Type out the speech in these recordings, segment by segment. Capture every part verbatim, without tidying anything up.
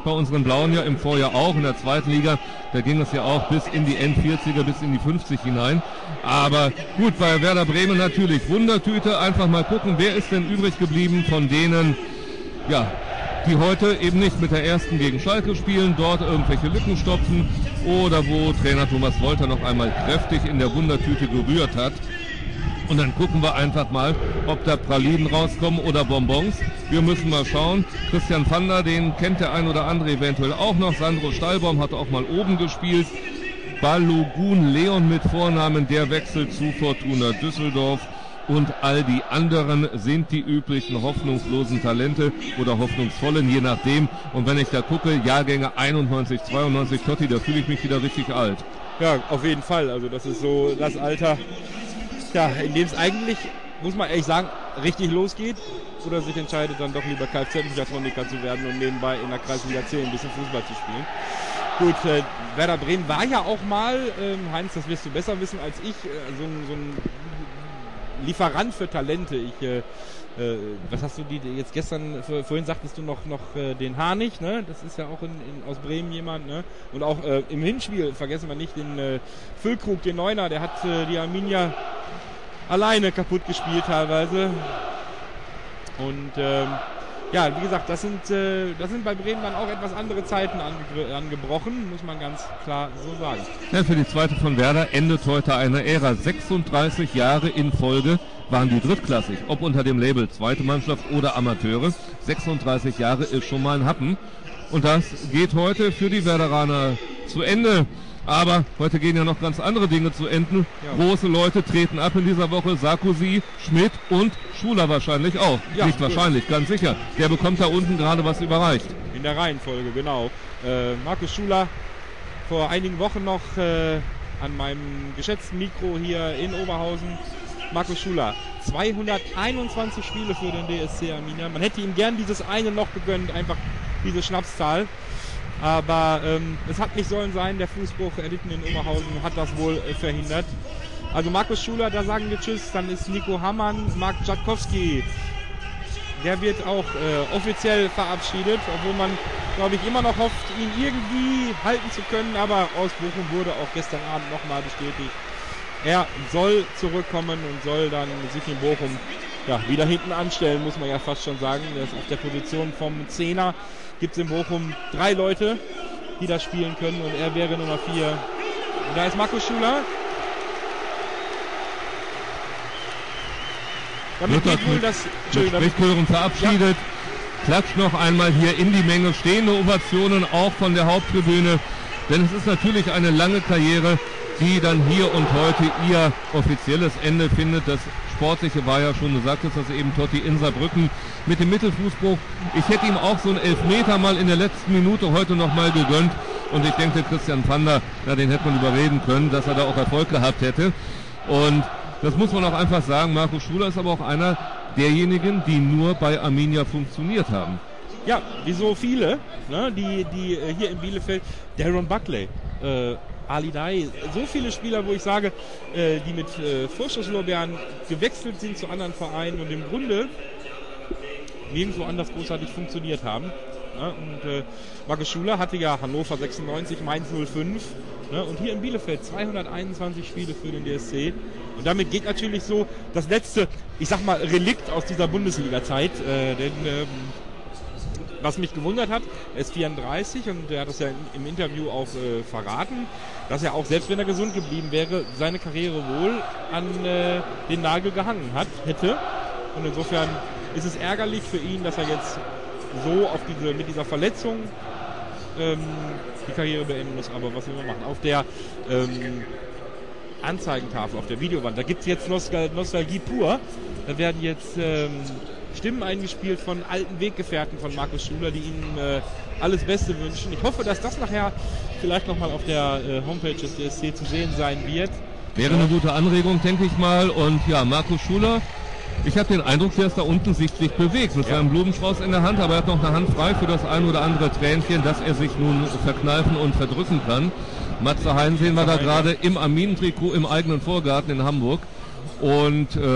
bei unseren Blauen ja im Vorjahr auch, in der zweiten Liga, da ging es ja auch bis in die Endvierziger, bis in die fünfzig hinein. Aber gut, bei Werder Bremen natürlich Wundertüte, einfach mal gucken, wer ist denn übrig geblieben von denen, ja, die heute eben nicht mit der ersten gegen Schalke spielen, dort irgendwelche Lücken stopfen oder wo Trainer Thomas Wolter noch einmal kräftig in der Wundertüte gerührt hat. Und dann gucken wir einfach mal, ob da Pralinen rauskommen oder Bonbons. Wir müssen mal schauen. Christian Vander, den kennt der ein oder andere eventuell auch noch. Sandro Stallbaum hat auch mal oben gespielt. Balogun Leon mit Vornamen, der wechselt zu Fortuna Düsseldorf. Und all die anderen sind die üblichen hoffnungslosen Talente oder hoffnungsvollen, je nachdem. Und wenn ich da gucke, Jahrgänge einundneunzig, zweiundneunzig, Totti, da fühle ich mich wieder richtig alt. Ja, auf jeden Fall. Also das ist so das Alter, ja, in dem es eigentlich, muss man ehrlich sagen, richtig losgeht. Oder sich entscheidet dann doch lieber Kfz-Mechatroniker zu werden und nebenbei in der Kreisliga zehn ein bisschen Fußball zu spielen. Gut, äh, Werder Bremen war ja auch mal, ähm, Heinz, das wirst du besser wissen als ich, äh, so, so ein Lieferant für Talente. Ich, äh, äh, was hast du die jetzt gestern, vorhin sagtest du noch, noch äh, den Harnig, ne? Das ist ja auch in, in, aus Bremen jemand, ne? Und auch äh, im Hinspiel, vergessen wir nicht, den äh, Füllkrug, den Neuner, der hat äh, die Arminia alleine kaputt gespielt teilweise. Und ähm, ja, wie gesagt, das sind, äh, das sind bei Bremen dann auch etwas andere Zeiten ange- angebrochen, muss man ganz klar so sagen. Ja, für die zweite von Werder endet heute eine Ära. sechsunddreißig Jahre in Folge waren die drittklassig, ob unter dem Label zweite Mannschaft oder Amateure. sechsunddreißig Jahre ist schon mal ein Happen. Und das geht heute für die Werderaner zu Ende. Aber heute gehen ja noch ganz andere Dinge zu Ende. Ja. Große Leute treten ab in dieser Woche. Sarkozy, Schmidt und Schuler wahrscheinlich auch. Ja, Nicht gut. wahrscheinlich, ganz sicher. Der bekommt da unten gerade was überreicht. In der Reihenfolge, genau. Äh, Markus Schuler vor einigen Wochen noch äh, an meinem geschätzten Mikro hier in Oberhausen. Markus Schuler, zweihunderteinundzwanzig Spiele für den D S C Arminia. Man hätte ihm gern dieses eine noch gegönnt, einfach diese Schnapszahl. Aber ähm, es hat nicht sollen sein, der Fußbruch erlitten in Oberhausen hat das wohl äh, verhindert. Also Markus Schuler, da sagen wir Tschüss, dann ist Nico Hammann, Marc Jatkowski, der wird auch äh, offiziell verabschiedet, obwohl man, glaube ich, immer noch hofft, ihn irgendwie halten zu können, aber aus Bochum wurde auch gestern Abend nochmal bestätigt, er soll zurückkommen und soll dann sich in Bochum ja, wieder hinten anstellen, muss man ja fast schon sagen. Der ist auf der Position vom Zehner. Gibt es in Bochum drei Leute, die das spielen können und er wäre Nummer vier. Und da ist Markus Schuler. Damit geht wohl das... Sprechchören verabschiedet. Ja. Klatscht noch einmal hier in die Menge. Stehende Ovationen auch von der Haupttribüne. Denn es ist natürlich eine lange Karriere, die dann hier und heute ihr offizielles Ende findet. Das Sportliche war ja schon, du sagtest das eben, Totti, in Saarbrücken mit dem Mittelfußbruch. Ich hätte ihm auch so einen Elfmeter mal in der letzten Minute heute noch mal gegönnt. Und ich denke, Christian Vander, ja, den hätte man überreden können, dass er da auch Erfolg gehabt hätte. Und das muss man auch einfach sagen, Markus Schuler ist aber auch einer derjenigen, die nur bei Arminia funktioniert haben. Ja, wie so viele, ne, die, die hier in Bielefeld, Darren Buckley, äh, Ali Dai, so viele Spieler, wo ich sage, äh, die mit äh, Vorschusslorbeeren gewechselt sind zu anderen Vereinen und im Grunde nirgendwo anders großartig funktioniert haben. Ja, und äh, Markus Schuler hatte ja Hannover sechsundneunzig, Mainz null fünf, ne, und hier in Bielefeld zweihunderteinundzwanzig Spiele für den D S C. Und damit geht natürlich so das letzte, ich sag mal, Relikt aus dieser Bundesliga-Zeit, äh, denn ähm, was mich gewundert hat, er ist vierunddreißig und er hat das ja im Interview auch äh, verraten, dass er auch, selbst wenn er gesund geblieben wäre, seine Karriere wohl an äh, den Nagel gehangen hat, hätte. Und insofern ist es ärgerlich für ihn, dass er jetzt so auf diese, mit dieser Verletzung ähm, die Karriere beenden muss. Aber was will man machen? Auf der ähm, Anzeigentafel, auf der Videowand, da gibt es jetzt Nostal- Nostalgie pur. Da werden jetzt ähm, Stimmen eingespielt von alten Weggefährten von Markus Schuler, die ihm äh, alles Beste wünschen. Ich hoffe, dass das nachher vielleicht nochmal auf der äh, Homepage des D S C zu sehen sein wird. Wäre eine gute Anregung, denke ich mal. Und ja, Markus Schuler, ich habe den Eindruck, der ist da unten sichtlich bewegt mit ja. seinem Blumenstrauß in der Hand, aber er hat noch eine Hand frei für das ein oder andere Tränchen, das er sich nun verkneifen und verdrücken kann. Matze Hein sehen wir da gerade im Arminen-Trikot im eigenen Vorgarten in Hamburg. Und äh,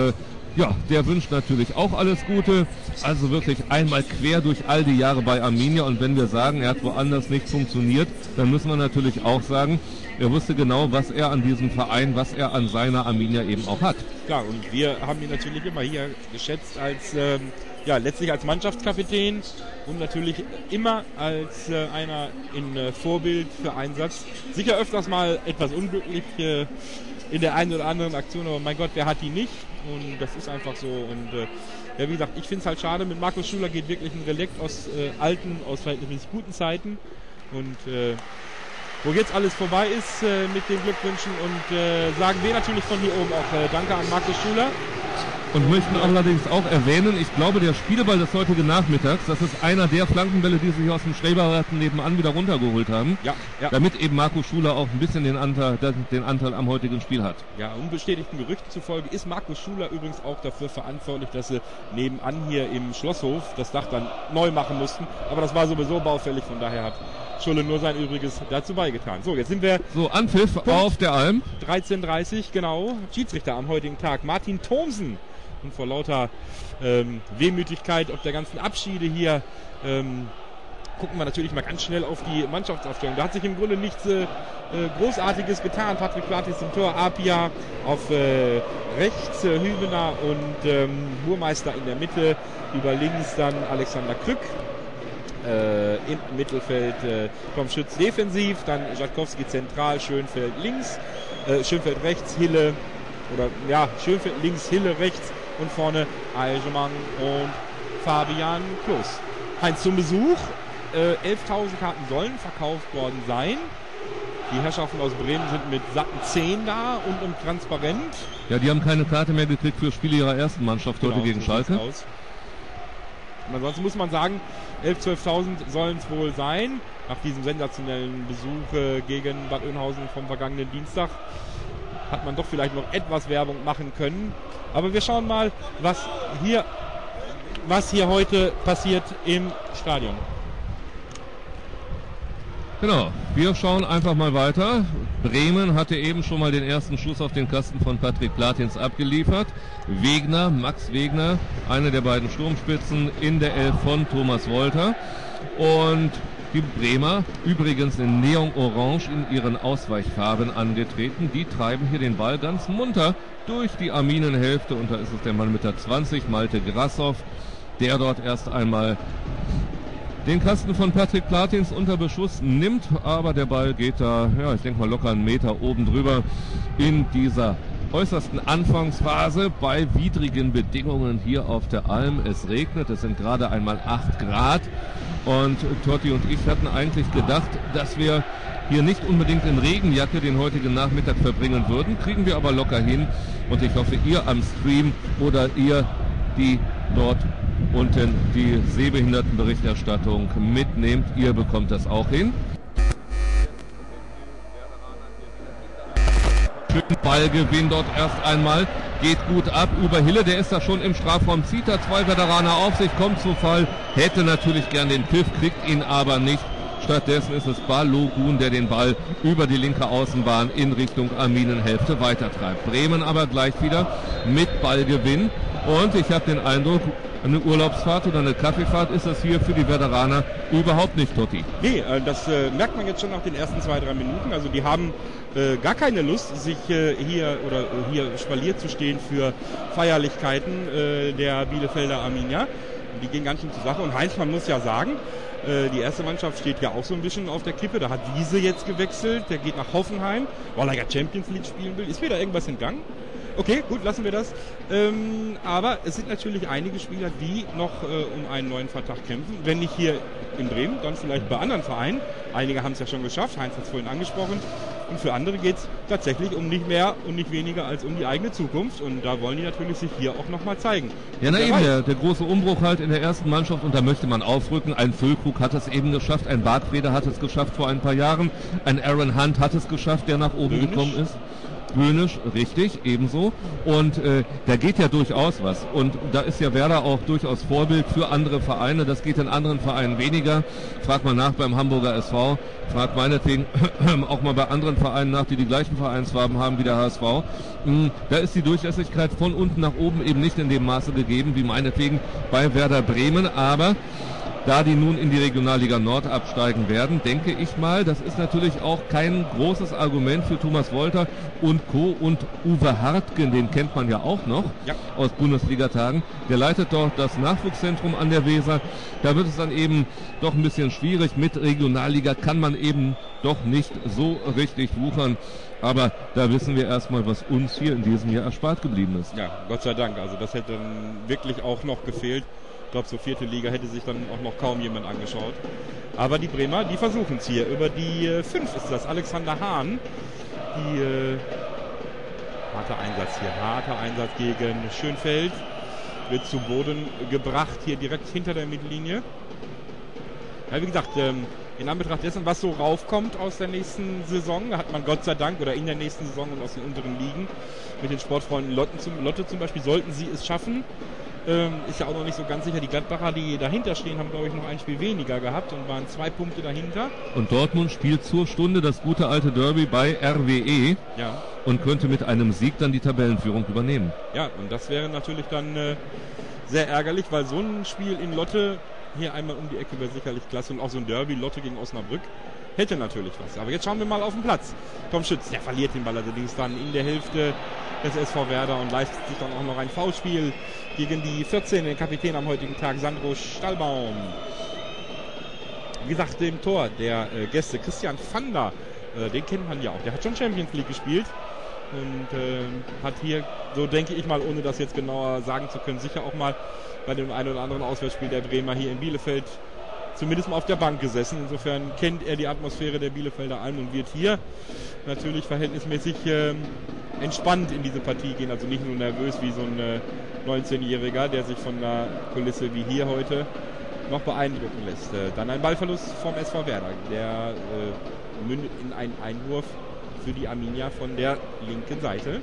Ja, der wünscht natürlich auch alles Gute. Also wirklich einmal quer durch all die Jahre bei Arminia. Und wenn wir sagen, er hat woanders nicht funktioniert, dann müssen wir natürlich auch sagen, er wusste genau, was er an diesem Verein, was er an seiner Arminia eben auch hat. Klar, und wir haben ihn natürlich immer hier geschätzt als, ähm, ja, letztlich als Mannschaftskapitän und natürlich immer als äh, einer in äh, Vorbild für Einsatz. Sicher öfters mal etwas unglücklich äh, in der einen oder anderen Aktion, aber mein Gott, wer hat die nicht? Und das ist einfach so. Und äh, ja, wie gesagt, ich finde es halt schade, mit Markus Schuler geht wirklich ein Relikt aus äh, alten, aus verhältnismäßig guten Zeiten. Und äh, wo jetzt alles vorbei ist äh, mit den Glückwünschen und äh, sagen wir natürlich von hier oben auch äh, Danke an Markus Schuler. Und möchten allerdings auch erwähnen, ich glaube, der Spielball des heutigen Nachmittags, das ist einer der Flankenbälle, die sich aus dem Schrebergarten nebenan wieder runtergeholt haben, ja, ja. damit eben Markus Schuler auch ein bisschen den Anteil, den Anteil am heutigen Spiel hat. Ja, unbestätigten Gerüchten zufolge ist Markus Schuler übrigens auch dafür verantwortlich, dass sie nebenan hier im Schlosshof das Dach dann neu machen mussten, aber das war sowieso baufällig, von daher hat Schulle nur sein Übriges dazu beigetragen. So, jetzt sind wir... So, Anpfiff auf der Alm. dreizehn Uhr dreißig, genau. Schiedsrichter am heutigen Tag, Martin Thomsen. Und vor lauter ähm, Wehmütigkeit ob der ganzen Abschiede hier ähm, gucken wir natürlich mal ganz schnell auf die Mannschaftsaufstellung. Da hat sich im Grunde nichts äh, Großartiges getan. Patrick Platis im Tor, Apia auf äh, rechts, äh, Hübener und ähm, Burmeister in der Mitte. Über links dann Alexander Krück. Äh, im Mittelfeld äh, Tom Schütz defensiv, dann Jatkowski zentral, Schönfeld links, äh, Schönfeld rechts, Hille oder ja, Schönfeld links, Hille rechts und vorne Eigemann und Fabian Klos. Heinz zum Besuch, äh, elftausend Karten sollen verkauft worden sein. Die Herrschaften aus Bremen sind mit satten zehn da und im Transparent. Ja, die haben keine Karte mehr gekriegt für Spiele ihrer ersten Mannschaft heute genau, gegen so Schalke. Aus. Und ansonsten muss man sagen, elftausend, zwölftausend sollen es wohl sein. Nach diesem sensationellen Besuch äh, gegen Bad Oeynhausen vom vergangenen Dienstag hat man doch vielleicht noch etwas Werbung machen können. Aber wir schauen mal, was hier, was hier heute passiert im Stadion. Genau, wir schauen einfach mal weiter. Bremen hatte eben schon mal den ersten Schuss auf den Kasten von Patrick Platins abgeliefert. Wegner, Max Wegner, eine der beiden Sturmspitzen in der Elf von Thomas Wolter. Und die Bremer, übrigens in Neon-Orange in ihren Ausweichfarben angetreten, die treiben hier den Ball ganz munter durch die Arminenhälfte. Und da ist es der Mann mit der zwanzig, Malte Grassoff, der dort erst einmal den Kasten von Patrick Platins unter Beschuss nimmt, aber der Ball geht da, ja, ich denke mal locker einen Meter oben drüber in dieser äußersten Anfangsphase bei widrigen Bedingungen hier auf der Alm. Es regnet, es sind gerade einmal acht Grad und Totti und ich hatten eigentlich gedacht, dass wir hier nicht unbedingt in Regenjacke den heutigen Nachmittag verbringen würden, kriegen wir aber locker hin und ich hoffe, ihr am Stream oder ihr, die dort unten die Sehbehindertenberichterstattung mitnehmt, ihr bekommt das auch hin. Schönen Ballgewinn dort erst einmal, geht gut ab über Hille, der ist da schon im Strafraum, zieht da zwei Veteraner auf sich, kommt zu Fall, hätte natürlich gern den Pfiff, kriegt ihn aber nicht. Stattdessen ist es Balogun, der den Ball über die linke Außenbahn in Richtung Arminenhälfte weitertreibt. Bremen aber gleich wieder mit Ballgewinn und ich habe den Eindruck, eine Urlaubsfahrt oder eine Kaffeefahrt ist das hier für die Veteraner überhaupt nicht, Totti. Nee, äh, das äh, merkt man jetzt schon nach den ersten zwei, drei Minuten. Also die haben äh, gar keine Lust, sich äh, hier oder äh, hier spaliert zu stehen für Feierlichkeiten äh, der Bielefelder Arminia. Die gehen ganz schön zur Sache. Und Heinz, man muss ja sagen, äh, die erste Mannschaft steht ja auch so ein bisschen auf der Kippe. Da hat Wiese jetzt gewechselt, der geht nach Hoffenheim, weil er ja Champions League spielen will. Ist wieder irgendwas entgangen? Okay, gut, lassen wir das. Ähm, aber es sind natürlich einige Spieler, die noch äh, um einen neuen Vertrag kämpfen. Wenn nicht hier in Bremen, dann vielleicht bei anderen Vereinen. Einige haben es ja schon geschafft, Heinz hat es vorhin angesprochen. Und für andere geht es tatsächlich um nicht mehr und nicht weniger als um die eigene Zukunft. Und da wollen die natürlich sich hier auch nochmal zeigen. Ja, na eben, der, der große Umbruch halt in der ersten Mannschaft. Und da möchte man aufrücken. Ein Füllkrug hat es eben geschafft. Ein Bargfrede hat es geschafft vor ein paar Jahren. Ein Aaron Hunt hat es geschafft, der nach oben Böhnisch. gekommen ist. Böhnisch, richtig, ebenso. Und äh, da geht ja durchaus was. Und da ist ja Werder auch durchaus Vorbild für andere Vereine. Das geht in anderen Vereinen weniger. Frag mal nach beim Hamburger S V. Frag meinetwegen auch mal bei anderen Vereinen nach, die die gleichen Vereinsfarben haben wie der H S V. Da ist die Durchlässigkeit von unten nach oben eben nicht in dem Maße gegeben, wie meinetwegen bei Werder Bremen. Aber da die nun in die Regionalliga Nord absteigen werden, denke ich mal, das ist natürlich auch kein großes Argument für Thomas Wolter und Co. und Uwe Hartgen, den kennt man ja auch noch ja. aus Bundesliga-Tagen. Der leitet dort das Nachwuchszentrum an der Weser. Da wird es dann eben doch ein bisschen schwierig. Mit Regionalliga kann man eben doch nicht so richtig wuchern. Aber da wissen wir erstmal, was uns hier in diesem Jahr erspart geblieben ist. Ja, Gott sei Dank. Also das hätte dann wirklich auch noch gefehlt. Ich glaube, so vierte Liga hätte sich dann auch noch kaum jemand angeschaut. Aber die Bremer, die versuchen es hier. Über die äh, fünf ist das Alexander Hahn. Die äh, harter Einsatz hier. Harter Einsatz gegen Schönfeld. Wird zu Boden gebracht, hier direkt hinter der Mittellinie. Ja, wie gesagt, ähm, in Anbetracht dessen, was so raufkommt aus der nächsten Saison, hat man Gott sei Dank, oder in der nächsten Saison und aus den unteren Ligen, mit den Sportfreunden Lotte zum, Lotte zum Beispiel, sollten sie es schaffen. Ähm, ist ja auch noch nicht so ganz sicher. Die Gladbacher, die dahinter stehen, haben, glaube ich, noch ein Spiel weniger gehabt und waren zwei Punkte dahinter. Und Dortmund spielt zur Stunde das gute alte Derby bei R W E ja. und könnte mit einem Sieg dann die Tabellenführung übernehmen. Ja, und das wäre natürlich dann äh, sehr ärgerlich, weil so ein Spiel in Lotte hier einmal um die Ecke wäre sicherlich klasse. Und auch so ein Derby, Lotte gegen Osnabrück, hätte natürlich was. Aber jetzt schauen wir mal auf den Platz. Tom Schütz, der verliert den Ball allerdings dann in der Hälfte des S V Werder und leistet sich dann auch noch ein Foulspiel gegen die vierzehn, den Kapitän am heutigen Tag, Sandro Stallbaum. Wie gesagt, im Tor der äh, Gäste, Christian Vander, äh, den kennt man ja auch. Der hat schon Champions League gespielt und äh, hat hier, so denke ich mal, ohne das jetzt genauer sagen zu können, sicher auch mal bei dem einen oder anderen Auswärtsspiel der Bremer hier in Bielefeld zumindest mal auf der Bank gesessen. Insofern kennt er die Atmosphäre der Bielefelder Alm und wird hier natürlich verhältnismäßig äh, entspannt in diese Partie gehen. Also nicht nur nervös wie so ein äh, neunzehnjähriger, der sich von einer Kulisse wie hier heute noch beeindrucken lässt. Äh, dann ein Ballverlust vom S V Werder. Der äh, mündet in einen Einwurf für die Arminia von der linken Seite.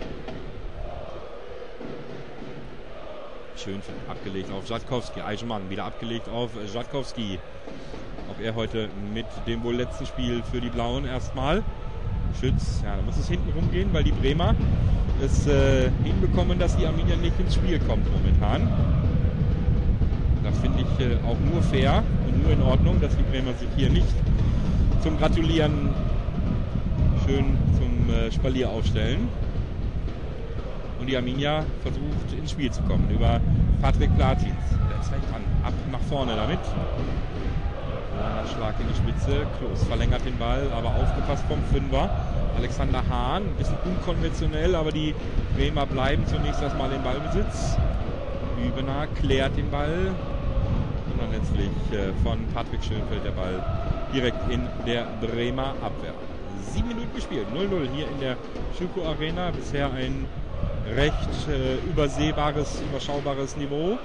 Schön abgelegt auf Żadkowski. Eichmann wieder abgelegt auf Żadkowski. Auch er heute mit dem wohl letzten Spiel für die Blauen erstmal. Schütz, ja, da muss es hinten rumgehen, weil die Bremer es äh, hinbekommen, dass die Arminia nicht ins Spiel kommt momentan. Das finde ich äh, auch nur fair und nur in Ordnung, dass die Bremer sich hier nicht zum Gratulieren schön zum äh, Spalier aufstellen. Und die Arminia versucht ins Spiel zu kommen über Patrick Platins. Der zeigt an, ab nach vorne damit. Langer Schlag in die Spitze. Klos verlängert den Ball, aber aufgepasst vom Fünfer. Alexander Hahn, ein bisschen unkonventionell, aber die Bremer bleiben zunächst erstmal im Ballbesitz. Hübener klärt den Ball. Und dann letztlich äh, von Patrick Schönfeld der Ball direkt in der Bremer Abwehr. Sieben Minuten gespielt, null null hier in der Schüko Arena. Bisher ein recht äh, übersehbares, überschaubares Niveau.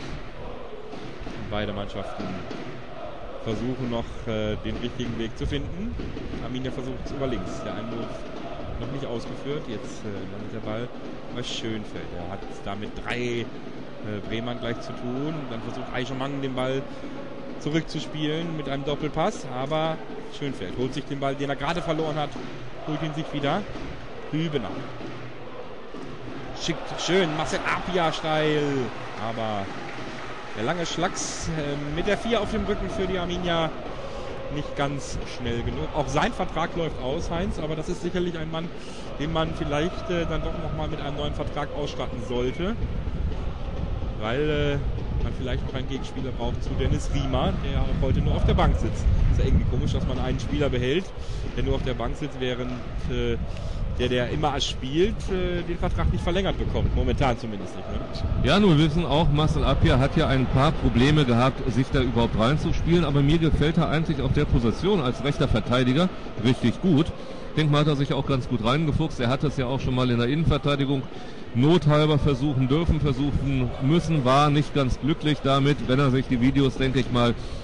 Beide Mannschaften versuchen noch äh, den richtigen Weg zu finden. Arminia versucht es über links. Der Einwurf noch nicht ausgeführt. Jetzt äh, landet der Ball bei Schönfeld. Er hat damit drei äh, Bremern gleich zu tun. Dann versucht Eichmann den Ball zurückzuspielen mit einem Doppelpass. Aber Schönfeld holt sich den Ball, den er gerade verloren hat, holt ihn sich wieder. Hübener. Schickt schön, Marcel Apia steil. Aber der lange Schlags äh, mit der vier auf dem Rücken für die Arminia nicht ganz schnell genug. Auch sein Vertrag läuft aus, Heinz, aber das ist sicherlich ein Mann, den man vielleicht äh, dann doch nochmal mit einem neuen Vertrag ausstatten sollte. Weil äh, man vielleicht noch einen Gegenspieler braucht zu Dennis Riemer, der auch heute nur auf der Bank sitzt. Ist ja irgendwie komisch, dass man einen Spieler behält, der nur auf der Bank sitzt, während äh, der, der immer spielt, äh, den Vertrag nicht verlängert bekommt. Momentan zumindest nicht. Ne? Ja, nun wissen auch, Marcel Apia hat ja ein paar Probleme gehabt, sich da überhaupt reinzuspielen, aber mir gefällt er eigentlich auf der Position als rechter Verteidiger richtig gut. Ich denke mal, hat er sich auch ganz gut reingefuchst. Er hat das ja auch schon mal in der Innenverteidigung nothalber versuchen dürfen, versuchen müssen, war nicht ganz glücklich damit, wenn er sich die Videos, denke ich mal,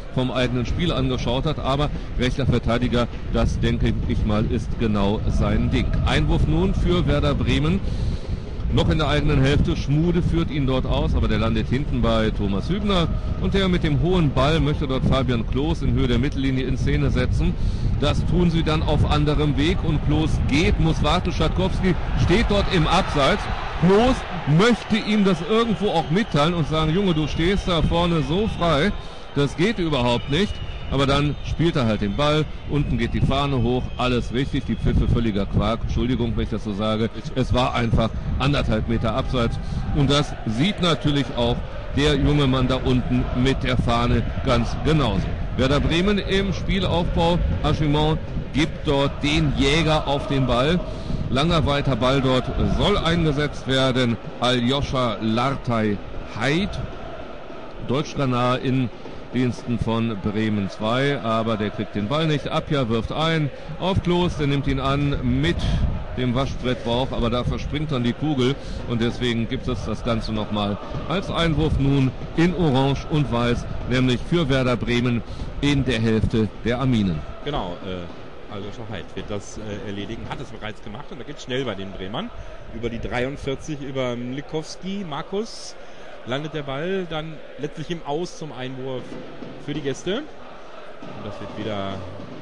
vom eigenen Spiel angeschaut hat, aber rechter Verteidiger, das denke ich mal, ist genau sein Ding. Einwurf nun für Werder Bremen. Noch in der eigenen Hälfte, Schmude führt ihn dort aus, aber der landet hinten bei Thomas Hübner und der mit dem hohen Ball möchte dort Fabian Klos in Höhe der Mittellinie in Szene setzen. Das tun sie dann auf anderem Weg und Klos geht, muss warten, Schatkowski steht dort im Abseits. Klos möchte ihm das irgendwo auch mitteilen und sagen, Junge, du stehst da vorne so frei, das geht überhaupt nicht. Aber dann spielt er halt den Ball, unten geht die Fahne hoch, alles richtig, die Pfiffe völliger Quark, Entschuldigung, wenn ich das so sage, es war einfach anderthalb Meter abseits und das sieht natürlich auch der junge Mann da unten mit der Fahne ganz genauso. Werder Bremen im Spielaufbau, Aschimon gibt dort den Jäger auf den Ball, langer weiter Ball dort soll eingesetzt werden, Aljoscha Lartay Heid, Deutschlandnah in Diensten von Bremen zwei, aber der kriegt den Ball nicht. Abja wirft ein auf Klos, der nimmt ihn an mit dem Waschbrettbauch, aber da verspringt dann die Kugel und deswegen gibt es das Ganze nochmal als Einwurf nun in Orange und Weiß, nämlich für Werder Bremen in der Hälfte der Arminen. Genau, äh, also Heid wird das äh, erledigen, hat es bereits gemacht und da geht schnell bei den Bremern. Über die dreiundvierzig, über Mlikowski, Markus. Landet der Ball dann letztlich im Aus zum Einwurf für die Gäste. Und das wird wieder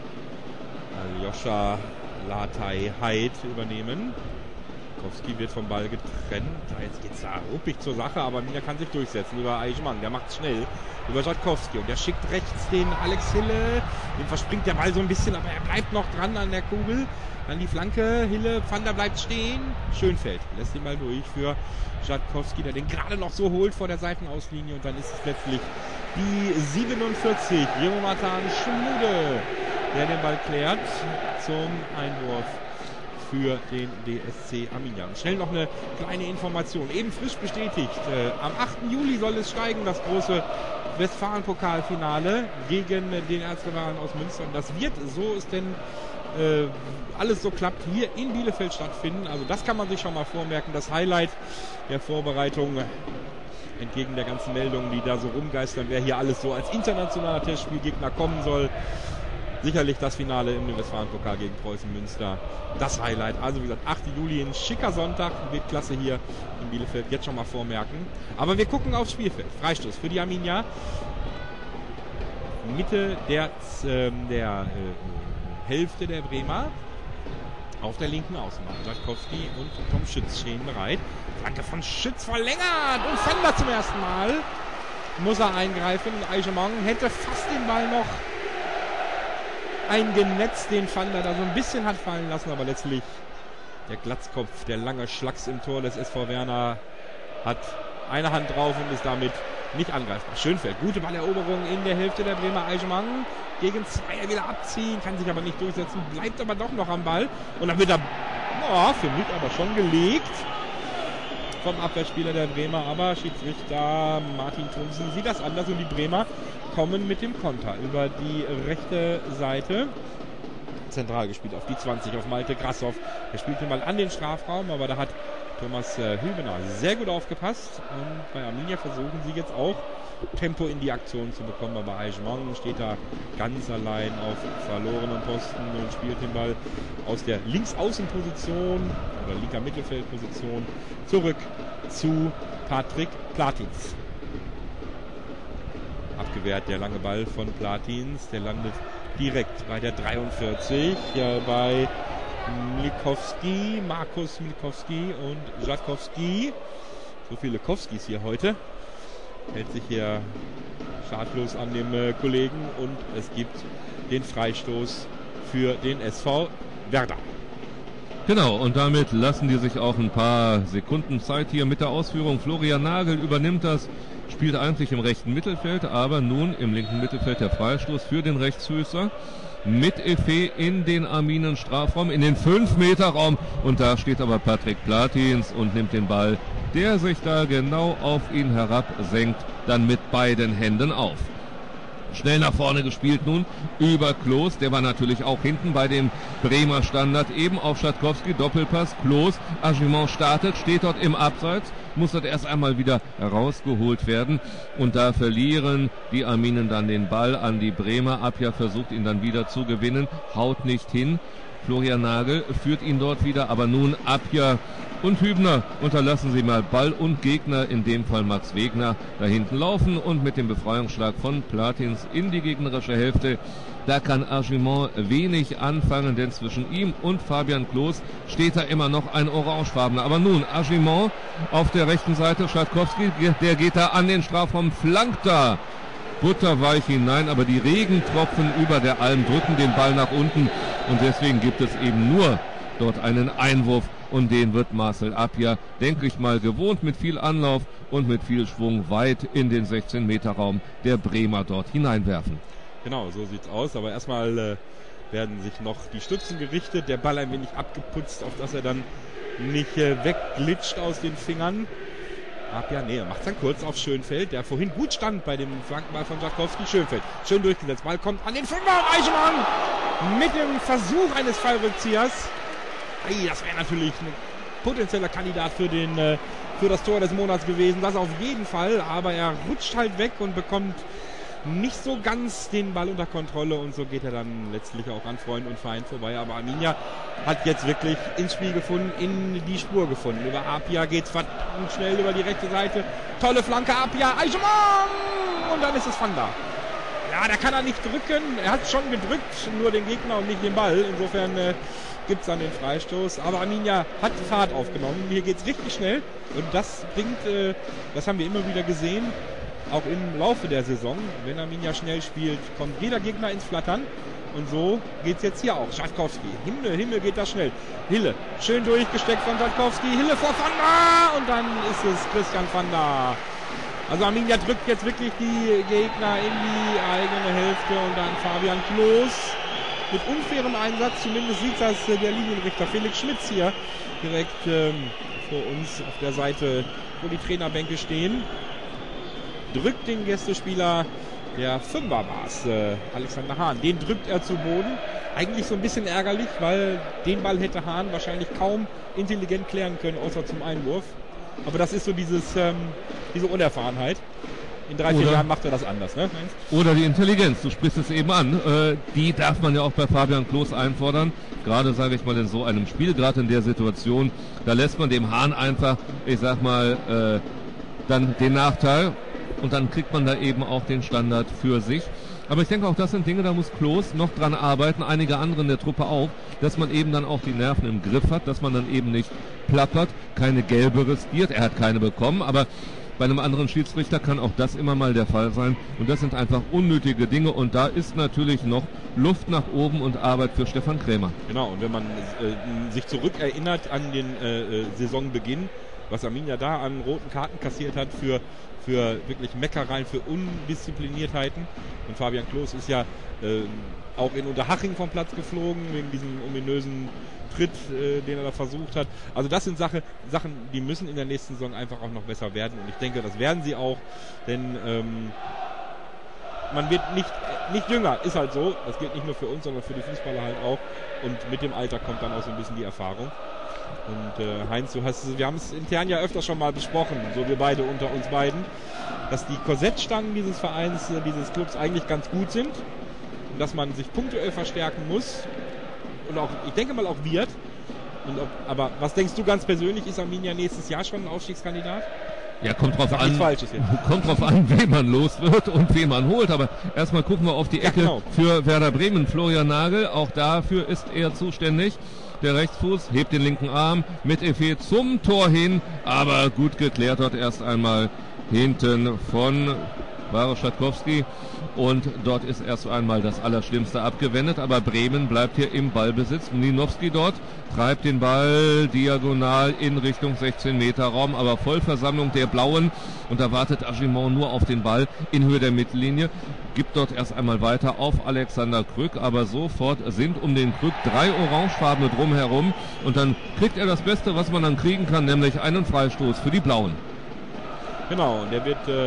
Aljoscha Lartay Heid übernehmen. Kowski wird vom Ball getrennt. Jetzt geht es da ruppig zur Sache, aber Mina kann sich durchsetzen über Eichmann. Der macht es schnell über Schatkowski und der schickt rechts den Alex Hille. Dem verspringt der Ball so ein bisschen, aber er bleibt noch dran an der Kugel. Dann die Flanke, Hille, Pfander bleibt stehen. Schönfeld lässt ihn mal durch für Schatkowski, der den gerade noch so holt vor der Seitenauslinie. Und dann ist es letztlich die siebenundvierzig, Jonathan Schmude, der den Ball klärt zum Einwurf für den D S C Arminia. Und schnell noch eine kleine Information, eben frisch bestätigt. Äh, am achten Juli soll es steigen, das große Westfalen-Pokalfinale gegen den Erzrivalen aus Münster. Und das wird, so ist denn äh, alles so klappt, hier in Bielefeld stattfinden. Also das kann man sich schon mal vormerken. Das Highlight der Vorbereitung, entgegen der ganzen Meldungen, die da so rumgeistern, wer hier alles so als internationaler Testspielgegner kommen soll. Sicherlich das Finale im Westfalen-Pokal gegen Preußen Münster. Das Highlight. Also wie gesagt, achten Juli, ein schicker Sonntag. Wird klasse hier in Bielefeld. Jetzt schon mal vormerken. Aber wir gucken aufs Spielfeld. Freistoß für die Arminia. Mitte der, äh, der äh, Hälfte der Bremer. Auf der linken Außenbahn. Schatkowski und Tom Schütz stehen bereit. Flanke von Schütz verlängert. Und Pfander zum ersten Mal. Muss er eingreifen. Eichemang hätte fast den Ball noch eingenetzt, den Pfander da so ein bisschen hat fallen lassen, aber letztlich der Glatzkopf, der lange Schlacks im Tor des S V Werner hat eine Hand drauf und ist damit nicht angreifbar. Schönfeld, gute Balleroberung in der Hälfte der Bremer. Eichmann gegen zwei, er will abziehen, kann sich aber nicht durchsetzen, bleibt aber doch noch am Ball und dann wird er, oh, für mich aber schon gelegt vom Abwehrspieler der Bremer, aber Schiedsrichter Martin Thomsen sieht das anders und die Bremer kommen mit dem Konter über die rechte Seite. Zentral gespielt auf die zwanzig, auf Malte Grassoff. Er spielt den Ball an den Strafraum, aber da hat Thomas äh, Hübener sehr gut aufgepasst. Und bei Arminia versuchen sie jetzt auch Tempo in die Aktion zu bekommen, aber Eichmann steht da ganz allein auf verlorenen Posten und spielt den Ball aus der Linksaußenposition oder linker Mittelfeldposition zurück zu Patrick Platins. Abgewehrt der lange Ball von Platins, der landet direkt bei der dreiundvierzig, ja, bei Mlikowski, Markus Mlikowski und Schatkowski. So viele Kowskis hier heute. Hält sich hier schadlos an dem äh, Kollegen und es gibt den Freistoß für den S V Werder. Genau, und damit lassen die sich auch ein paar Sekunden Zeit hier mit der Ausführung. Florian Nagel übernimmt das, spielt eigentlich im rechten Mittelfeld, aber nun im linken Mittelfeld der Freistoß für den Rechtsfüßer. Mit Effe in den Arminen Strafraum, in den fünf Meter Raum. Und da steht aber Patrick Platins und nimmt den Ball, der sich da genau auf ihn herabsenkt, dann mit beiden Händen auf. Schnell nach vorne gespielt nun über Klos, der war natürlich auch hinten bei dem Bremer Standard, eben auf Schatkowski, Doppelpass, Klos, Agimon startet, steht dort im Abseits, muss das erst einmal wieder rausgeholt werden. Und da verlieren die Arminen dann den Ball an die Bremer. Apja versucht ihn dann wieder zu gewinnen, haut nicht hin. Florian Nagel führt ihn dort wieder, aber nun Apja und Hübner unterlassen sie mal Ball und Gegner, in dem Fall Max Wegner, da hinten laufen und mit dem Befreiungsschlag von Platins in die gegnerische Hälfte. Da kann Argimont wenig anfangen, denn zwischen ihm und Fabian Klos steht da immer noch ein Orangefarbener. Aber nun Argimont auf der rechten Seite, Schatkowski, der geht da an den Strafraum, flankt da butterweich hinein, aber die Regentropfen über der Alm drücken den Ball nach unten und deswegen gibt es eben nur dort einen Einwurf und den wird Marcel Apja, denke ich mal, gewohnt mit viel Anlauf und mit viel Schwung weit in den sechzehn Meter Raum der Bremer dort hineinwerfen. Genau, so sieht's aus, aber erstmal äh, werden sich noch die Stützen gerichtet, der Ball ein wenig abgeputzt, auf dass er dann nicht äh, wegglitscht aus den Fingern. Apja, nee, er macht dann kurz auf Schönfeld, der vorhin gut stand bei dem Flankenball von Schatkowski. Schönfeld, schön durchgesetzt, Ball kommt an den Fünfer, Eichmann mit dem Versuch eines Fallrückziehers. Ei, das wäre natürlich ein potenzieller Kandidat für, den, äh, für das Tor des Monats gewesen, das auf jeden Fall, aber er rutscht halt weg und bekommt nicht so ganz den Ball unter Kontrolle und so geht er dann letztlich auch an Freund und Feind vorbei. Aber Arminia hat jetzt wirklich ins Spiel gefunden, in die Spur gefunden. Über Apja geht's verdammt schnell über die rechte Seite. Tolle Flanke, Apja, Eichmann! Und dann ist es Fanda. Ja, da kann er nicht drücken. Er hat schon gedrückt, nur den Gegner und nicht den Ball. Insofern äh, gibt es dann den Freistoß. Aber Arminia hat Fahrt aufgenommen. Hier geht's richtig schnell. Und das bringt, äh, das haben wir immer wieder gesehen, auch im Laufe der Saison, wenn Arminia schnell spielt, kommt jeder Gegner ins Flattern. Und so geht es jetzt hier auch. Schatkowski, Himmel, Himmel geht das schnell. Hille, schön durchgesteckt von Schatkowski. Hille vor Fanda und dann ist es Christian Fanda. Also Arminia drückt jetzt wirklich die Gegner in die eigene Hälfte und dann Fabian Klos mit unfairem Einsatz. Zumindest sieht das der Linienrichter Felix Schmitz hier direkt ähm, vor uns auf der Seite, wo die Trainerbänke stehen. Drückt den Gästespieler, der Fünfer war es, äh, Alexander Hahn. Den drückt er zu Boden. Eigentlich so ein bisschen ärgerlich, weil den Ball hätte Hahn wahrscheinlich kaum intelligent klären können, außer zum Einwurf. Aber das ist so dieses, ähm, diese Unerfahrenheit. In drei, vier Jahren macht er das anders, ne? Oder die Intelligenz, du sprichst es eben an. Äh, die darf man ja auch bei Fabian Klos einfordern. Gerade, sage ich mal, in so einem Spiel, gerade in der Situation, da lässt man dem Hahn einfach, ich sag mal, äh, dann den Nachteil. Und dann kriegt man da eben auch den Standard für sich. Aber ich denke auch, das sind Dinge, da muss Klos noch dran arbeiten, einige andere in der Truppe auch, dass man eben dann auch die Nerven im Griff hat, dass man dann eben nicht plappert, keine gelbe riskiert, er hat keine bekommen, aber bei einem anderen Schiedsrichter kann auch das immer mal der Fall sein. Und das sind einfach unnötige Dinge und da ist natürlich noch Luft nach oben und Arbeit für Stefan Krämer. Genau, und wenn man äh, sich zurückerinnert an den äh, Saisonbeginn, was Arminia da an roten Karten kassiert hat für, für wirklich Meckereien, für Undiszipliniertheiten. Und Fabian Klos ist ja äh, auch in Unterhaching vom Platz geflogen, wegen diesem ominösen Tritt, äh, den er da versucht hat. Also das sind Sache, Sachen, die müssen in der nächsten Saison einfach auch noch besser werden. Und ich denke, das werden sie auch, denn ähm, man wird nicht, nicht jünger, ist halt so. Das gilt nicht nur für uns, sondern für die Fußballer halt auch. Und mit dem Alter kommt dann auch so ein bisschen die Erfahrung. Und äh, Heinz, du hast, wir haben es intern ja öfter schon mal besprochen, so wir beide unter uns beiden, dass die Korsettstangen dieses Vereins, äh, dieses Clubs eigentlich ganz gut sind und dass man sich punktuell verstärken muss und auch, ich denke mal auch wird. Und ob, aber was denkst du ganz persönlich, ist Arminia nächstes Jahr schon ein Aufstiegskandidat? Ja, kommt drauf Sag an, Falsches jetzt. kommt drauf an, wen man los wird und wen man holt. Aber erstmal gucken wir auf die Ecke ja, genau. für Werder Bremen. Florian Nagel, auch dafür ist er zuständig. Der Rechtsfuß hebt den linken Arm mit Efe zum Tor hin, aber gut geklärt dort erst einmal hinten von Baroš Schatkowski und dort ist erst einmal das Allerschlimmste abgewendet, aber Bremen bleibt hier im Ballbesitz. Mlinowski dort treibt den Ball diagonal in Richtung sechzehn Meter Raum, aber Vollversammlung der Blauen und da wartet Argimont nur auf den Ball in Höhe der Mittellinie, gibt dort erst einmal weiter auf Alexander Krück, aber sofort sind um den Krück drei Orangefarbene drumherum und dann kriegt er das Beste, was man dann kriegen kann, nämlich einen Freistoß für die Blauen. Genau, und der wird äh,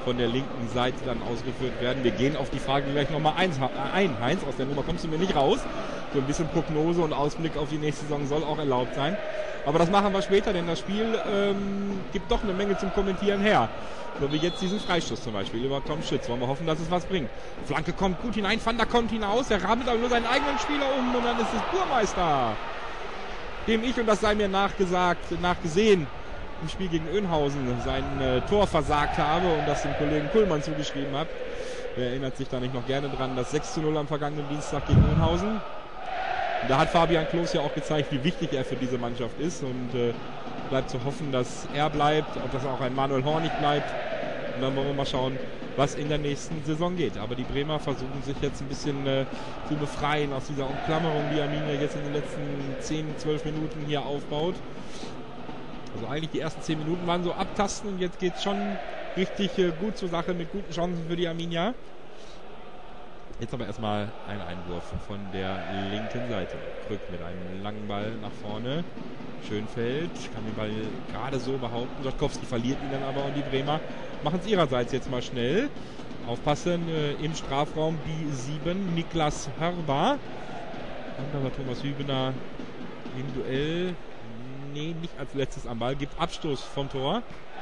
von der linken Seite dann ausgeführt werden. Wir gehen auf die Frage gleich nochmal ein. Heinz, aus der Nummer kommst du mir nicht raus. So ein bisschen Prognose und Ausblick auf die nächste Saison soll auch erlaubt sein. Aber das machen wir später, denn das Spiel ähm, gibt doch eine Menge zum Kommentieren her. So wie jetzt diesen Freistoß zum Beispiel über Tom Schütz. Wollen wir hoffen, dass es was bringt. Flanke kommt gut hinein, Van der kommt hinaus, der rahmt aber nur seinen eigenen Spieler um und dann ist es Burmeister, dem ich, und das sei mir nachgesagt, nachgesehen, im Spiel gegen Önhausen sein äh, Tor versagt habe und das dem Kollegen Kuhlmann zugeschrieben habe. Wer erinnert sich da nicht noch gerne dran, das sechs zu null am vergangenen Dienstag gegen Önhausen. Und da hat Fabian Klos ja auch gezeigt, wie wichtig er für diese Mannschaft ist und äh, bleibt zu hoffen, dass er bleibt und dass auch ein Manuel Hornig bleibt. Und dann wollen wir mal schauen, was in der nächsten Saison geht. Aber die Bremer versuchen sich jetzt ein bisschen äh, zu befreien aus dieser Umklammerung, die Arminia jetzt in den letzten zehn, zwölf Minuten hier aufbaut. Also eigentlich die ersten zehn Minuten waren so abtasten und jetzt geht es schon richtig äh, gut zur Sache mit guten Chancen für die Arminia. Jetzt aber erstmal ein Einwurf von der linken Seite. Krück mit einem langen Ball nach vorne. Schönfeld kann den Ball gerade so behaupten. Rzadkowski verliert ihn dann aber und die Bremer machen es ihrerseits jetzt mal schnell. Aufpassen äh, im Strafraum die sieben, Niklas Hörber. Und aber Thomas Hübener im Duell. Nee, nicht als letztes am Ball. Gibt Abstoß vom Tor.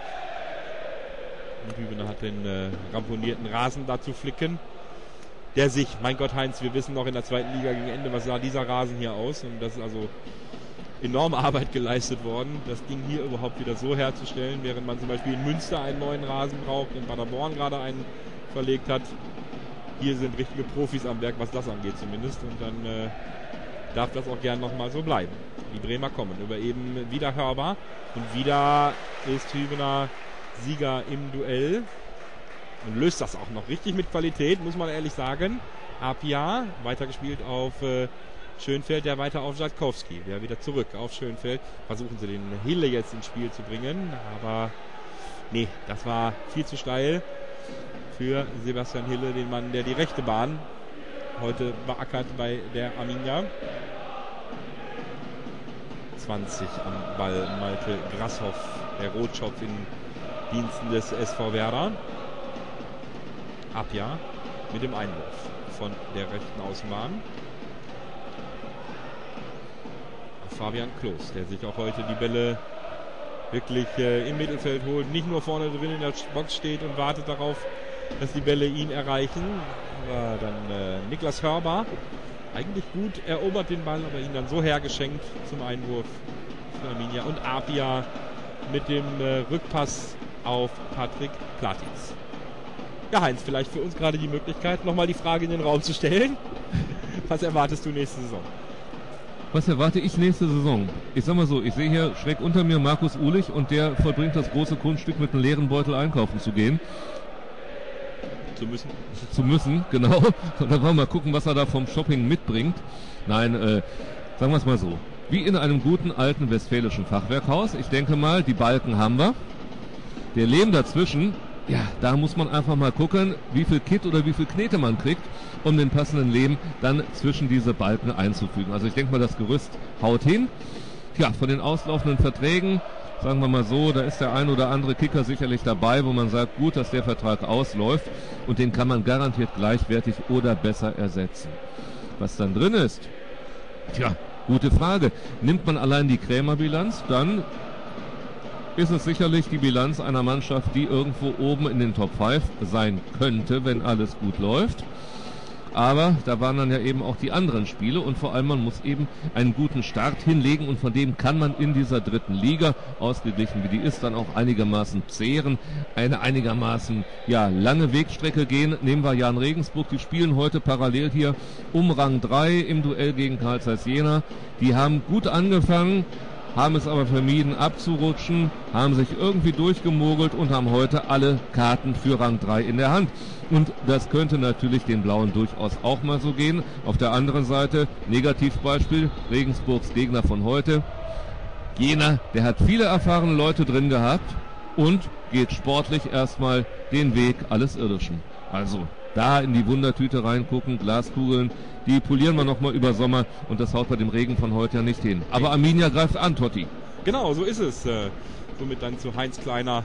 Und Hübener hat den äh, ramponierten Rasen da zu flicken. Der sich, mein Gott Heinz, wir wissen noch in der zweiten Liga gegen Ende, was sah dieser Rasen hier aus. Und das ist also enorme Arbeit geleistet worden, das Ding hier überhaupt wieder so herzustellen, während man zum Beispiel in Münster einen neuen Rasen braucht, in Paderborn gerade einen verlegt hat. Hier sind richtige Profis am Werk, was das angeht zumindest. Und dann äh, darf das auch gern nochmal so bleiben. Die Bremer kommen über eben wieder Hörber. Und wieder ist Hübener Sieger im Duell. Und löst das auch noch richtig mit Qualität, muss man ehrlich sagen. Apia, weitergespielt auf äh, Schönfeld, der weiter auf Rzadkowski. Der wieder zurück auf Schönfeld. Versuchen sie den Hille jetzt ins Spiel zu bringen. Aber nee, das war viel zu steil für Sebastian Hille, den Mann, der die rechte Bahn heute beackert bei der Arminia. zwanzig am Ball Malte Grasshoff, der Rotschopf in Diensten des S V Werder. Apia mit dem Einwurf von der rechten Außenbahn. Fabian Klos, der sich auch heute die Bälle wirklich äh, im Mittelfeld holt, nicht nur vorne drin in der Box steht und wartet darauf, dass die Bälle ihn erreichen. Aber dann äh, Niklas Hörber, eigentlich gut, erobert den Ball, aber ihn dann so hergeschenkt zum Einwurf für Arminia. Und Apia mit dem äh, Rückpass auf Patrick Platitz. Ja, Heinz, vielleicht für uns gerade die Möglichkeit, nochmal die Frage in den Raum zu stellen. Was erwartest du nächste Saison? Was erwarte ich nächste Saison? Ich sag mal so, ich sehe hier schräg unter mir Markus Uhlich und der vollbringt das große Kunststück, mit einem leeren Beutel einkaufen zu gehen. Zu müssen. Zu müssen, genau. Und dann wollen wir mal gucken, was er da vom Shopping mitbringt. Nein, äh, sagen wir es mal so. Wie in einem guten alten westfälischen Fachwerkhaus. Ich denke mal, die Balken haben wir. Der Lehm dazwischen, ja, da muss man einfach mal gucken, wie viel Kit oder wie viel Knete man kriegt, um den passenden Lehm dann zwischen diese Balken einzufügen. Also ich denke mal, das Gerüst haut hin. Tja, von den auslaufenden Verträgen, sagen wir mal so, da ist der ein oder andere Kicker sicherlich dabei, wo man sagt, gut, dass der Vertrag ausläuft und den kann man garantiert gleichwertig oder besser ersetzen. Was dann drin ist, tja, gute Frage. Nimmt man allein die Krämerbilanz, dann ist es sicherlich die Bilanz einer Mannschaft, die irgendwo oben in den Top fünf sein könnte, wenn alles gut läuft. Aber da waren dann ja eben auch die anderen Spiele und vor allem man muss eben einen guten Start hinlegen und von dem kann man in dieser dritten Liga, ausgeglichen wie die ist, dann auch einigermaßen zehren, eine einigermaßen ja lange Wegstrecke gehen. Nehmen wir Jan Regensburg, die spielen heute parallel hier um Rang drei im Duell gegen Carl Zeiss Jena. Die haben gut angefangen, haben es aber vermieden abzurutschen, haben sich irgendwie durchgemogelt und haben heute alle Karten für Rang drei in der Hand. Und das könnte natürlich den Blauen durchaus auch mal so gehen. Auf der anderen Seite, Negativbeispiel, Regensburgs Gegner von heute. Jena, der hat viele erfahrene Leute drin gehabt und geht sportlich erstmal den Weg alles Irdischen. Also da in die Wundertüte reingucken, Glaskugeln, die polieren wir nochmal über Sommer und das haut bei dem Regen von heute ja nicht hin. Aber Arminia greift an, Totti. Genau, so ist es. Äh, somit dann zu Heinz Kleiner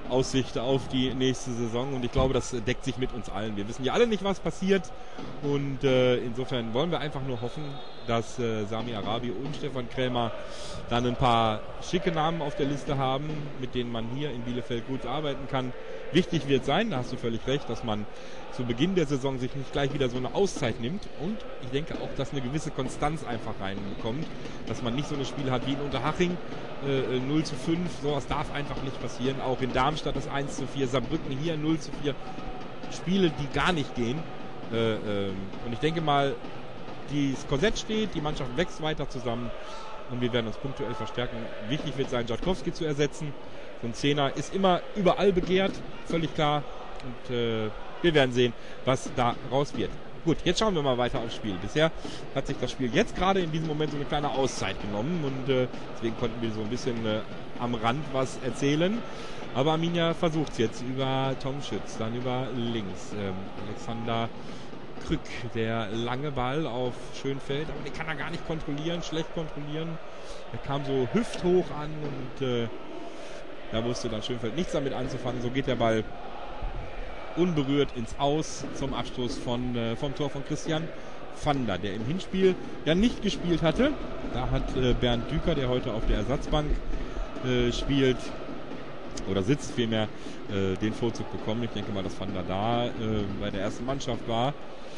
Aussicht auf die nächste Saison und ich glaube, das deckt sich mit uns allen. Wir wissen ja alle nicht, was passiert und äh, insofern wollen wir einfach nur hoffen, dass äh, Sami Arabi und Stefan Krämer dann ein paar schicke Namen auf der Liste haben, mit denen man hier in Bielefeld gut arbeiten kann. Wichtig wird sein, da hast du völlig recht, dass man zu Beginn der Saison sich nicht gleich wieder so eine Auszeit nimmt und ich denke auch, dass eine gewisse Konstanz einfach reinkommt, dass man nicht so ein Spiel hat wie in Unterhaching, äh, null zu fünf, sowas darf einfach nicht passieren, auch in Darmstadt das eins zu vier, Saarbrücken hier null zu vier, Spiele, die gar nicht gehen äh, äh, und ich denke mal, das Korsett steht, die Mannschaft wächst weiter zusammen und wir werden uns punktuell verstärken. Wichtig wird sein, Dżadkowski zu ersetzen. So ein Zehner ist immer überall begehrt, völlig klar. Und äh, wir werden sehen, was da raus wird. Gut, jetzt schauen wir mal weiter aufs Spiel. Bisher hat sich das Spiel jetzt gerade in diesem Moment so eine kleine Auszeit genommen und äh, deswegen konnten wir so ein bisschen äh, am Rand was erzählen. Aber Arminia versucht es jetzt über Tom Schütz, dann über links. Ähm, Alexander Krück, der lange Ball auf Schönfeld, aber den kann er gar nicht kontrollieren, schlecht kontrollieren. Er kam so hüfthoch an und äh, da wusste dann Schönfeld nichts damit anzufangen. So geht der Ball unberührt ins Aus zum Abstoß von, äh, vom Tor von Christian Vander, der im Hinspiel ja nicht gespielt hatte. Da hat äh, Bernd Düker, der heute auf der Ersatzbank äh, spielt, oder sitzt vielmehr, äh, den Vorzug bekommen. Ich denke mal, dass Vander da äh, bei der ersten Mannschaft war.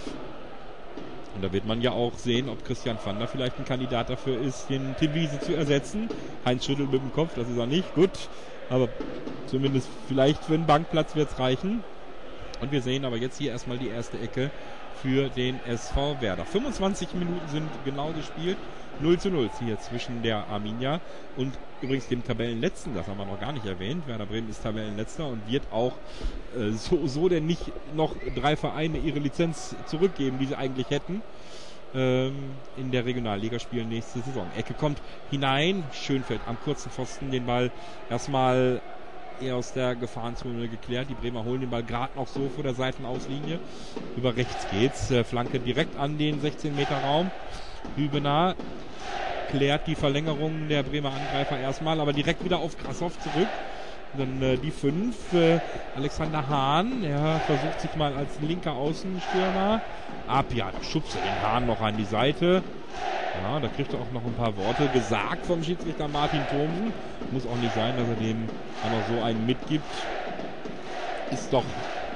Und da wird man ja auch sehen, ob Christian Vander vielleicht ein Kandidat dafür ist, den Tim Wiese zu ersetzen. Heinz schüttelt mit dem Kopf, das ist er nicht. Gut, aber zumindest vielleicht für einen Bankplatz wird es reichen. Und wir sehen aber jetzt hier erstmal die erste Ecke für den S V Werder. fünfundzwanzig Minuten sind genau gespielt. null zu null hier zwischen der Arminia und übrigens dem Tabellenletzten, das haben wir noch gar nicht erwähnt. Werder Bremen ist Tabellenletzter und wird auch äh, so, so denn nicht noch drei Vereine ihre Lizenz zurückgeben, die sie eigentlich hätten. Ähm, in der Regionalliga spielen nächste Saison. Ecke kommt hinein, Schönfeld am kurzen Pfosten, den Ball erstmal eher aus der Gefahrenzone geklärt. Die Bremer holen den Ball gerade noch so vor der Seitenauslinie. Über rechts geht's. Äh, Flanke direkt an den sechzehn Meter Raum. Hübener klärt die Verlängerung der Bremer Angreifer erstmal, aber direkt wieder auf Krassow zurück. Dann äh, die fünf, äh, Alexander Hahn, er versucht sich mal als linker Außenstürmer. Ab, ja, da schubst er den Hahn noch an die Seite. Ja, da kriegt er auch noch ein paar Worte gesagt vom Schiedsrichter Martin Thomsen. Muss auch nicht sein, dass er dem auch noch so einen mitgibt. Ist doch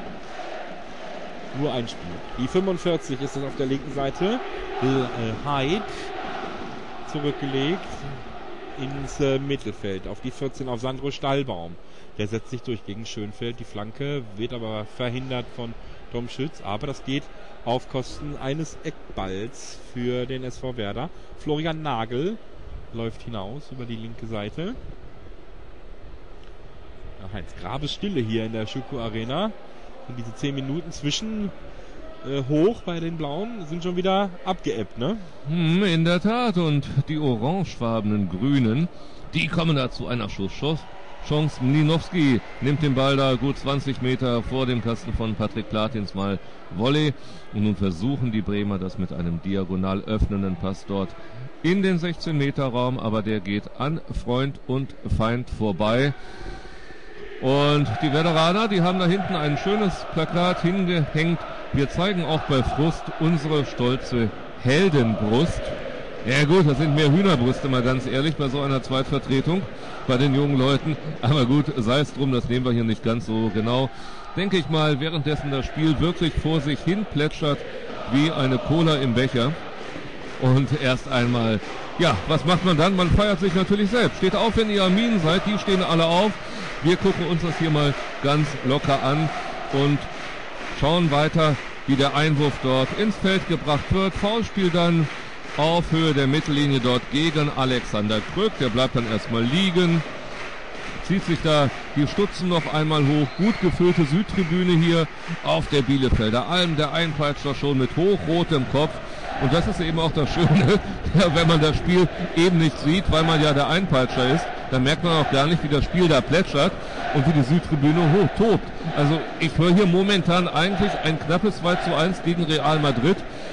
nur ein Spiel. Die fünfundvierzig ist das auf der linken Seite. Äh, Heid zurückgelegt ins äh, Mittelfeld. Auf die vierzehn auf Sandro Stallbaum. Der setzt sich durch gegen Schönfeld. Die Flanke wird aber verhindert von Tom Schütz. Aber das geht auf Kosten eines Eckballs für den S V Werder. Florian Nagel läuft hinaus über die linke Seite. Ja, Heinz Grabes Stille hier in der Schüko Arena. Und diese zehn Minuten zwischen äh, hoch bei den Blauen sind schon wieder abgeebbt, ne? Hm, in der Tat. Und die orangefarbenen Grünen, die kommen da zu einer Schusschance. Chance, Mlinowski nimmt den Ball da gut zwanzig Meter vor dem Kasten von Patrick Platins mal Volley. Und nun versuchen die Bremer das mit einem diagonal öffnenden Pass dort in den sechzehn Meter Raum. Aber der geht an Freund und Feind vorbei. Und die Werderaner, die haben da hinten ein schönes Plakat hingehängt. Wir zeigen auch bei Frust unsere stolze Heldenbrust. Ja gut, das sind mehr Hühnerbrüste, mal ganz ehrlich, bei so einer Zweitvertretung bei den jungen Leuten. Aber gut, sei es drum, das nehmen wir hier nicht ganz so genau. Denke ich mal, währenddessen das Spiel wirklich vor sich hin plätschert wie eine Cola im Becher. Und erst einmal, ja, was macht man dann? Man feiert sich natürlich selbst. Steht auf, wenn ihr Arminen seid, die stehen alle auf. Wir gucken uns das hier mal ganz locker an und schauen weiter, wie der Einwurf dort ins Feld gebracht wird. Foulspiel dann auf Höhe der Mittellinie dort gegen Alexander Krück. Der bleibt dann erstmal liegen, zieht sich da die Stutzen noch einmal hoch. Gut gefüllte Südtribüne hier auf der Bielefelder Alm. Der Einpeitscher schon mit hochrotem Kopf. Und das ist eben auch das Schöne, ja, wenn man das Spiel eben nicht sieht, weil man ja der Einpeitscher ist, dann merkt man auch gar nicht, wie das Spiel da plätschert und wie die Südtribüne hoch tobt. Also ich höre hier momentan eigentlich ein knappes zwei zu eins gegen Real Madrid.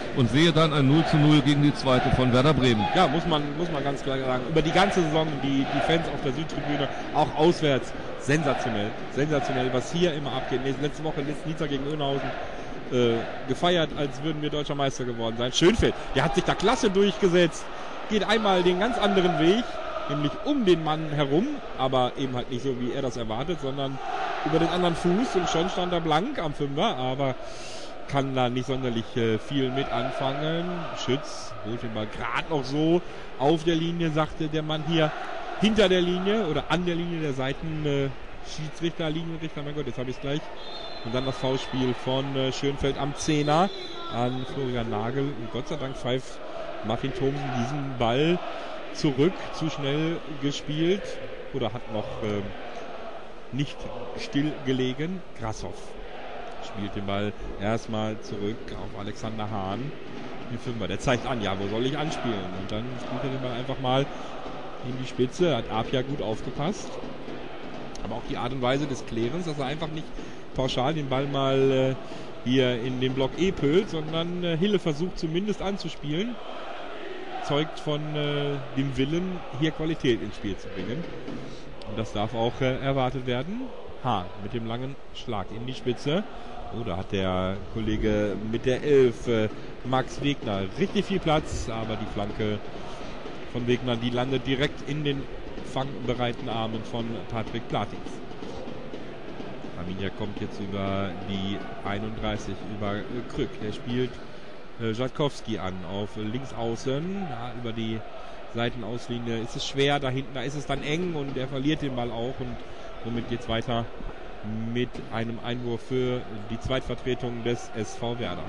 und sehe dann ein null zu null gegen die zweite von Werder Bremen. Ja, muss man, muss man ganz klar sagen. Über die ganze Saison, die, die Fans auf der Südtribüne, auch auswärts, sensationell. Sensationell, was hier immer abgeht. Letzte Woche, letzten Dienstag gegen Önhausen, äh, gefeiert, als würden wir deutscher Meister geworden sein. Schönfeld, der hat sich da klasse durchgesetzt, geht einmal den ganz anderen Weg, nämlich um den Mann herum, aber eben halt nicht so, wie er das erwartet, sondern über den anderen Fuß, und schon stand er blank am Fünfer, aber kann da nicht sonderlich äh, viel mit anfangen. Schütz holt ihn mal gerade noch so auf der Linie, sagte der Mann hier hinter der Linie oder an der Linie der Seiten äh, Schiedsrichter, Linienrichter, mein Gott, jetzt habe ich es gleich. Und dann das Foulspiel von äh, Schönfeld am Zehner an Florian Nagel, und Gott sei Dank pfeift Martin Thomsen diesen Ball zurück, zu schnell gespielt oder hat noch äh, nicht stillgelegen. Grashoff spielt den Ball erstmal zurück auf Alexander Hahn. Die Fünfer, der zeigt an, ja, wo soll ich anspielen? Und dann spielt er den Ball einfach mal in die Spitze. Hat Apia gut aufgepasst. Aber auch die Art und Weise des Klärens, dass er einfach nicht pauschal den Ball mal äh, hier in den Block E pölt, sondern äh, Hille versucht zumindest anzuspielen. Zeugt von äh, dem Willen, hier Qualität ins Spiel zu bringen. Und das darf auch äh, erwartet werden. Hahn mit dem langen Schlag in die Spitze. Oh, da hat der Kollege mit der Elf, äh, Max Wegner, richtig viel Platz, aber die Flanke von Wegner, die landet direkt in den fangbereiten Armen von Patrick Platings. Arminia kommt jetzt über die einunddreißig, über äh, Krück. Der spielt äh, Jatkowski an auf links außen, ja, über die Seitenauslinie ist es schwer, da hinten, da ist es dann eng, und er verliert den Ball auch, und somit geht es weiter mit einem Einwurf für die Zweitvertretung des S V Werder.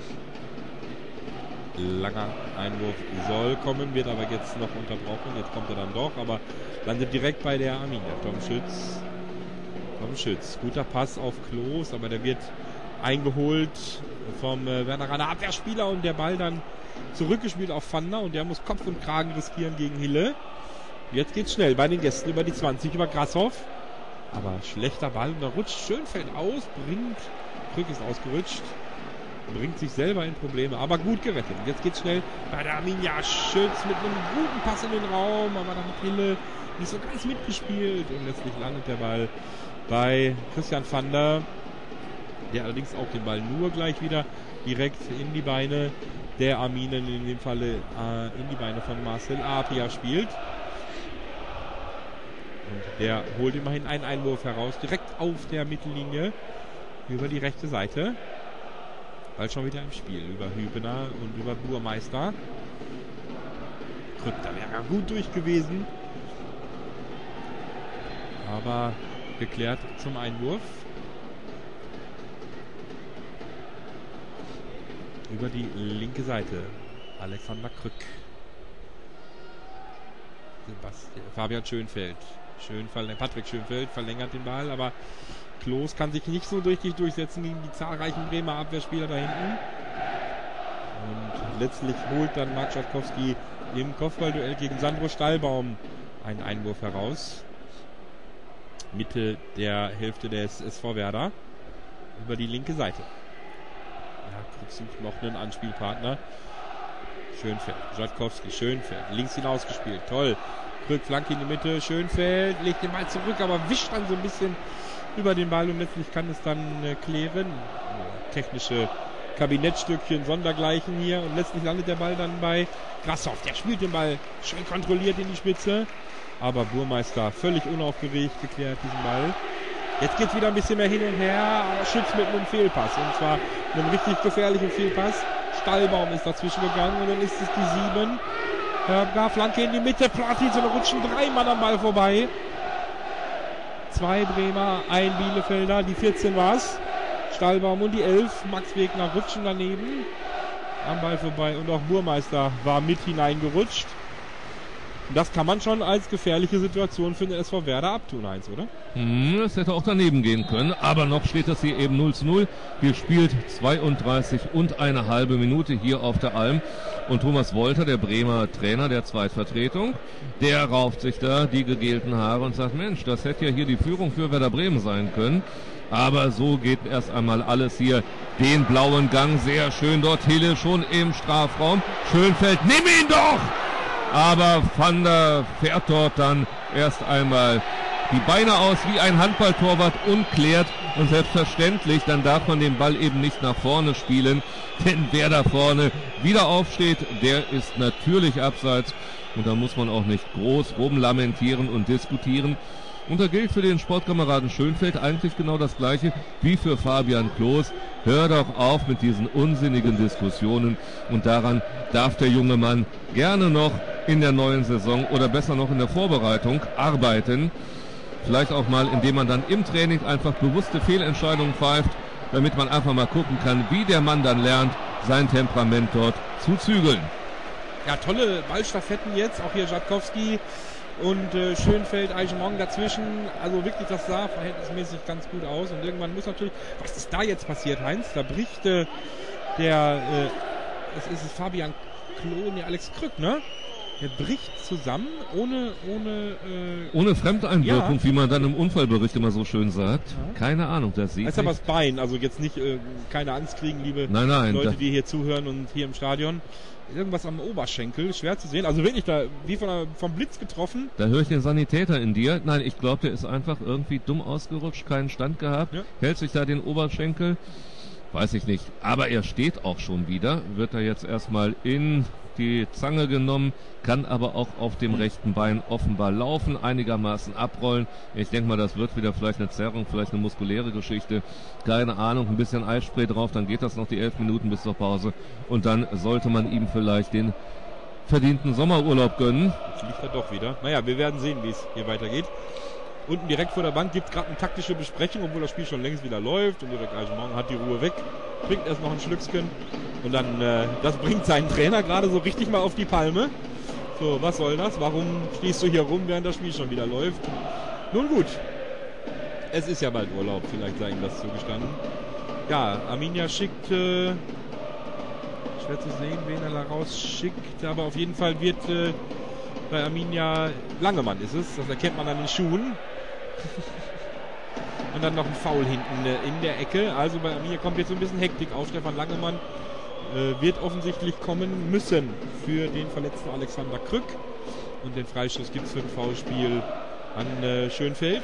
Langer Einwurf soll kommen, wird aber jetzt noch unterbrochen, jetzt kommt er dann doch, aber landet direkt bei der Arminia. Tom Schütz, Tom Schütz, guter Pass auf Klos, aber der wird eingeholt vom äh, Werneraner Abwehrspieler, und der Ball dann zurückgespielt auf Vander, und der muss Kopf und Kragen riskieren gegen Hille. Jetzt geht's schnell bei den Gästen über die zwanzig, über Grashoff. Aber schlechter Ball, und da rutscht Schönfeld aus, bringt, Krück ist ausgerutscht, bringt sich selber in Probleme, aber gut gerettet. Jetzt geht's schnell bei der Arminia. Schütz mit einem guten Pass in den Raum, aber dann hat Hille nicht so ganz mitgespielt, und letztlich landet der Ball bei Christian Vander, der allerdings auch den Ball nur gleich wieder direkt in die Beine der Arminen, in dem Falle äh, in die Beine von Marcel Apia spielt. Und der holt immerhin einen Einwurf heraus, direkt auf der Mittellinie über die rechte Seite. Ball schon wieder im Spiel über Hübener und über Burmeister. Krück, da wäre er gut durch gewesen. Aber geklärt zum Einwurf. Über die linke Seite. Alexander Krück. Sebastian, Fabian Schönfeld. Schön verlängert, Patrick Schönfeld verlängert den Ball, aber Klos kann sich nicht so richtig durchsetzen gegen die zahlreichen Bremer Abwehrspieler da hinten. Und letztlich holt dann Marc Jatkowski im Kopfballduell gegen Sandro Stallbaum einen Einwurf heraus. Mitte der Hälfte des S V Werder. Über die linke Seite. Ja, Krück sucht noch einen Anspielpartner. Schönfeld, Jatkowski, Schönfeld, links hinausgespielt, toll. Krück, Flanke in die Mitte, Schönfeld, legt den Ball zurück, aber wischt dann so ein bisschen über den Ball, und letztlich kann es dann äh, klären. Ja, technische Kabinettstückchen, Sondergleichen hier, und letztlich landet der Ball dann bei Grashoff. Der spielt den Ball schön kontrolliert in die Spitze, aber Burmeister völlig unaufgeregt geklärt diesen Ball. Jetzt geht es wieder ein bisschen mehr hin und her, aber Schütz mit einem Fehlpass, und zwar einem richtig gefährlichen Fehlpass. Stallbaum ist dazwischen gegangen, und dann ist es die sieben. Ja, Flanke in die Mitte, Platins, und da rutschen drei Mann am Ball vorbei. Zwei Bremer, ein Bielefelder, die vierzehn war's. Stallbaum und die elf. Max Wegner rutschen daneben am Ball vorbei, und auch Burmeister war mit hineingerutscht. Das kann man schon als gefährliche Situation für den S V Werder abtun, Heinz, oder? Hm, das hätte auch daneben gehen können, aber noch steht das hier eben null zu null. Gespielt zweiunddreißig und eine halbe Minute hier auf der Alm. Und Thomas Wolter, der Bremer Trainer der Zweitvertretung, der rauft sich da die gegelten Haare und sagt, Mensch, das hätte ja hier die Führung für Werder Bremen sein können. Aber so geht erst einmal alles hier den blauen Gang. Sehr schön dort, Hille schon im Strafraum. Schönfeld, nimm ihn doch! Aber Van der fährt dort dann erst einmal die Beine aus wie ein Handballtorwart und klärt. Und selbstverständlich, dann darf man den Ball eben nicht nach vorne spielen. Denn wer da vorne wieder aufsteht, der ist natürlich abseits. Und da muss man auch nicht groß rumlamentieren und diskutieren. Und da gilt für den Sportkameraden Schönfeld eigentlich genau das Gleiche wie für Fabian Klos. Hör doch auf mit diesen unsinnigen Diskussionen. Und daran darf der junge Mann gerne noch in der neuen Saison oder besser noch in der Vorbereitung arbeiten. Vielleicht auch mal, indem man dann im Training einfach bewusste Fehlentscheidungen pfeift, damit man einfach mal gucken kann, wie der Mann dann lernt, sein Temperament dort zu zügeln. Ja, tolle Ballstaffetten jetzt, auch hier Żadkowski und äh, Schönfeld, Eichemong dazwischen. Also wirklich, das sah verhältnismäßig ganz gut aus. Und irgendwann muss natürlich, was ist da jetzt passiert, Heinz? Da bricht äh, der, äh, das ist es Fabian Klo, ne, Alex Krück, ne? Der bricht zusammen, ohne, ohne, äh ohne Fremdeinwirkung, ja. Wie man dann im Unfallbericht immer so schön sagt. Ja. Keine Ahnung, das sieht Das ist aber das Bein, also jetzt nicht, äh, keine Angst kriegen, liebe nein, nein, Leute, die hier zuhören und hier im Stadion. Irgendwas am Oberschenkel, schwer zu sehen. Also wirklich da, wie von einer, vom Blitz getroffen. Da höre ich den Sanitäter in dir. Nein, ich glaube, der ist einfach irgendwie dumm ausgerutscht, keinen Stand gehabt, ja. Hält sich da den Oberschenkel. Weiß ich nicht. Aber er steht auch schon wieder. Wird er jetzt erstmal in die Zange genommen, kann aber auch auf dem rechten Bein offenbar laufen, einigermaßen abrollen. Ich denke mal, das wird wieder vielleicht eine Zerrung, vielleicht eine muskuläre Geschichte. Keine Ahnung, ein bisschen Eisspray drauf, dann geht das noch die elf Minuten bis zur Pause. Und dann sollte man ihm vielleicht den verdienten Sommerurlaub gönnen. Jetzt liegt er doch wieder. Naja, wir werden sehen, wie es hier weitergeht. Unten direkt vor der Bank gibt es gerade eine taktische Besprechung, obwohl das Spiel schon längst wieder läuft. Und direkt Eichemong hat die Ruhe weg, trinkt erst noch ein Schlückchen. Und dann, äh, das bringt seinen Trainer gerade so richtig mal auf die Palme. So, was soll das? Warum stehst du hier rum, während das Spiel schon wieder läuft? Nun gut, es ist ja bald Urlaub, vielleicht sei ihm das zugestanden. Ja, Arminia schickt, äh, schwer zu sehen, wen er da rausschickt, aber auf jeden Fall wird äh, bei Arminia Langemann ist es, das erkennt man an den Schuhen. Und dann noch ein Foul hinten äh, in der Ecke. Also bei Arminia kommt jetzt so ein bisschen Hektik auf. Stefan Langemann äh, wird offensichtlich kommen müssen für den verletzten Alexander Krück. Und den Freistoß gibt es für ein Foulspiel an äh, Schönfeld.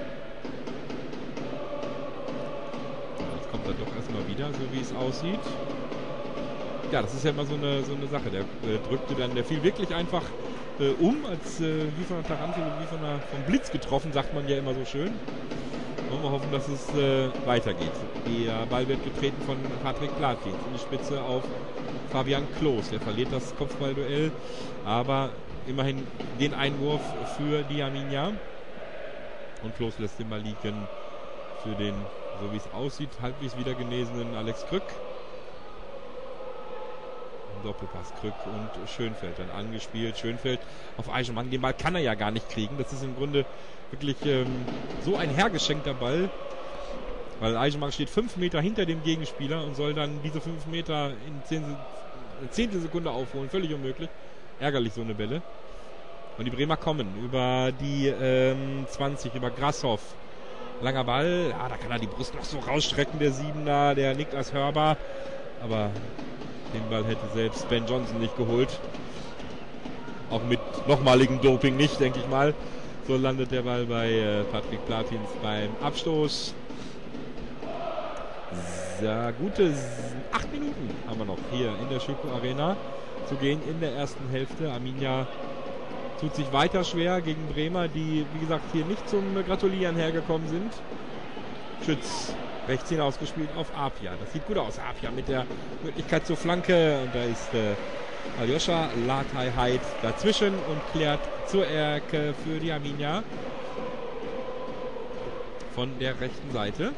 Jetzt kommt er doch erstmal wieder, so wie es aussieht. Ja, das ist ja immer so eine, so eine Sache. Der äh, drückte dann, der fiel wirklich einfach äh, um, als äh, wie von einer Tarantel, wie von einer, vom Blitz getroffen, sagt man ja immer so schön. Und wir hoffen, dass es äh, weitergeht. Der Ball wird getreten von Patrick Platin in die Spitze auf Fabian Klos. Der verliert das Kopfballduell, aber immerhin den Einwurf für die Arminia. Und Klos lässt den Ball liegen für den, so wie es aussieht, halbwegs wieder genesenen Alex Krück. Doppelpass Krück und Schönfeld dann angespielt. Schönfeld auf Eichemong. Den Ball kann er ja gar nicht kriegen. Das ist im Grunde wirklich ähm, so ein hergeschenkter Ball. Weil Eichemong steht fünf Meter hinter dem Gegenspieler und soll dann diese fünf Meter in zehn Zehntel Sekunde aufholen. Völlig unmöglich. Ärgerlich so eine Bälle. Und die Bremer kommen über die ähm, zwanzig, über Grashoff. Langer Ball. Ja, da kann er die Brust noch so rausstrecken, der Siebener, der Niklas Hörber. Aber den Ball hätte selbst Ben Johnson nicht geholt. Auch mit nochmaligem Doping nicht, denke ich mal. So landet der Ball bei äh, Patrick Platins beim Abstoß. Sehr gute acht Minuten haben wir noch hier in der Schüko Arena zu gehen in der ersten Hälfte. Arminia tut sich weiter schwer gegen Bremer, die, wie gesagt, hier nicht zum Gratulieren hergekommen sind. Schütz rechts hinausgespielt auf Apia. Das sieht gut aus. Apia mit der Möglichkeit zur Flanke. Und da ist äh, Aljoscha Latai-Heid dazwischen und klärt zur Ecke für die Arminia von der rechten Seite.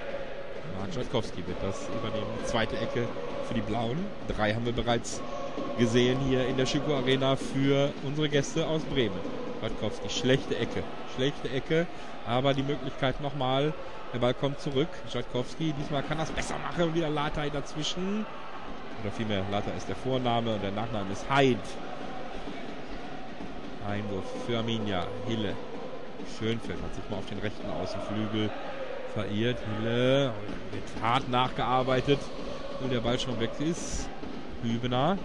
Mark Żadkowski wird das übernehmen. Zweite Ecke für die Blauen. Drei haben wir bereits gesehen hier in der Schüko Arena für unsere Gäste aus Bremen. Schwatkowski, schlechte Ecke, schlechte Ecke, aber die Möglichkeit nochmal, der Ball kommt zurück. Schwatkowski, diesmal kann das besser machen, wieder Latai dazwischen. Oder vielmehr, Latai ist der Vorname und der Nachname ist Heid. Einwurf für Arminia, Hille. Schönfeld hat sich mal auf den rechten Außenflügel verirrt. Hille wird hart nachgearbeitet, wo der Ball schon weg ist. Hübener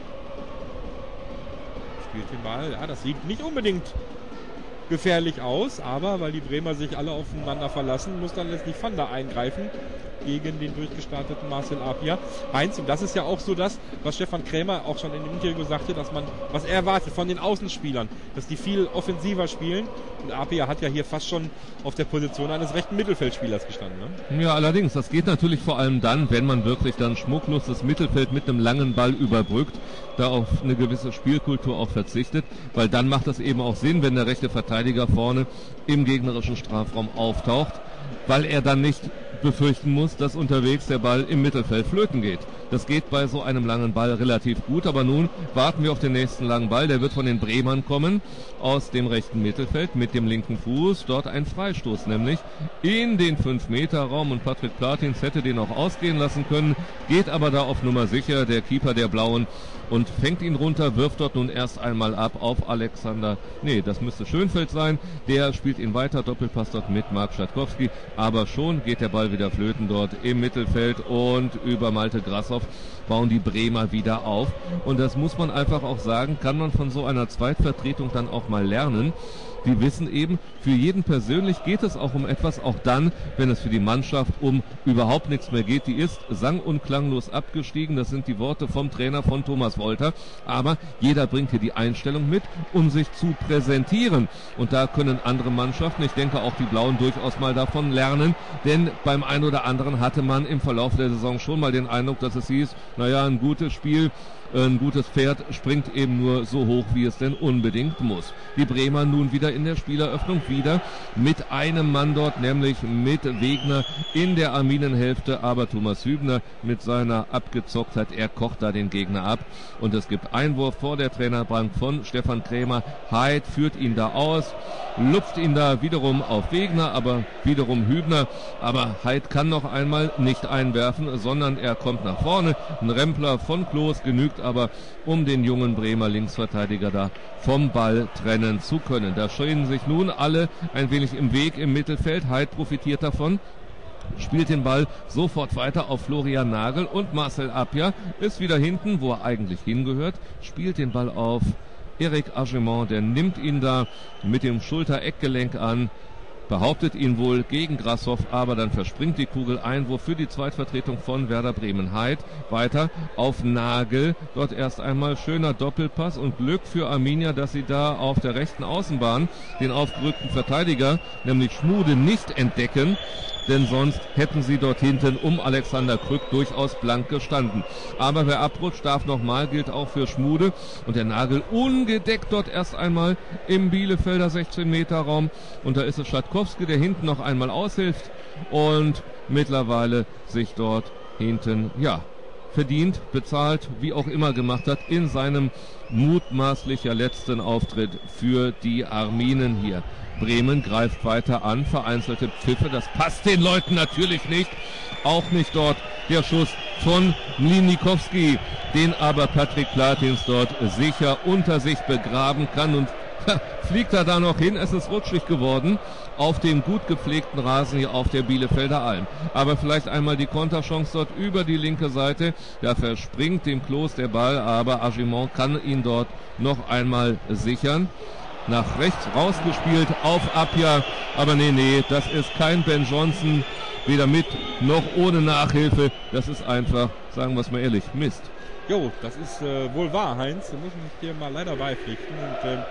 spielt den Ball. Ja, das sieht nicht unbedingt gefährlich aus, aber weil die Bremer sich alle aufeinander verlassen, muss dann letztlich Van der eingreifen gegen den durchgestarteten Marcel Apia. Heinz, und das ist ja auch so das, was Stefan Krämer auch schon in dem Interview sagte, dass man, was er erwartet von den Außenspielern, dass die viel offensiver spielen. Und Apia hat ja hier fast schon auf der Position eines rechten Mittelfeldspielers gestanden. Ne? Ja, allerdings, das geht natürlich vor allem dann, wenn man wirklich dann schmucklos das Mittelfeld mit einem langen Ball überbrückt, da auf eine gewisse Spielkultur auch verzichtet, weil dann macht das eben auch Sinn, wenn der rechte Verteidiger vorne im gegnerischen Strafraum auftaucht, weil er dann nicht befürchten muss, dass unterwegs der Ball im Mittelfeld flöten geht. Das geht bei so einem langen Ball relativ gut, aber nun warten wir auf den nächsten langen Ball. Der wird von den Bremern kommen, aus dem rechten Mittelfeld mit dem linken Fuß. Dort ein Freistoß, nämlich in den fünf Meter Raum, und Patrick Platins hätte den auch ausgehen lassen können, geht aber da auf Nummer sicher, der Keeper der Blauen, und fängt ihn runter, wirft dort nun erst einmal ab auf Alexander, nee, das müsste Schönfeld sein, der spielt ihn weiter, Doppelpass dort mit Marc Schwatkowski, aber schon geht der Ball wieder flöten dort im Mittelfeld, und über Malte Grashoff bauen die Bremer wieder auf, und das muss man einfach auch sagen, kann man von so einer Zweitvertretung dann auch mal lernen. Die wissen eben, für jeden persönlich geht es auch um etwas, auch dann, wenn es für die Mannschaft um überhaupt nichts mehr geht. Die ist sang- und klanglos abgestiegen, das sind die Worte vom Trainer von Thomas Wolter, aber jeder bringt hier die Einstellung mit, um sich zu präsentieren, und da können andere Mannschaften, ich denke auch die Blauen, durchaus mal davon lernen, denn beim einen oder anderen hatte man im Verlauf der Saison schon mal den Eindruck, dass es hieß, naja, ein gutes Spiel, ein gutes Pferd springt eben nur so hoch, wie es denn unbedingt muss. Die Bremer nun wieder in der Spieleröffnung, wieder mit einem Mann dort, nämlich mit Wegner in der Arminenhälfte, aber Thomas Hübner mit seiner Abgezocktheit, er kocht da den Gegner ab, und es gibt Einwurf vor der Trainerbank von Stefan Krämer. Heid führt ihn da aus, lupft ihn da wiederum auf Wegner, aber wiederum Hübner, aber Heid kann noch einmal nicht einwerfen, sondern er kommt nach vorne. Ein Rempler von Klos genügt aber, um den jungen Bremer Linksverteidiger da vom Ball trennen zu können. Da stehen sich nun alle ein wenig im Weg im Mittelfeld. Heid profitiert davon, spielt den Ball sofort weiter auf Florian Nagel, und Marcel Apia ist wieder hinten, wo er eigentlich hingehört, spielt den Ball auf Eric Agemont, der nimmt ihn da mit dem Schulter-Eckgelenk an, behauptet ihn wohl gegen Grashoff, aber dann verspringt die Kugel. Einwurf für die Zweitvertretung von Werder Bremen. Heid weiter auf Nagel, dort erst einmal schöner Doppelpass und Glück für Arminia, dass sie da auf der rechten Außenbahn den aufgerückten Verteidiger, nämlich Schmude, nicht entdecken, denn sonst hätten sie dort hinten um Alexander Krück durchaus blank gestanden. Aber wer abrutscht, darf nochmal, gilt auch für Schmude, und der Nagel ungedeckt dort erst einmal im Bielefelder sechzehn Meter Raum, und da ist es Schwatkowski, der hinten noch einmal aushilft und mittlerweile sich dort hinten, ja, verdient, bezahlt, wie auch immer gemacht hat, in seinem mutmaßlicher letzten Auftritt für die Arminen hier. Bremen greift weiter an, vereinzelte Pfiffe, das passt den Leuten natürlich nicht, auch nicht dort der Schuss von Mlinikowski, den aber Patrick Platins dort sicher unter sich begraben kann, und fliegt er da noch hin, es ist rutschig geworden auf dem gut gepflegten Rasen hier auf der Bielefelder Alm. Aber vielleicht einmal die Konterchance dort über die linke Seite, da verspringt dem Klos der Ball, aber Agemont kann ihn dort noch einmal sichern. Nach rechts rausgespielt auf Apia, aber nee, nee, das ist kein Ben Johnson, weder mit noch ohne Nachhilfe, das ist einfach, sagen wir es mal ehrlich, Mist. Jo, das ist äh, wohl wahr, Heinz, da muss ich dir mal leider beipflichten, und äh,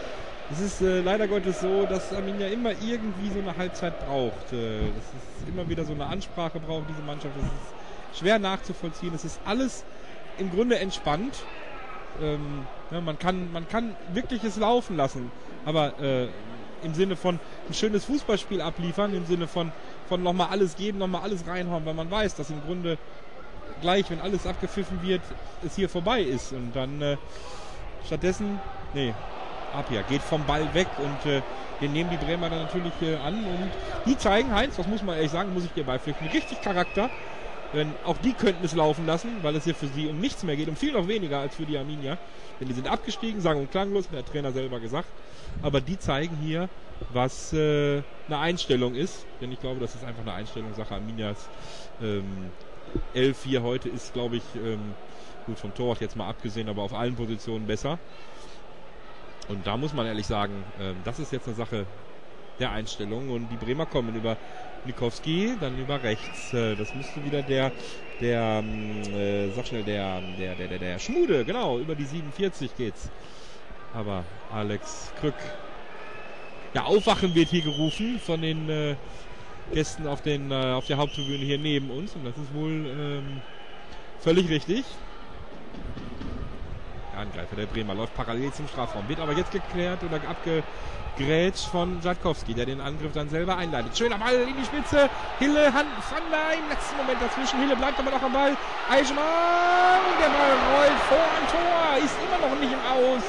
es ist äh, leider Gottes so, dass Arminia immer irgendwie so eine Halbzeit braucht, äh, das ist immer wieder so eine Ansprache braucht diese Mannschaft, das ist schwer nachzuvollziehen, es ist alles im Grunde entspannt. Ähm, ja, man kann man kann wirklich es laufen lassen, aber äh, im Sinne von ein schönes Fußballspiel abliefern, im Sinne von von nochmal alles geben, nochmal alles reinhauen, weil man weiß, dass im Grunde gleich, wenn alles abgepfiffen wird, es hier vorbei ist. Und dann äh, stattdessen, nee, Apia geht vom Ball weg und äh, den nehmen die Bremer dann natürlich äh, an. Und die zeigen, Heinz, was muss man ehrlich sagen, muss ich dir beipflichten, richtig Charakter. Denn auch die könnten es laufen lassen, weil es hier für sie um nichts mehr geht, um viel noch weniger als für die Arminia. Denn die sind abgestiegen, sagen und klanglos, hat der Trainer selber gesagt. Aber die zeigen hier, was äh, eine Einstellung ist. Denn ich glaube, das ist einfach eine Einstellungssache. Arminias ähm, elf vier heute ist, glaube ich, ähm, gut vom Torwart jetzt mal abgesehen, aber auf allen Positionen besser. Und da muss man ehrlich sagen, ähm, das ist jetzt eine Sache der Einstellung. Und die Bremer kommen über Nikowski, dann über rechts. Äh, das müsste wieder der, der, äh, sag schnell, der, der, der, der, der Schmude, genau, über die siebenundvierzig geht's. Aber Alex Krück, ja, Aufwachen wird hier gerufen von den äh, Gästen auf, den, äh, auf der Haupttribüne hier neben uns. Und das ist wohl ähm, völlig richtig. Der Angreifer der Bremer läuft parallel zum Strafraum, wird aber jetzt geklärt oder abgegrätscht von Jatkowski, der den Angriff dann selber einleitet. Schöner Ball in die Spitze. Hille, Hand, Van der im letzten Moment dazwischen. Hille bleibt aber noch am Ball. Eichmann, der Ball rollt vor ein Tor, ist immer noch nicht im Aus.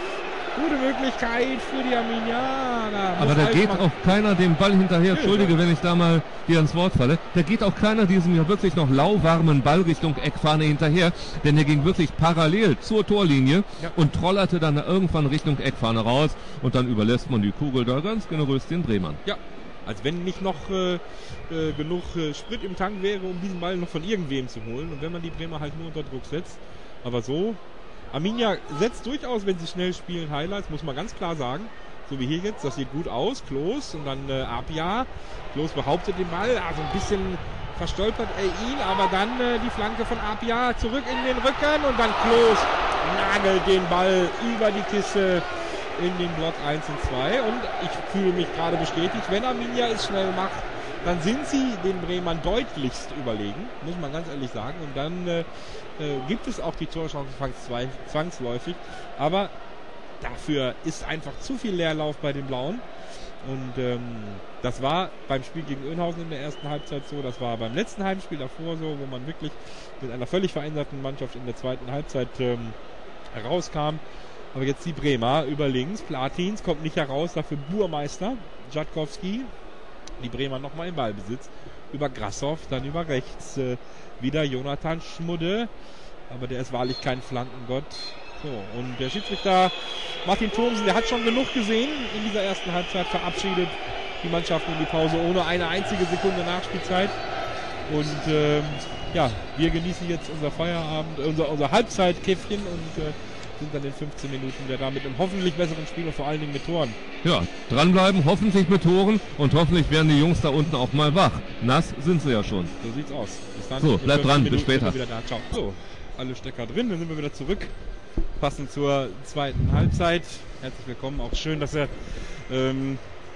Gute Möglichkeit für die Arminia. Da aber da geht auch keiner dem Ball hinterher. Entschuldige, wenn ich da mal dir ins Wort falle. Da geht auch keiner diesem ja wirklich noch lauwarmen Ball Richtung Eckfahne hinterher. Denn der ging wirklich parallel zur Torlinie ja. und trollerte dann irgendwann Richtung Eckfahne raus. Und dann überlässt man die Kugel da ganz generös den Bremern. Ja, als wenn nicht noch äh, äh, genug äh, Sprit im Tank wäre, um diesen Ball noch von irgendwem zu holen. Und wenn man die Bremer halt nur unter Druck setzt. Aber so... Arminia setzt durchaus, wenn sie schnell spielen, Highlights, muss man ganz klar sagen. So wie hier jetzt, das sieht gut aus. Klos und dann äh, Apia. Klos behauptet den Ball, also ein bisschen verstolpert er ihn, aber dann äh, die Flanke von Apia zurück in den Rücken und dann Klos nagelt den Ball über die Kiste in den Block eins und zwei. Und ich fühle mich gerade bestätigt, wenn Arminia es schnell macht, dann sind sie den Bremern deutlichst überlegen, muss man ganz ehrlich sagen. Und dann äh, äh, gibt es auch die Torchancen zwangsläufig. Aber dafür ist einfach zu viel Leerlauf bei den Blauen. Und ähm, das war beim Spiel gegen Oenhausen in der ersten Halbzeit so. Das war beim letzten Heimspiel davor so, wo man wirklich mit einer völlig veränderten Mannschaft in der zweiten Halbzeit ähm, herauskam. Aber jetzt die Bremer über links. Platins kommt nicht heraus, dafür Burmeister, Jatkowski. Die Bremer nochmal im Ballbesitz. Über Grassoff, dann über rechts. Äh, wieder Jonathan Schmudde. Aber der ist wahrlich kein Flankengott. So, und der Schiedsrichter Martin Thomsen, der hat schon genug gesehen in dieser ersten Halbzeit. Verabschiedet die Mannschaft in die Pause ohne eine einzige Sekunde Nachspielzeit. Und ähm, ja, wir genießen jetzt unser Feierabend, unser, unser Halbzeitkäffchen und äh, sind dann in fünfzehn Minuten der da mit einem hoffentlich besseren Spiel und vor allen Dingen mit Toren. Ja, dranbleiben, hoffentlich mit Toren und hoffentlich werden die Jungs da unten auch mal wach. Nass sind sie ja schon. So sieht's aus. Bis dann. So, bleibt dran, Minuten bis später. Wieder da. Ciao. So, alle Stecker drin, dann sind wir wieder zurück. Passend zur zweiten Halbzeit. Herzlich willkommen, auch schön, dass ihr ähm,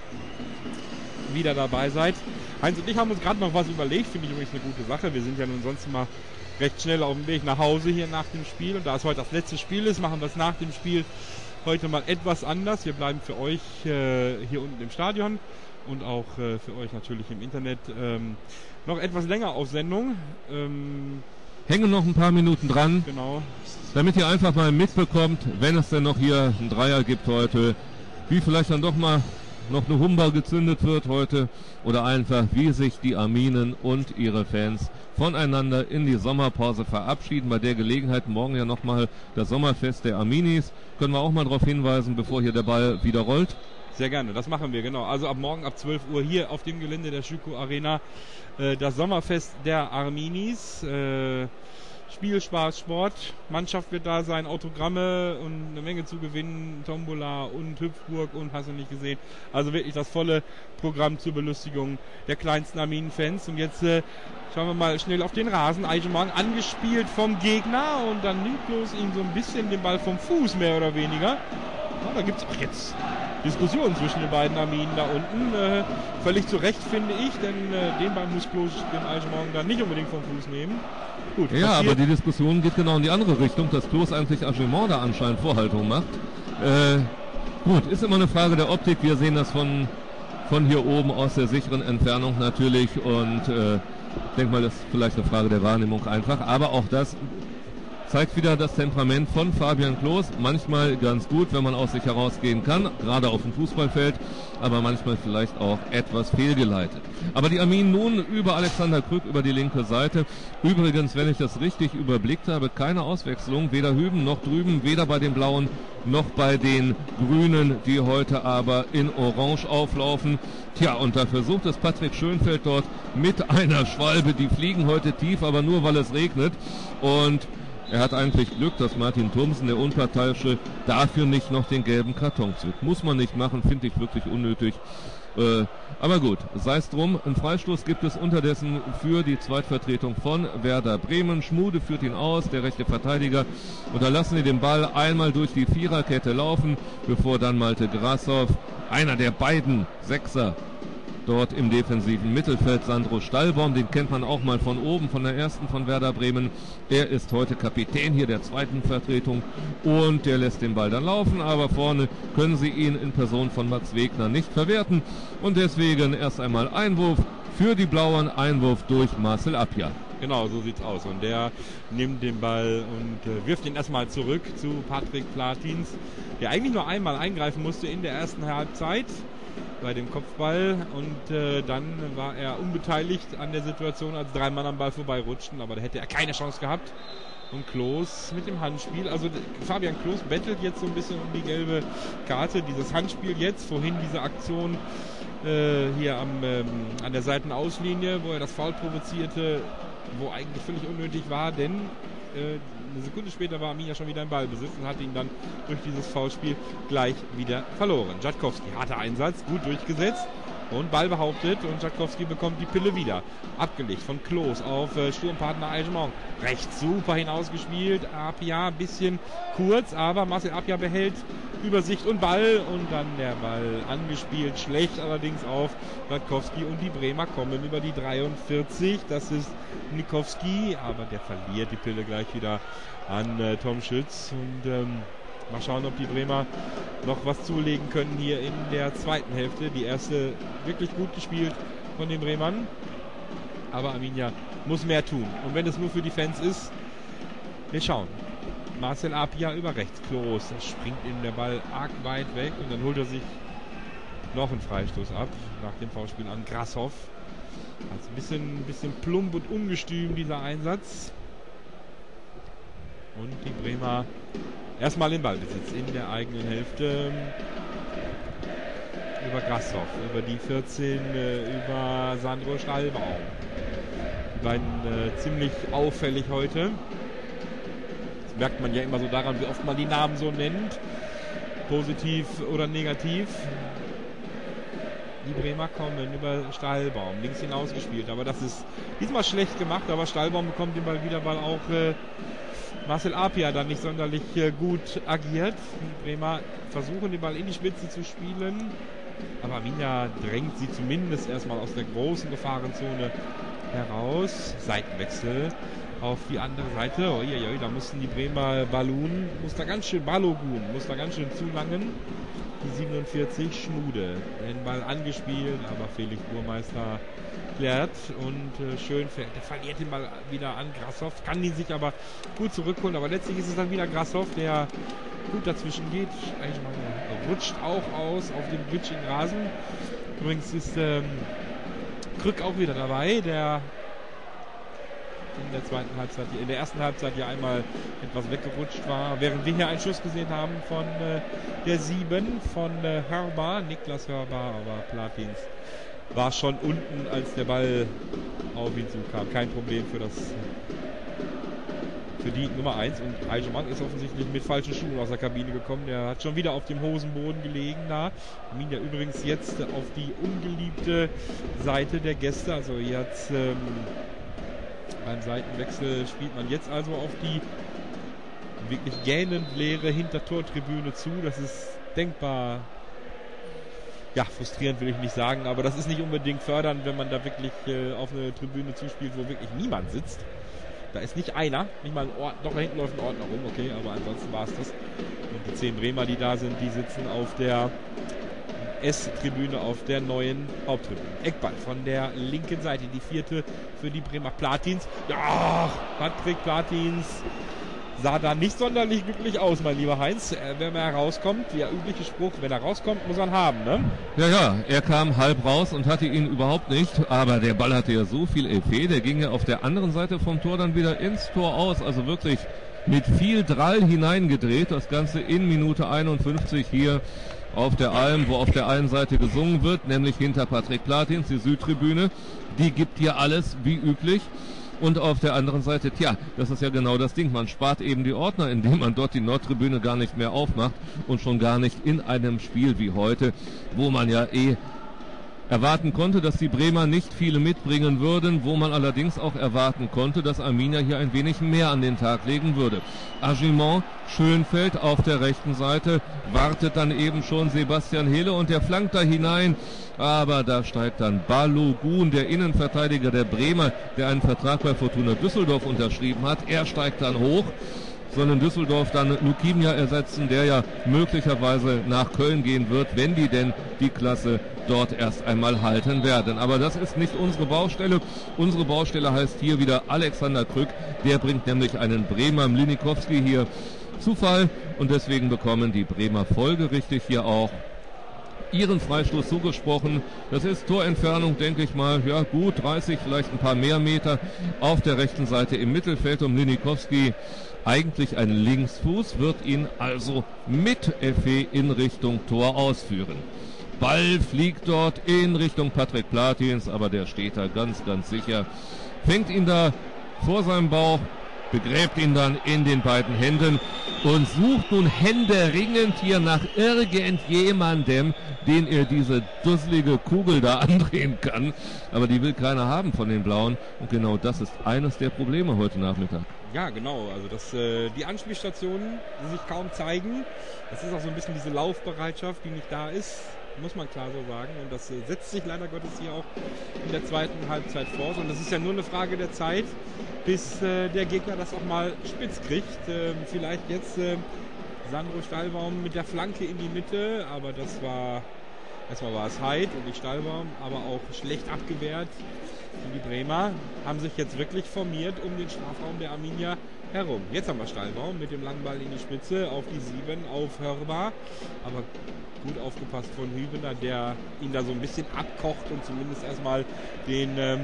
wieder dabei seid. Heinz und ich haben uns gerade noch was überlegt, finde ich übrigens eine gute Sache. Wir sind ja nun sonst immer recht schnell auf dem Weg nach Hause hier nach dem Spiel. Und da es heute das letzte Spiel ist, machen wir es nach dem Spiel heute mal etwas anders. Wir bleiben für euch äh, hier unten im Stadion und auch äh, für euch natürlich im Internet ähm, noch etwas länger auf Sendung. Ähm, Hängen noch ein paar Minuten dran, genau, damit ihr einfach mal mitbekommt, wenn es denn noch hier einen Dreier gibt heute, wie vielleicht dann doch mal noch eine Humba gezündet wird heute oder einfach wie sich die Arminen und ihre Fans voneinander in die Sommerpause verabschieden. Bei der Gelegenheit morgen ja nochmal das Sommerfest der Arminis. Können wir auch mal darauf hinweisen, bevor hier der Ball wieder rollt? Sehr gerne, das machen wir, genau. Also ab morgen ab zwölf Uhr hier auf dem Gelände der Schüko Arena äh, das Sommerfest der Arminis. Äh, Spiel, Spaß, Sport. Mannschaft wird da sein, Autogramme und eine Menge zu gewinnen, Tombola und Hüpfburg und hast du nicht gesehen. Also wirklich das volle Programm zur Belustigung der kleinsten Arminen-Fans. Und jetzt äh, schauen wir mal schnell auf den Rasen. Eichmann angespielt vom Gegner und dann nimmt bloß ihm so ein bisschen den Ball vom Fuß, mehr oder weniger. Ja, da gibt es auch jetzt Diskussionen zwischen den beiden Arminen da unten. Äh, völlig zu Recht, finde ich, denn äh, den Ball muss bloß den Eichmann dann nicht unbedingt vom Fuß nehmen. Gut, ja, passiert. Aber die Diskussion geht genau in die andere Richtung, dass Klos eigentlich Agimont da anscheinend Vorhaltung macht. Äh, gut, ist immer eine Frage der Optik. Wir sehen das von, von hier oben aus der sicheren Entfernung natürlich und äh, Ich denke mal, das ist vielleicht eine Frage der Wahrnehmung einfach, aber auch das zeigt wieder das Temperament von Fabian Klos. Manchmal ganz gut, wenn man aus sich herausgehen kann, gerade auf dem Fußballfeld, aber manchmal vielleicht auch etwas fehlgeleitet. Aber die Armin nun über Alexander Krück über die linke Seite. Übrigens, wenn ich das richtig überblickt habe, keine Auswechslung, weder hüben noch drüben, weder bei den Blauen noch bei den Grünen, die heute aber in Orange auflaufen. Tja, und da versucht es Patrick Schönfeld dort mit einer Schwalbe. Die fliegen heute tief, aber nur weil es regnet. Und er hat eigentlich Glück, dass Martin Thomsen, der Unparteiische, dafür nicht noch den gelben Karton zückt. Muss man nicht machen, finde ich wirklich unnötig. Äh, aber gut, sei es drum. Einen Freistoß gibt es unterdessen für die Zweitvertretung von Werder Bremen. Schmude führt ihn aus, der rechte Verteidiger. Und da lassen sie den Ball einmal durch die Viererkette laufen, bevor dann Malte Grashoff, einer der beiden Sechser, dort im defensiven Mittelfeld, Sandro Stallbaum, den kennt man auch mal von oben, von der ersten von Werder Bremen. Er ist heute Kapitän hier der zweiten Vertretung und der lässt den Ball dann laufen, aber vorne können sie ihn in Person von Max Wegner nicht verwerten und deswegen erst einmal Einwurf für die Blauen, Einwurf durch Marcel Appiah. Genau, so sieht's aus. Und der nimmt den Ball und äh, wirft ihn erstmal zurück zu Patrick Platins, der eigentlich nur einmal eingreifen musste in der ersten Halbzeit bei dem Kopfball und äh, dann war er unbeteiligt an der Situation, als drei Mann am Ball vorbeirutschten, aber da hätte er keine Chance gehabt. Und Klos mit dem Handspiel, also Fabian Klos bettelt jetzt so ein bisschen um die gelbe Karte, dieses Handspiel jetzt, vorhin diese Aktion äh, hier am, ähm, an der Seitenauslinie, wo er das Foul provozierte, wo eigentlich völlig unnötig war, denn äh, eine Sekunde später war Arminia schon wieder im Ballbesitz und hat ihn dann durch dieses Foulspiel gleich wieder verloren. Jatkowski, harter Einsatz, gut durchgesetzt und Ball behauptet und Jatkowski bekommt die Pille wieder. Abgelegt von Klos auf äh, Sturmpartner Aigement. Rechts super hinausgespielt. Appiah ein bisschen kurz, aber Marcel Appiah behält Übersicht und Ball und dann der Ball angespielt. Schlecht allerdings auf Jatkowski und die Bremer kommen über die dreiundvierzig. Das ist Nikowski, aber der verliert die Pille gleich wieder an äh, Tom Schütz und ähm, mal schauen, ob die Bremer noch was zulegen können hier in der zweiten Hälfte. Die erste wirklich gut gespielt von den Bremern. Aber Arminia muss mehr tun. Und wenn es nur für die Fans ist, wir schauen. Marcel Appiah über rechts. Klos, da springt ihm der Ball arg weit weg und dann holt er sich noch einen Freistoß ab nach dem Foulspiel an Grashoff. Also ein bisschen, ein bisschen plump und ungestüm dieser Einsatz. Und die Bremer erstmal in Ballbesitz in der eigenen Hälfte. Über Grashoff, über die vierzehn, äh, über Sandro Stallbaum. Die beiden äh, ziemlich auffällig heute. Das merkt man ja immer so daran, wie oft man die Namen so nennt. Positiv oder negativ. Die Bremer kommen über Stallbaum, links hinausgespielt. Aber das ist diesmal schlecht gemacht, aber Stallbaum bekommt den Ball wieder, weil auch äh, Marcel Appiah dann nicht sonderlich äh, gut agiert. Die Bremer versuchen den Ball in die Spitze zu spielen, aber Arminia drängt sie zumindest erstmal aus der großen Gefahrenzone heraus. Seitenwechsel auf die andere Seite. Oh, je, je, da mussten die Bremer Balun, muss da ganz schön Balogun, muss da ganz schön zulangen. Die siebenundvierzig, Schmude. Den Ball angespielt, aber Felix Burmeister klärt und äh, Schönfeld, der verliert den Ball wieder an Grashoff, kann ihn sich aber gut zurückholen, aber letztlich ist es dann wieder Grashoff, der gut dazwischen geht. Eigentlich mal, er rutscht auch aus auf dem glitschigen Rasen. Übrigens ist ähm, Krück auch wieder dabei, der in der zweiten Halbzeit, in der ersten Halbzeit ja einmal etwas weggerutscht war, während wir hier einen Schuss gesehen haben von äh, der sieben, von äh, Hörbar, Niklas Hörbar, aber Platins war schon unten, als der Ball auf ihn zukam. Kein Problem für das für die Nummer eins. Und Aigement ist offensichtlich mit falschen Schuhen aus der Kabine gekommen. Der hat schon wieder auf dem Hosenboden gelegen da. Arminia übrigens jetzt auf die ungeliebte Seite der Gäste. Also jetzt ähm, beim Seitenwechsel spielt man jetzt also auf die wirklich gähnend leere Hintertortribüne zu. Das ist denkbar, ja, frustrierend will ich nicht sagen, aber das ist nicht unbedingt fördernd, wenn man da wirklich äh, auf eine Tribüne zuspielt, wo wirklich niemand sitzt. Da ist nicht einer, nicht mal ein Ort, doch da hinten läuft ein Ordner rum, okay, aber ansonsten war es das. Und die zehn Bremer, die da sind, die sitzen auf der S-Tribüne auf der neuen Haupttribüne. Eckball von der linken Seite, die vierte für die Bremer. Platins. Ja, Patrick Platins sah da nicht sonderlich glücklich aus, mein lieber Heinz. Äh, wenn er rauskommt, der übliche Spruch, wenn er rauskommt, muss er ihn haben, ne? Ja, ja, er kam halb raus und hatte ihn überhaupt nicht, aber der Ball hatte ja so viel Effet, der ging ja auf der anderen Seite vom Tor dann wieder ins Tor aus, also wirklich mit viel Drall hineingedreht, das Ganze in Minute einundfünfzig hier auf der Alm, wo auf der einen Seite gesungen wird, nämlich hinter Patrick Platins, die Südtribüne, die gibt hier alles wie üblich. Und auf der anderen Seite, tja, das ist ja genau das Ding, man spart eben die Ordner, indem man dort die Nordtribüne gar nicht mehr aufmacht und schon gar nicht in einem Spiel wie heute, wo man ja eh erwarten konnte, dass die Bremer nicht viele mitbringen würden, wo man allerdings auch erwarten konnte, dass Arminia hier ein wenig mehr an den Tag legen würde. Agimont, Schönfeld auf der rechten Seite, wartet dann eben schon Sebastian Hille und der flankt da hinein, aber da steigt dann Balogun, der Innenverteidiger der Bremer, der einen Vertrag bei Fortuna Düsseldorf unterschrieben hat, er steigt dann hoch, sollen Düsseldorf dann Lukimia ersetzen, der ja möglicherweise nach Köln gehen wird, wenn die denn die Klasse dort erst einmal halten werden. Aber das ist nicht unsere Baustelle. Unsere Baustelle heißt hier wieder Alexander Krück. Der bringt nämlich einen Bremer Mlinikowski hier zu Fall und deswegen bekommen die Bremer folgerichtig hier auch ihren Freistoß zugesprochen. Das ist Torentfernung, denke ich mal, ja gut, dreißig, vielleicht ein paar mehr Meter auf der rechten Seite im Mittelfeld und Mlinikowski, eigentlich ein Linksfuß, wird ihn also mit Effet in Richtung Tor ausführen. Ball fliegt dort in Richtung Patrick Platins, aber der steht da ganz, ganz sicher, fängt ihn da vor seinem Bauch, begräbt ihn dann in den beiden Händen und sucht nun händeringend hier nach irgendjemandem, den er diese dusselige Kugel da andrehen kann. Aber die will keiner haben von den Blauen. Und genau das ist eines der Probleme heute Nachmittag. Ja, genau. Also dass äh, die Anspielstationen, die sich kaum zeigen, das ist auch so ein bisschen diese Laufbereitschaft, die nicht da ist, muss man klar so sagen. Und das äh, setzt sich leider Gottes hier auch in der zweiten Halbzeit fort. Und das ist ja nur eine Frage der Zeit, bis äh, der Gegner das auch mal spitz kriegt. Äh, vielleicht jetzt äh, Sandro Stallbaum mit der Flanke in die Mitte, aber das war, erstmal war es Heid und nicht Stallbaum, aber auch schlecht abgewehrt. Und die Bremer haben sich jetzt wirklich formiert um den Strafraum der Arminia herum. Jetzt haben wir Stallbaum mit dem langen Ball in die Spitze auf die sieben, auf Hörbar, aber gut aufgepasst von Hübener, der ihn da so ein bisschen abkocht und zumindest erstmal den ähm,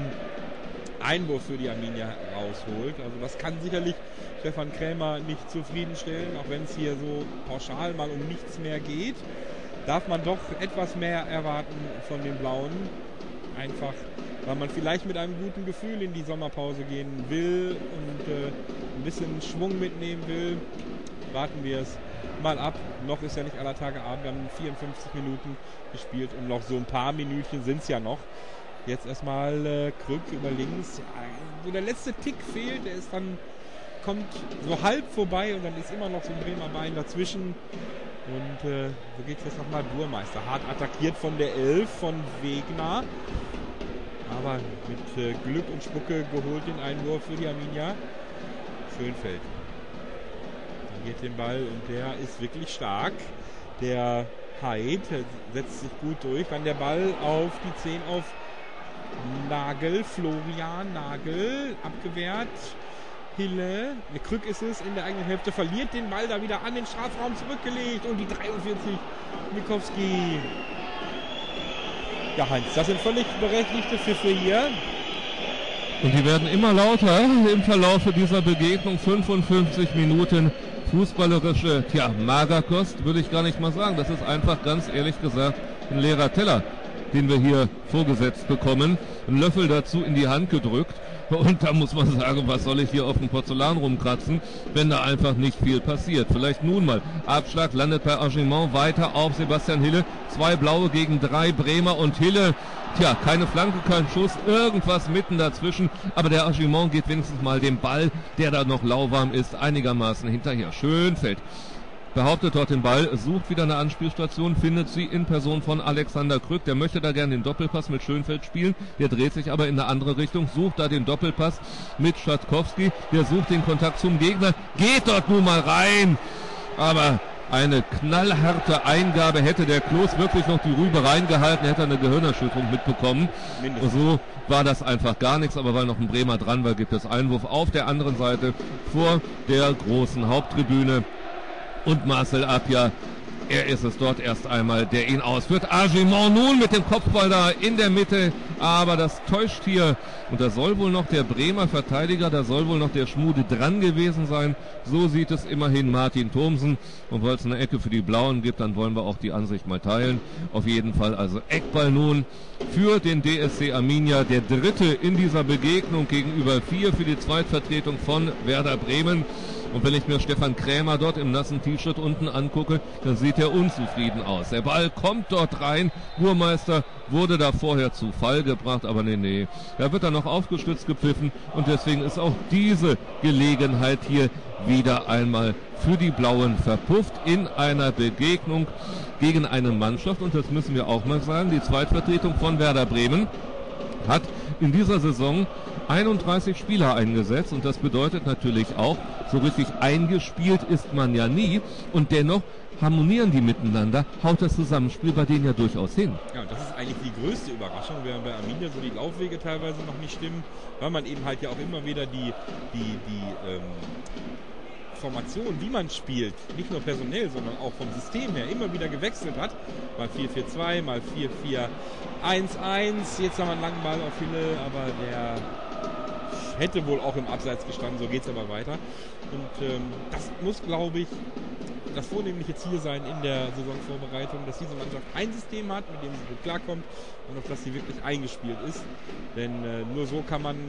Einwurf für die Arminia rausholt. Also das kann sicherlich Stefan Krämer nicht zufriedenstellen, auch wenn es hier so pauschal mal um nichts mehr geht, darf man doch etwas mehr erwarten von den Blauen. Einfach, weil man vielleicht mit einem guten Gefühl in die Sommerpause gehen will und äh, ein bisschen Schwung mitnehmen will. Warten wir es mal ab. Noch ist ja nicht aller Tage Abend. Wir haben vierundfünfzig Minuten gespielt und noch so ein paar Minütchen sind es ja noch. Jetzt erstmal äh, Krück über links. Wo der letzte Tick fehlt, der ist dann, kommt so halb vorbei und dann ist immer noch so ein Bremer Bein dazwischen. Und äh, so geht es jetzt nochmal Burmeister. Hart attackiert von der Elf von Wegner. Aber mit äh, Glück und Spucke geholt den Einwurf für die Arminia. Schönfeld. Dann geht den Ball und der ist wirklich stark. Der Heid setzt sich gut durch. Dann der Ball auf die zehn auf Nagel. Florian Nagel abgewehrt. Hille, eine Krück ist es, in der eigenen Hälfte, verliert den Ball da wieder an den Strafraum zurückgelegt und die dreiundvierzig, Mikowski. Ja, Heinz, das sind völlig berechtigte Pfiffe hier. Und die werden immer lauter im Verlaufe dieser Begegnung. fünfundfünfzig Minuten fußballerische, tja, Magerkost, würde ich gar nicht mal sagen. Das ist einfach, ganz ehrlich gesagt, ein leerer Teller, den wir hier vorgesetzt bekommen. Ein Löffel dazu in die Hand gedrückt. Und da muss man sagen, was soll ich hier auf dem Porzellan rumkratzen, wenn da einfach nicht viel passiert. Vielleicht nun mal. Abschlag landet bei Agimont weiter auf Sebastian Hille. Zwei Blaue gegen drei Bremer und Hille. Tja, keine Flanke, kein Schuss, irgendwas mitten dazwischen. Aber der Agimont geht wenigstens mal dem Ball, der da noch lauwarm ist, einigermaßen hinterher. Schönfeld behauptet dort den Ball, sucht wieder eine Anspielstation, findet sie in Person von Alexander Krück. Der möchte da gerne den Doppelpass mit Schönfeld spielen, der dreht sich aber in eine andere Richtung, sucht da den Doppelpass mit Schatkowski, der sucht den Kontakt zum Gegner, geht dort nun mal rein, aber eine knallharte Eingabe. Hätte der Klos wirklich noch die Rübe reingehalten, hätte er eine Gehirnerschütterung mitbekommen. Mindestens. Und so war das einfach gar nichts, aber weil noch ein Bremer dran war, gibt es Einwurf auf der anderen Seite vor der großen Haupttribüne. Und Marcel Apia, er ist es dort erst einmal, der ihn ausführt. Agimon nun mit dem Kopfball da in der Mitte, aber das täuscht hier. Und da soll wohl noch der Bremer Verteidiger, da soll wohl noch der Schmude dran gewesen sein. So sieht es immerhin Martin Thomsen. Und weil es eine Ecke für die Blauen gibt, dann wollen wir auch die Ansicht mal teilen. Auf jeden Fall also Eckball nun für den D S C Arminia. Der dritte in dieser Begegnung gegenüber vier für die Zweitvertretung von Werder Bremen. Und wenn ich mir Stefan Krämer dort im nassen T-Shirt unten angucke, dann sieht er unzufrieden aus. Der Ball kommt dort rein. Burmeister wurde da vorher zu Fall gebracht, aber nee, nee. Da wird er noch aufgestützt gepfiffen und deswegen ist auch diese Gelegenheit hier wieder einmal für die Blauen verpufft in einer Begegnung gegen eine Mannschaft. Und das müssen wir auch mal sagen, die Zweitvertretung von Werder Bremen hat in dieser Saison einunddreißig Spieler eingesetzt und das bedeutet natürlich auch, so richtig eingespielt ist man ja nie und dennoch harmonieren die miteinander, haut das Zusammenspiel bei denen ja durchaus hin. Ja, und das ist eigentlich die größte Überraschung, während bei Arminia so die Laufwege teilweise noch nicht stimmen, weil man eben halt ja auch immer wieder die, die, die ähm, Formation, wie man spielt, nicht nur personell, sondern auch vom System her immer wieder gewechselt hat. Mal vier vier zwei, mal vier vier eins eins, jetzt haben wir einen langen Ball auf Hille, aber der hätte wohl auch im Abseits gestanden, so geht es aber weiter. Und ähm, das muss, glaube ich, das vornehmliche Ziel sein in der Saisonvorbereitung, dass diese Mannschaft ein System hat, mit dem sie gut klarkommt und auf das sie wirklich eingespielt ist. Denn äh, nur so kann man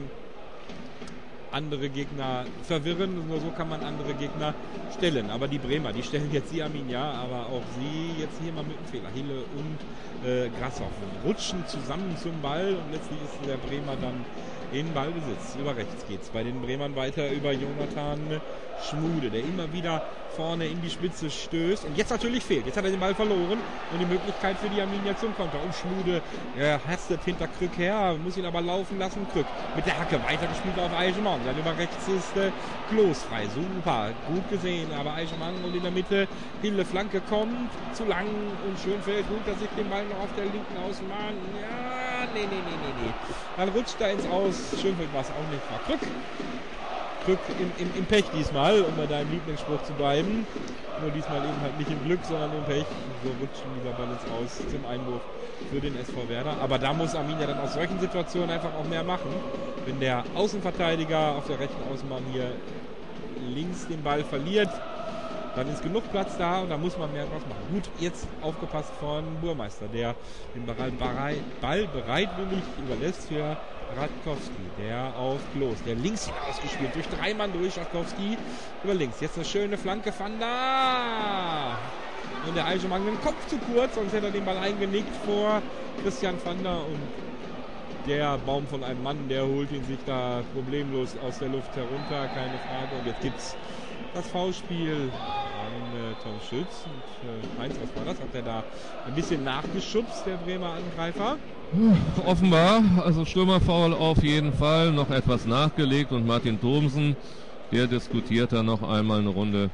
andere Gegner verwirren, nur so kann man andere Gegner stellen. Aber die Bremer, die stellen jetzt die Arminia, aber auch sie jetzt hier mal mit dem Fehler. Hille und äh, Grashoff rutschen zusammen zum Ball und letztlich ist der Bremer dann in Ballbesitz. Über rechts geht's bei den Bremern weiter über Jonathan Schmude, der immer wieder vorne in die Spitze stößt und jetzt natürlich fehlt. Jetzt hat er den Ball verloren und die Möglichkeit für die Arminia zum Konter. Und Schmude ja, hastet hinter Krück her, muss ihn aber laufen lassen. Krück mit der Hacke weitergespielt auf Eichemann. Dann über rechts ist äh, Klos frei. Super, gut gesehen, aber Eichemann und in der Mitte Hille Flanke kommt, zu lang und Schönfeld holt er sich den Ball noch auf der linken Außenbahn. Ja, nee, nee, nee, nee, nee. Dann rutscht er ins Aus. Schönfeld war es auch nicht, war Krück. Krück im, im, im Pech diesmal, um bei deinem Lieblingsspruch zu bleiben. Nur diesmal eben halt nicht im Glück, sondern im Pech. So rutscht dieser Ball ins Aus zum Einwurf für den S V Werder. Aber da muss Arminia dann aus solchen Situationen einfach auch mehr machen. Wenn der Außenverteidiger auf der rechten Außenbahn hier links den Ball verliert, dann ist genug Platz da und da muss man mehr draus machen. Gut, jetzt aufgepasst von Burmeister, der den Ball bereitwillig überlässt für Radkowski, der auf Klos, der links hinausgespielt, durch drei Mann durch, Radkowski über links. Jetzt eine schöne Flanke, Van da! Und der Eichemann mit dem Kopf zu kurz, sonst hätte er den Ball eingenickt vor Christian Van der und der Baum von einem Mann, der holt ihn sich da problemlos aus der Luft herunter, keine Frage. Und jetzt gibt's das Foulspiel an äh, Tom Schütz. Und äh, Heinz, was war das? Hat er da ein bisschen nachgeschubst, der Bremer Angreifer? Offenbar, also Stürmerfoul auf jeden Fall, noch etwas nachgelegt und Martin Thomsen, der diskutiert da noch einmal eine Runde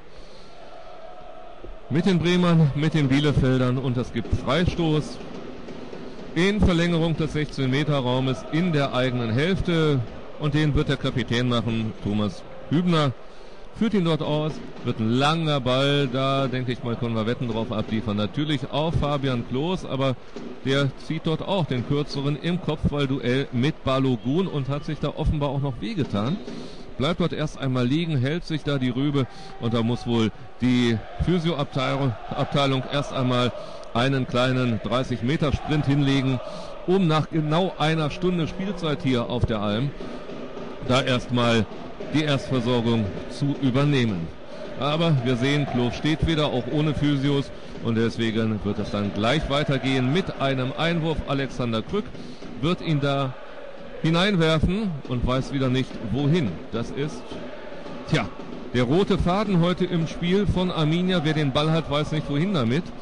mit den Bremern, mit den Bielefeldern und es gibt Freistoß in Verlängerung des sechzehn Meter Raumes in der eigenen Hälfte und den wird der Kapitän machen, Thomas Hübner. Führt ihn dort aus, wird ein langer Ball, da denke ich mal, können wir Wetten drauf abliefern. Natürlich auf Fabian Klos, aber der zieht dort auch den kürzeren im Kopfballduell mit Balogun und hat sich da offenbar auch noch wehgetan. Bleibt dort erst einmal liegen, hält sich da die Rübe und da muss wohl die Physioabteilung Abteilung erst einmal einen kleinen dreißig Meter Sprint hinlegen, um nach genau einer Stunde Spielzeit hier auf der Alm da erstmal die Erstversorgung zu übernehmen. Aber wir sehen, Klos steht wieder, auch ohne Physios und deswegen wird es dann gleich weitergehen mit einem Einwurf. Alexander Krück wird ihn da hineinwerfen und weiß wieder nicht, wohin. Das ist, tja, der rote Faden heute im Spiel von Arminia. Wer den Ball hat, weiß nicht, wohin damit.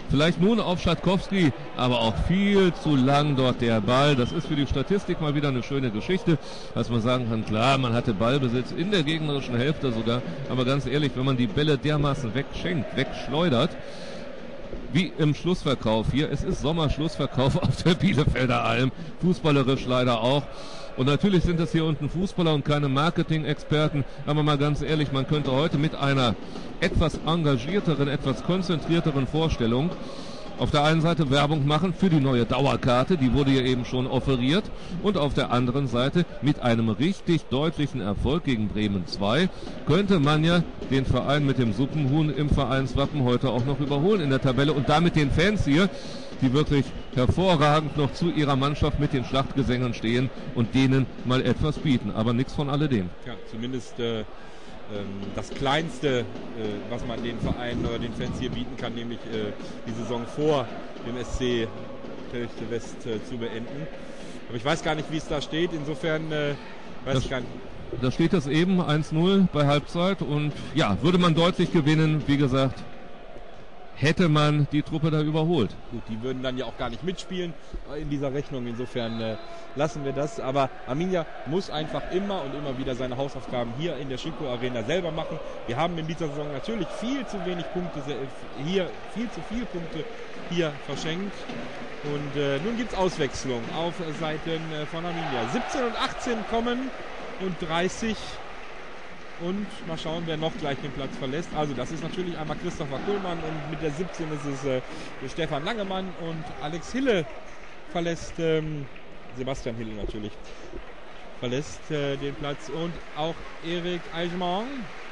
Vielleicht nun auf Schatkowski, aber auch viel zu lang dort der Ball. Das ist für die Statistik mal wieder eine schöne Geschichte, dass man sagen kann, klar, man hatte Ballbesitz in der gegnerischen Hälfte sogar, aber ganz ehrlich, wenn man die Bälle dermaßen wegschenkt, wegschleudert, wie im Schlussverkauf hier, es ist Sommerschlussverkauf auf der Bielefelder Alm, fußballerisch leider auch. Und natürlich sind es hier unten Fußballer und keine Marketing-Experten, aber mal ganz ehrlich, man könnte heute mit einer etwas engagierteren, etwas konzentrierteren Vorstellung auf der einen Seite Werbung machen für die neue Dauerkarte, die wurde ja eben schon offeriert, und auf der anderen Seite mit einem richtig deutlichen Erfolg gegen Bremen zwei könnte man ja den Verein mit dem Suppenhuhn im Vereinswappen heute auch noch überholen in der Tabelle und damit den Fans hier, die wirklich hervorragend noch zu ihrer Mannschaft mit den Schlachtgesängen stehen und denen mal etwas bieten, aber nichts von alledem. Ja, zumindest äh, das Kleinste, äh, was man den Vereinen oder den Fans hier bieten kann, nämlich äh, die Saison vor dem S C Telchte West äh, zu beenden. Aber ich weiß gar nicht, wie es da steht, insofern äh, weiß das, ich gar nicht. Da steht es eben eins null bei Halbzeit und ja, würde man deutlich gewinnen, wie gesagt, hätte man die Truppe da überholt. Gut, die würden dann ja auch gar nicht mitspielen in dieser Rechnung. Insofern äh, lassen wir das. Aber Arminia muss einfach immer und immer wieder seine Hausaufgaben hier in der Schipko Arena selber machen. Wir haben in dieser Saison natürlich viel zu wenig Punkte, hier viel zu viele Punkte hier verschenkt. Und äh, nun gibt es Auswechslung auf Seiten äh, von Arminia. siebzehn und achtzehn kommen und dreißig. Und mal schauen, wer noch gleich den Platz verlässt. Also das ist natürlich einmal Christopher Kuhlmann und mit der siebzehn ist es äh, Stefan Langemann und Alex Hille verlässt, ähm, Sebastian Hille natürlich, verlässt äh, den Platz und auch Erik Eigemont.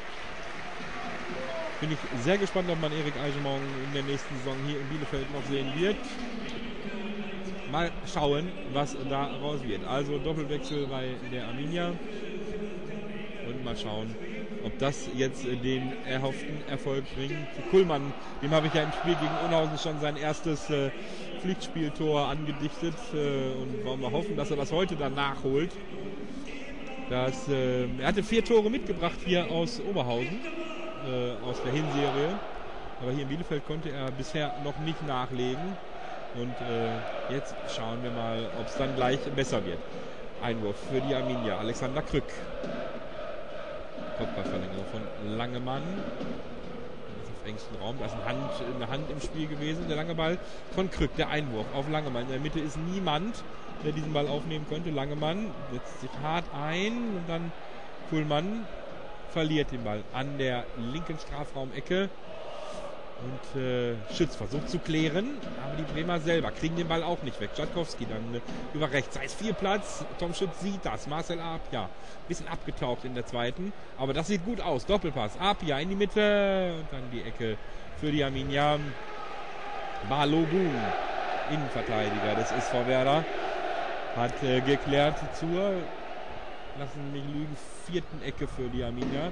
Bin ich sehr gespannt, ob man Erik Eigemont in der nächsten Saison hier in Bielefeld noch sehen wird. Mal schauen, was da raus wird. Also Doppelwechsel bei der Arminia. Und mal schauen, ob das jetzt den erhofften Erfolg bringt. Kuhlmann, dem habe ich ja im Spiel gegen Unhausen schon sein erstes äh, Pflichtspieltor angedichtet. Äh, und wollen wir hoffen, dass er das heute dann nachholt. Das, äh, er hatte vier Tore mitgebracht hier aus Oberhausen, äh, aus der Hinserie. Aber hier in Bielefeld konnte er bisher noch nicht nachlegen. Und äh, jetzt schauen wir mal, ob es dann gleich besser wird. Einwurf für die Arminia, Alexander Krück. Kopfballverlängerung von Langemann. Das ist auf engstem Raum. Da ist eine Hand, eine Hand im Spiel gewesen. Der lange Ball von Krück. Der Einwurf auf Langemann. In der Mitte ist niemand, der diesen Ball aufnehmen könnte. Langemann setzt sich hart ein und dann Kuhlmann verliert den Ball an der linken Strafraumecke. Und äh, Schütz versucht zu klären, aber die Bremer selber kriegen den Ball auch nicht weg. Schatkowski dann äh, über rechts, da ist viel Platz. Tom Schütz sieht das. Marcel Apia, bisschen abgetaucht in der zweiten, aber das sieht gut aus. Doppelpass, Apia in die Mitte und dann die Ecke für die Arminia. Balogun, Innenverteidiger des S V Werder, hat äh, geklärt zur, lassen mich lügen, vierten Ecke für die Arminia.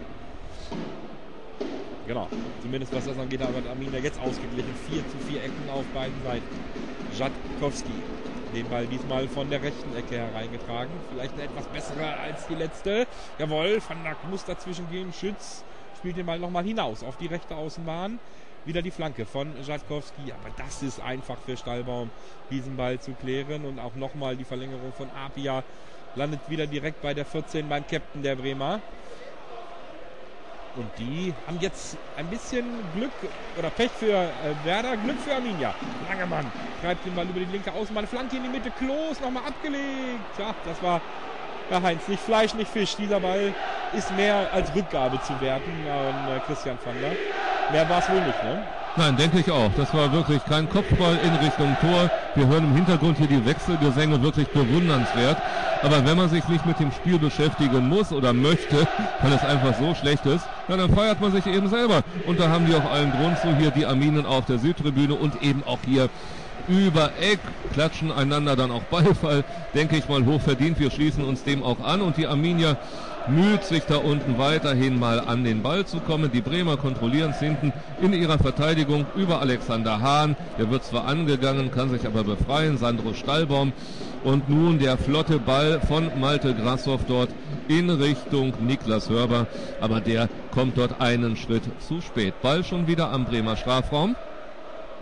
Genau, zumindest was das angeht, aber Arminia jetzt ausgeglichen. vier zu vier Ecken auf beiden Seiten. Schatkowski, den Ball diesmal von der rechten Ecke hereingetragen. Vielleicht eine etwas bessere als die letzte. Jawohl, Van Dijk muss dazwischen gehen. Schütz spielt den Ball nochmal hinaus auf die rechte Außenbahn. Wieder die Flanke von Schatkowski. Aber das ist einfach für Stallbaum, diesen Ball zu klären. Und auch nochmal die Verlängerung von Apia. Landet wieder direkt bei der vierzehn beim Captain der Bremer. Und die haben jetzt ein bisschen Glück oder Pech für äh, Werder, Glück für Arminia. Langemann treibt den Ball über die linke Außenbahn, Flanke in die Mitte, Klos nochmal abgelegt. Ja, das war, ja Heinz, nicht Fleisch, nicht Fisch. Dieser Ball ist mehr als Rückgabe zu werten an äh, Christian Vander. Mehr war es wohl nicht, ne? Nein, denke ich auch. Das war wirklich kein Kopfball in Richtung Tor. Wir hören im Hintergrund hier die Wechselgesänge, wirklich bewundernswert. Aber wenn man sich nicht mit dem Spiel beschäftigen muss oder möchte, weil es einfach so schlecht ist, ja, dann feiert man sich eben selber. Und da haben die auch allen Grund zu, hier die Arminen auf der Südtribüne und eben auch hier über Eck, klatschen einander dann auch Beifall, denke ich mal, hoch verdient. Wir schließen uns dem auch an und die Arminia müht sich da unten weiterhin mal an den Ball zu kommen. Die Bremer kontrollieren es hinten in ihrer Verteidigung über Alexander Hahn. Der wird zwar angegangen, kann sich aber befreien. Sandro Stallbaum. Und nun der flotte Ball von Malte Grassoff dort in Richtung Niklas Hörber. Aber der kommt dort einen Schritt zu spät. Ball schon wieder am Bremer Strafraum.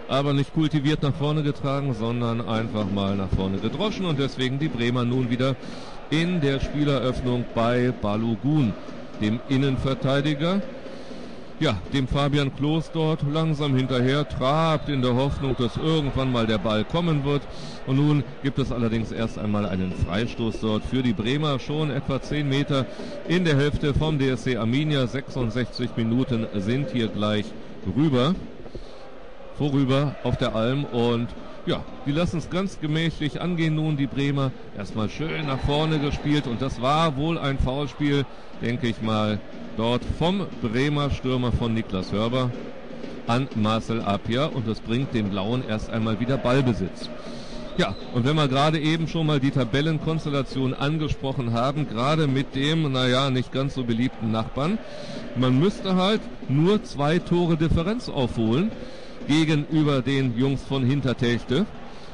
aber nicht kultiviert nach vorne getragen, sondern einfach mal nach vorne gedroschen und deswegen die Bremer nun wieder in der Spieleröffnung bei Balogun, dem Innenverteidiger. Ja, dem Fabian Klos dort langsam hinterher trabt in der Hoffnung, dass irgendwann mal der Ball kommen wird. Und nun gibt es allerdings erst einmal einen Freistoß dort für die Bremer, schon etwa zehn Meter in der Hälfte vom D S C Arminia. sechsundsechzig Minuten sind hier gleich rüber, vorüber auf der Alm und ja, die lassen es ganz gemächlich angehen nun, die Bremer. Erstmal schön nach vorne gespielt und das war wohl ein Foulspiel, denke ich mal, dort vom Bremer Stürmer von Niklas Hörber an Marcel Appiah und das bringt den Blauen erst einmal wieder Ballbesitz. Ja, und wenn wir gerade eben schon mal die Tabellenkonstellation angesprochen haben, gerade mit dem, naja, nicht ganz so beliebten Nachbarn, man müsste halt nur zwei Tore Differenz aufholen gegenüber den Jungs von Hintertechte.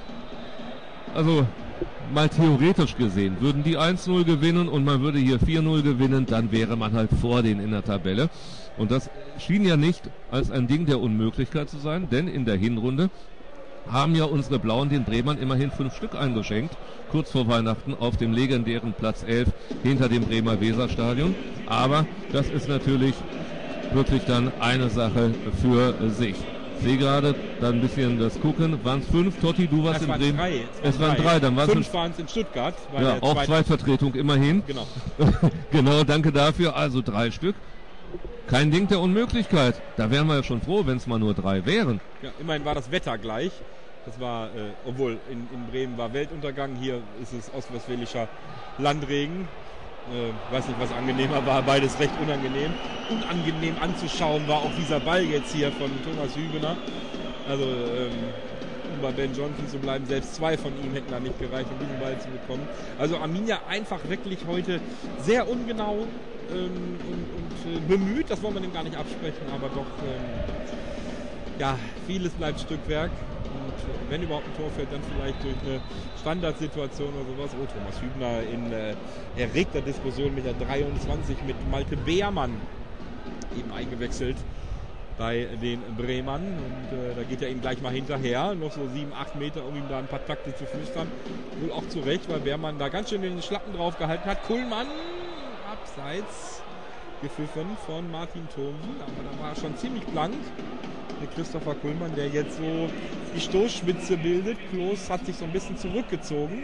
Also mal theoretisch gesehen, würden die eins null gewinnen und man würde hier vier null gewinnen, dann wäre man halt vor denen in der Tabelle. Und das schien ja nicht als ein Ding der Unmöglichkeit zu sein, denn in der Hinrunde haben ja unsere Blauen den Bremern immerhin fünf Stück eingeschenkt, kurz vor Weihnachten auf dem legendären Platz elf hinter dem Bremer Weserstadion. Aber das ist natürlich wirklich dann eine Sache für sich. Ich sehe gerade dann ein bisschen das Gucken. Waren es fünf? Totti, du warst es in waren Bremen? Drei. Es waren drei. Dann waren Fünf waren es in Stuttgart. Ja, auch Zweitvertretung immerhin. Genau. Genau, danke dafür. Also drei Stück. Kein Ding der Unmöglichkeit. Da wären wir ja schon froh, wenn es mal nur drei wären. Ja, immerhin war das Wetter gleich. Das war, äh, obwohl in, in Bremen war Weltuntergang, hier ist es ostwestfälischer Landregen. Äh, weiß nicht, was angenehmer war, beides recht unangenehm. Unangenehm anzuschauen war auch dieser Ball jetzt hier von Thomas Hübener. Also, ähm, um bei Ben Johnson zu bleiben, selbst zwei von ihm hätten da nicht gereicht, um diesen Ball zu bekommen. Also Arminia einfach wirklich heute sehr ungenau ähm, und, und äh, bemüht, das wollen wir dem gar nicht absprechen, aber doch, ähm, ja, vieles bleibt Stückwerk. Und wenn überhaupt ein Tor fällt, dann vielleicht durch eine Standardsituation oder sowas. Oh, Thomas Hübner in äh, erregter Diskussion mit der dreiundzwanzig mit Malte Beermann eben eingewechselt bei den Bremern. Und äh, da geht er ihm gleich mal hinterher. Noch so sieben, acht Meter, um ihm da ein paar Takte zu flüstern. Wohl auch zu Recht, weil Beermann da ganz schön den Schlappen drauf gehalten hat. Kuhlmann abseits gepfiffen von Martin Thomsen. Aber da war er schon ziemlich blank. Der Christopher Kuhlmann, der jetzt so die Stoßspitze bildet. Klos hat sich so ein bisschen zurückgezogen.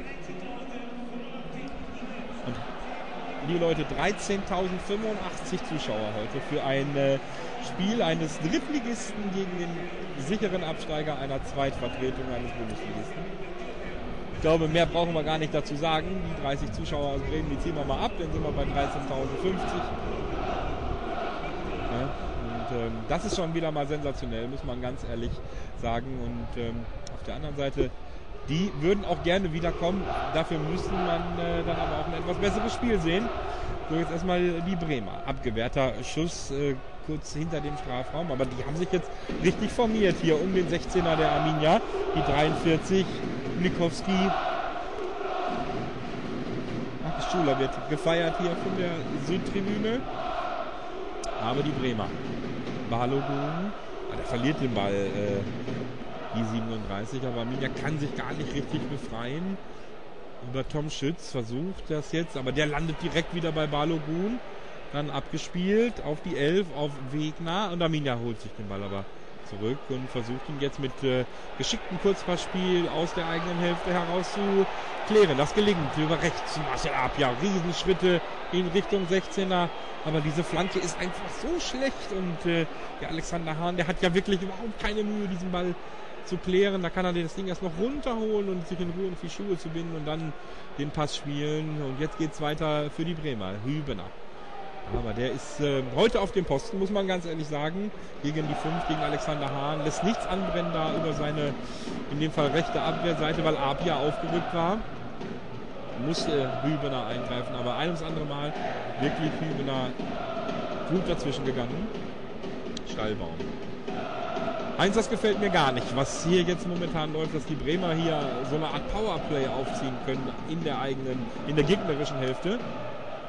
Und liebe Leute, dreizehntausendfünfundachtzig Zuschauer heute für ein äh, Spiel eines Drittligisten gegen den sicheren Absteiger einer Zweitvertretung eines Bundesligisten. Ich glaube, mehr brauchen wir gar nicht dazu sagen. Die dreißig Zuschauer aus Bremen, die ziehen wir mal ab, dann sind wir bei dreizehntausendfünfzig. Ja. Und ähm, das ist schon wieder mal sensationell, muss man ganz ehrlich sagen. Und ähm, auf der anderen Seite, die würden auch gerne wiederkommen. Dafür müsste man äh, dann aber auch ein etwas besseres Spiel sehen. So, jetzt erstmal die Bremer. Abgewehrter Schuss äh, kurz hinter dem Strafraum. Aber die haben sich jetzt richtig formiert hier um den sechzehner der Arminia. Die dreiundvierzig, Nikowski. Markus Schuler wird gefeiert hier von der Südtribüne. Aber die Bremer. Balogun, der verliert den Ball, äh, die siebenunddreißig, aber Arminia kann sich gar nicht richtig befreien. Über Tom Schütz versucht das jetzt, aber der landet direkt wieder bei Balogun. Dann abgespielt auf die elf, auf Wegner und Arminia holt sich den Ball aber zurück und versucht ihn jetzt mit äh, geschicktem Kurzpassspiel aus der eigenen Hälfte heraus zu klären. Das gelingt über rechts zu Marcel Appiah. Riesenschritte in Richtung sechzehner. Aber diese Flanke ist einfach so schlecht und äh, der Alexander Hahn, der hat ja wirklich überhaupt keine Mühe, diesen Ball zu klären. Da kann er das Ding erst noch runterholen und sich in Ruhe auf die Schuhe zu binden und dann den Pass spielen. Und jetzt geht's weiter für die Bremer. Hübener. Aber der ist äh, heute auf dem Posten, muss man ganz ehrlich sagen, gegen die fünf, gegen Alexander Hahn. Lässt nichts anbrennen da über seine, in dem Fall rechte Abwehrseite, weil Appiah aufgerückt war. Muss äh, Hübener eingreifen, aber ein ums andere Mal wirklich Hübener gut dazwischen gegangen. Stallbaum. Eins, das gefällt mir gar nicht, was hier jetzt momentan läuft, dass die Bremer hier so eine Art Powerplay aufziehen können in der eigenen, in der gegnerischen Hälfte.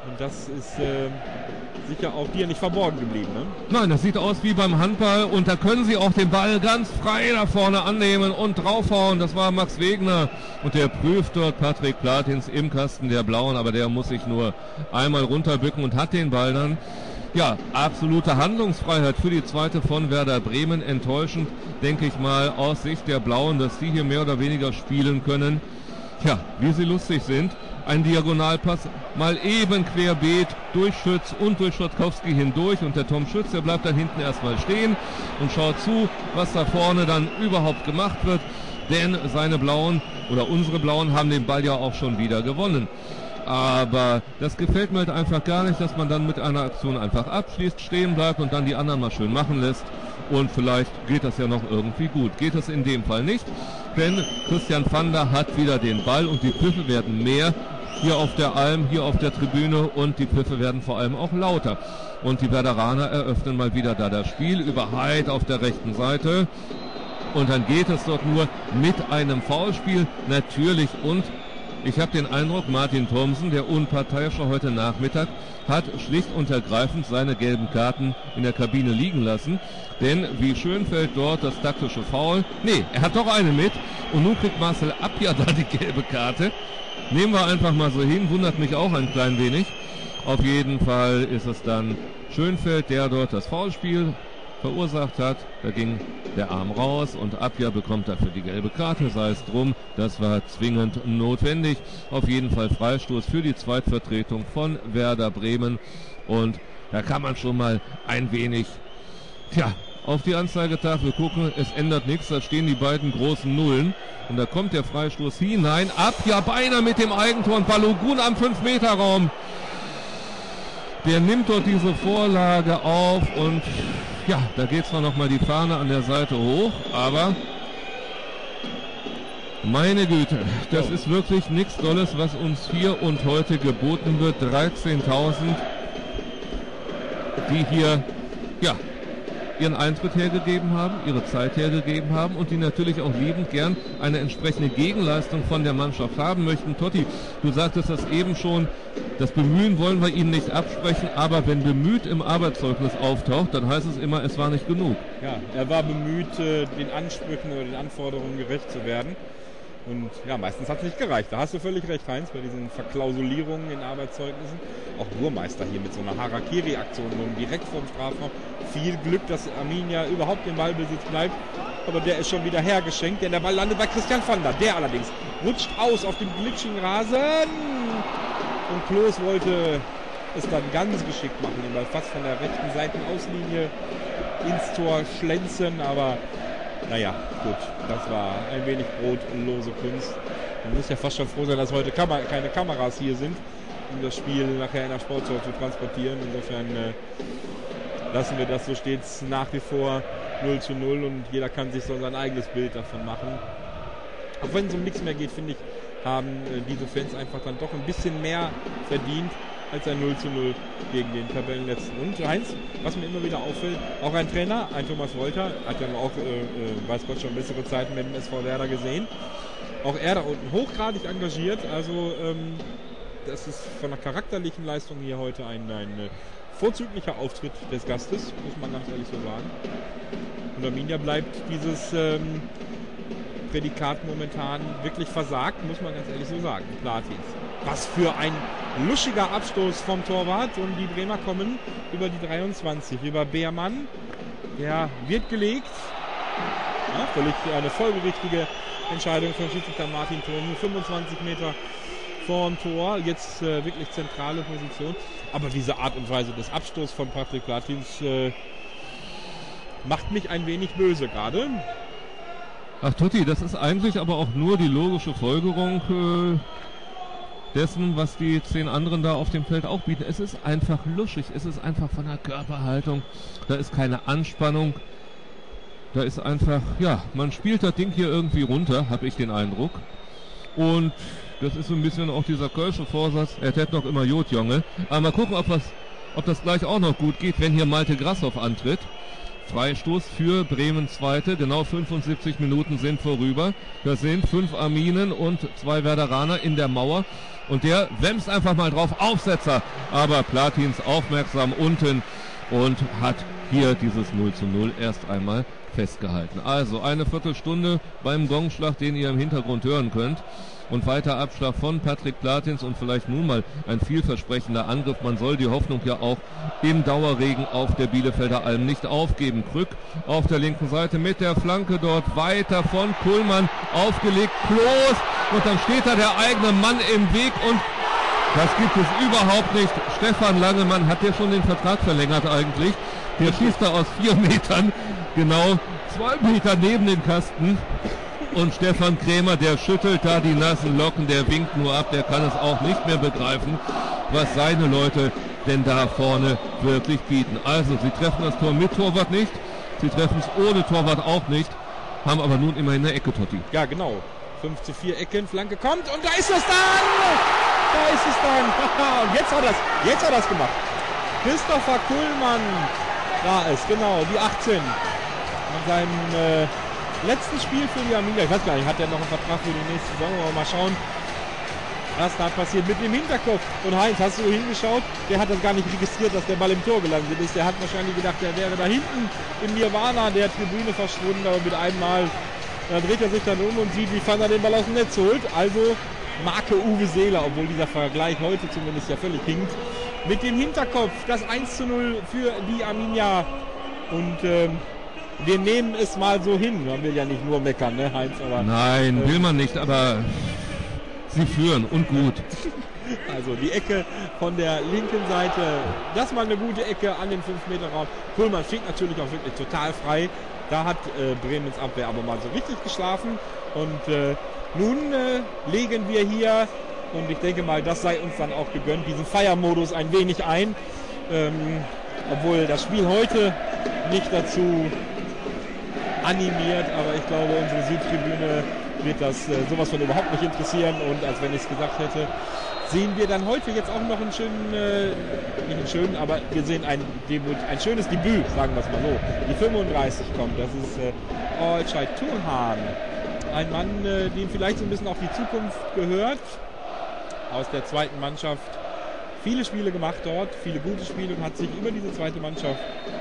Und das ist äh, sicher auch dir nicht verborgen geblieben, ne? Nein, das sieht aus wie beim Handball und da können sie auch den Ball ganz frei da vorne annehmen und draufhauen. Das war Max Wegner und der prüft dort Patrick Platins im Kasten der Blauen, aber der muss sich nur einmal runterbücken und hat den Ball dann. Ja, absolute Handlungsfreiheit für die zweite von Werder Bremen. Enttäuschend, denke ich mal, aus Sicht der Blauen, dass sie hier mehr oder weniger spielen können. Tja, wie sie lustig sind. Ein Diagonalpass, mal eben querbeet durch Schütz und durch Schrotkowski hindurch. Und der Tom Schütz, der bleibt dann hinten erstmal stehen und schaut zu, was da vorne dann überhaupt gemacht wird. Denn seine Blauen oder unsere Blauen haben den Ball ja auch schon wieder gewonnen. Aber das gefällt mir halt einfach gar nicht, dass man dann mit einer Aktion einfach abschließt, stehen bleibt und dann die anderen mal schön machen lässt. Und vielleicht geht das ja noch irgendwie gut. Geht es in dem Fall nicht, denn Christian Vander hat wieder den Ball und die Pfiffe werden mehr hier auf der Alm, hier auf der Tribüne und die Pfiffe werden vor allem auch lauter. Und die Werderaner eröffnen mal wieder da das Spiel über Heid auf der rechten Seite. Und dann geht es dort nur mit einem Foulspiel natürlich und ich habe den Eindruck, Martin Thomsen, der Unparteiische heute Nachmittag, hat schlicht und ergreifend seine gelben Karten in der Kabine liegen lassen. Denn wie schön fällt dort das taktische Foul. Nee, er hat doch eine mit. Und nun kriegt Marcel Abja da die gelbe Karte. Nehmen wir einfach mal so hin, wundert mich auch ein klein wenig. Auf jeden Fall ist es dann Schönfeld, der dort das Foulspiel verursacht hat. Da ging der Arm raus und Abja bekommt dafür die gelbe Karte, sei es drum, das war zwingend notwendig. Auf jeden Fall Freistoß für die Zweitvertretung von Werder Bremen und da kann man schon mal ein wenig, tja, auf die Anzeigetafel gucken, es ändert nichts, da stehen die beiden großen Nullen und da kommt der Freistoß hinein, Abja beinahe mit dem Eigentor und Balogun am fünf Meter Raum. Der nimmt dort diese Vorlage auf und ja, da geht zwar nochmal die Fahne an der Seite hoch, aber meine Güte, das ist wirklich nichts Dolles, was uns hier und heute geboten wird. dreizehntausend, die hier, ja, ihren Eintritt hergegeben haben, ihre Zeit hergegeben haben und die natürlich auch liebend gern eine entsprechende Gegenleistung von der Mannschaft haben möchten. Totti, du sagtest das eben schon, das Bemühen wollen wir ihnen nicht absprechen, aber wenn bemüht im Arbeitszeugnis auftaucht, dann heißt es immer, es war nicht genug. Ja, er war bemüht, den Ansprüchen oder den Anforderungen gerecht zu werden. Und ja, meistens hat es nicht gereicht. Da hast du völlig recht, Heinz, bei diesen Verklausulierungen in Arbeitszeugnissen. Auch Burmeister hier mit so einer Harakiri-Aktion direkt vom Strafraum. Viel Glück, dass Arminia überhaupt im Ballbesitz bleibt. Aber der ist schon wieder hergeschenkt, denn der Ball landet bei Christian Vander. Der allerdings rutscht aus auf dem glitschigen Rasen. Und Klos wollte es dann ganz geschickt machen, den Ball fast von der rechten Seitenauslinie ins Tor schlänzen, aber naja, gut, das war ein wenig brotlose Kunst. Man muss ja fast schon froh sein, dass heute Kam- keine Kameras hier sind, um das Spiel nachher in der Sportschau zu transportieren. Insofern äh, lassen wir das so stets nach wie vor null zu null und jeder kann sich so sein eigenes Bild davon machen. Auch wenn es um nichts mehr geht, finde ich, haben äh, diese Fans einfach dann doch ein bisschen mehr verdient als ein null zu null gegen den Tabellenletzten. Und Heinz, was mir immer wieder auffällt, auch ein Trainer, ein Thomas Wolter, hat ja auch, äh, äh, weiß Gott, schon bessere Zeiten mit dem S V Werder gesehen. Auch er da unten hochgradig engagiert, also ähm, das ist von der charakterlichen Leistung hier heute ein, ein äh, vorzüglicher Auftritt des Gastes, muss man ganz ehrlich so sagen. Und Arminia bleibt dieses ähm, Prädikat momentan wirklich versagt, muss man ganz ehrlich so sagen. Platins. Was für ein luschiger Abstoß vom Torwart und die Bremer kommen über die dreiundzwanzig, über Beermann. Der wird gelegt. Ja, völlig eine folgerichtige Entscheidung von Schiedsrichter Martin Thomsen. fünfundzwanzig Meter vorm Tor, jetzt äh, wirklich zentrale Position. Aber diese Art und Weise des Abstoßes von Patrick Platins äh, macht mich ein wenig böse gerade. Ach Totti, das ist eigentlich aber auch nur die logische Folgerung äh, dessen, was die zehn anderen da auf dem Feld auch bieten. Es ist einfach luschig, es ist einfach von der Körperhaltung, da ist keine Anspannung, da ist einfach, ja, man spielt das Ding hier irgendwie runter, habe ich den Eindruck. Und das ist so ein bisschen auch dieser kölsche Vorsatz, er hätte noch immer Jodjonge. Aber mal gucken, ob, was, ob das gleich auch noch gut geht, wenn hier Malte Grashoff antritt Freistoß für Bremen Zweite. Genau fünfundsiebzig Minuten sind vorüber. Das sind fünf Arminen und zwei Werderaner in der Mauer. Und der wämst einfach mal drauf. Aufsetzer. Aber Platins aufmerksam unten und hat hier dieses null zu null erst einmal festgehalten. Also eine Viertelstunde beim Gongschlag, den ihr im Hintergrund hören könnt. Und weiter Abschlag von Patrick Platins und vielleicht nun mal ein vielversprechender Angriff. Man soll die Hoffnung ja auch im Dauerregen auf der Bielefelder Alm nicht aufgeben. Krück auf der linken Seite mit der Flanke dort weiter von Kuhlmann aufgelegt. Klos und dann steht da der eigene Mann im Weg und das gibt es überhaupt nicht. Stefan Langemann hat ja schon den Vertrag verlängert eigentlich. Der schießt da aus vier Metern genau zwei Meter neben den Kasten. Und Stefan Krämer, der schüttelt da die nassen Locken, der winkt nur ab, der kann es auch nicht mehr begreifen, was seine Leute denn da vorne wirklich bieten. Also, sie treffen das Tor mit Torwart nicht, sie treffen es ohne Torwart auch nicht, haben aber nun immerhin eine Ecke, Totti. Ja, genau. fünf zu vier Ecken, Flanke kommt und da ist es dann! Da ist es dann! Und jetzt hat er es, jetzt hat er es gemacht. Christopher Kuhlmann war es, genau, die achtzehn. An seinem äh, letzten Spiel für die Arminia, ich weiß gar nicht, hat er noch einen Vertrag für die nächste Saison, aber mal schauen, was da passiert mit dem Hinterkopf. Und Heinz, hast du hingeschaut? Der hat das gar nicht registriert, dass der Ball im Tor gelandet ist. Der hat wahrscheinlich gedacht, der wäre da hinten im Nirvana der Tribüne verschwunden, aber mit einem Mal, dann dreht er sich dann um und sieht, wie Van der den Ball aus dem Netz holt. Also Marke Uwe Seeler, obwohl dieser Vergleich heute zumindest ja völlig hinkt. Mit dem Hinterkopf das eins zu null für die Arminia. Und ähm, wir nehmen es mal so hin. Man will ja nicht nur meckern, ne, Heinz? Aber, Nein, äh, will man nicht, aber sie führen und gut. Also die Ecke von der linken Seite, das mal eine gute Ecke an den fünf Meter Raum. Kuhlmann steht natürlich auch wirklich total frei. Da hat äh, Bremens Abwehr aber mal so richtig geschlafen. Und äh, nun äh, legen wir hier, und ich denke mal, das sei uns dann auch gegönnt, diesen Feiermodus ein wenig ein. Ähm, obwohl das Spiel heute nicht dazu animiert, aber ich glaube, unsere Südtribüne wird das äh, sowas von überhaupt nicht interessieren. Und als wenn ich es gesagt hätte, sehen wir dann heute jetzt auch noch einen schönen, äh, nicht einen schönen, aber wir sehen ein, Debüt, ein schönes Debüt, sagen wir es mal so. Die fünfunddreißig kommt, das ist äh, Olcay Turhan. Ein Mann, äh, dem vielleicht so ein bisschen auch die Zukunft gehört, aus der zweiten Mannschaft. Viele Spiele gemacht dort, viele gute Spiele und hat sich über diese zweite Mannschaft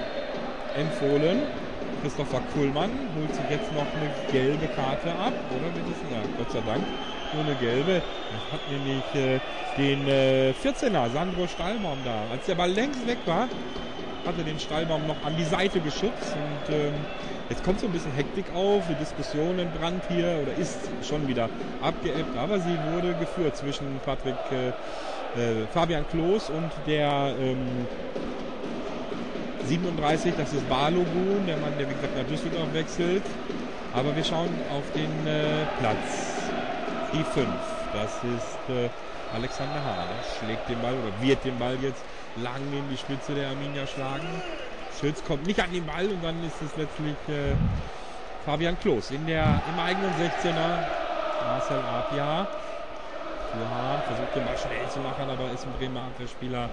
empfohlen. Christopher Kuhlmann holt sich jetzt noch eine gelbe Karte ab, oder? Ja, Gott sei Dank, nur eine gelbe. Das hat nämlich äh, den äh, vierzehner, Sandro Stallbaum da. Als der Ball längst weg war, hat er den Stallbaum noch an die Seite geschubst. Und ähm, jetzt kommt so ein bisschen Hektik auf, die Diskussion entbrannt hier, oder ist schon wieder abgeebbt, aber sie wurde geführt zwischen Patrick, äh, äh, Fabian Klos und der ähm, siebenunddreißig, das ist Balogun, der Mann, der wie gesagt nach Düsseldorf wechselt. Aber wir schauen auf den äh, Platz. Die fünf, das ist äh, Alexander Hahn. Schlägt den Ball oder wird den Ball jetzt lang in die Spitze der Arminia schlagen. Schütz kommt nicht an den Ball und dann ist es letztlich äh, Fabian Klos in der, im eigenen sechzehner. Marcel Apia. Für Hahn versucht den Ball schnell zu machen, aber ist ein Bremer Abwehrspieler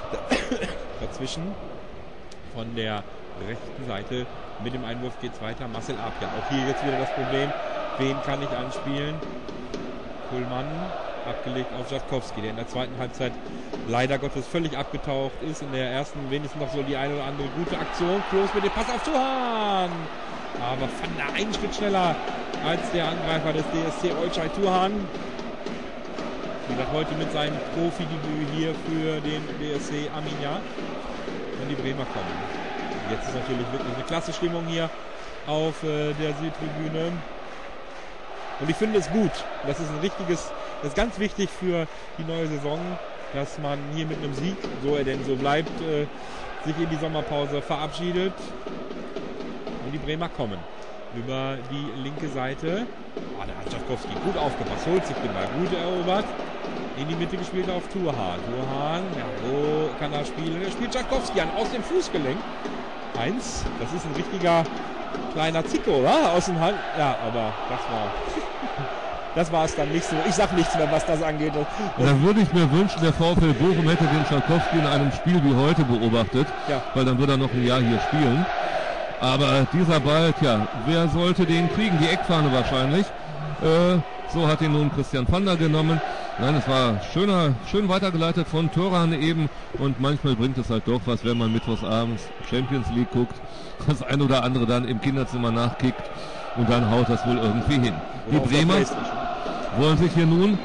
dazwischen. Von der rechten Seite mit dem Einwurf geht es weiter. Marcel Apia. Auch hier jetzt wieder das Problem. Wen kann ich anspielen? Kuhlmann abgelegt auf Jatkowski, der in der zweiten Halbzeit leider Gottes völlig abgetaucht ist. In der ersten wenigstens noch so die eine oder andere gute Aktion. Klos mit dem Pass auf Turhan. Aber Van der einen Schritt schneller als der Angreifer des D S C Olcay Turhan. Wie gesagt, heute mit seinem Profidebüt hier für den D S C Arminia. Wenn die Bremer kommen. Jetzt ist natürlich wirklich eine klasse Stimmung hier auf äh, der Südtribüne. Und ich finde es gut. Das ist ein richtiges, das ist ganz wichtig für die neue Saison, dass man hier mit einem Sieg, so er denn so bleibt, äh, sich in die Sommerpause verabschiedet. Und die Bremer kommen. Über die linke Seite. Oh, da hat Jatkowski gut aufgepasst, holt sich den Ball, gut erobert. In die Mitte gespielt auf Turhan. Turhan, ja, wo kann er spielen? Er spielt Jatkowski an, aus dem Fußgelenk. Eins, das ist ein richtiger kleiner Zicko, oder? Aus dem Hand. Ja, aber das war... Das war es dann nicht so. Ich sag nichts mehr, was das angeht. Da würde ich mir wünschen, der VfL Bochum hätte den Jatkowski in einem Spiel wie heute beobachtet. Ja. Weil dann würde er noch ein Jahr hier spielen. Aber dieser Ball, tja, wer sollte den kriegen? Die Eckfahne wahrscheinlich. Äh, so hat ihn nun Christian Vander genommen. Nein, es war schöner, schön weitergeleitet von Thuram eben. Und manchmal bringt es halt doch was, wenn man mittwochsabends Champions League guckt, das ein oder andere dann im Kinderzimmer nachkickt. Und dann haut das wohl irgendwie hin. Die Bremer wollen sich hier nun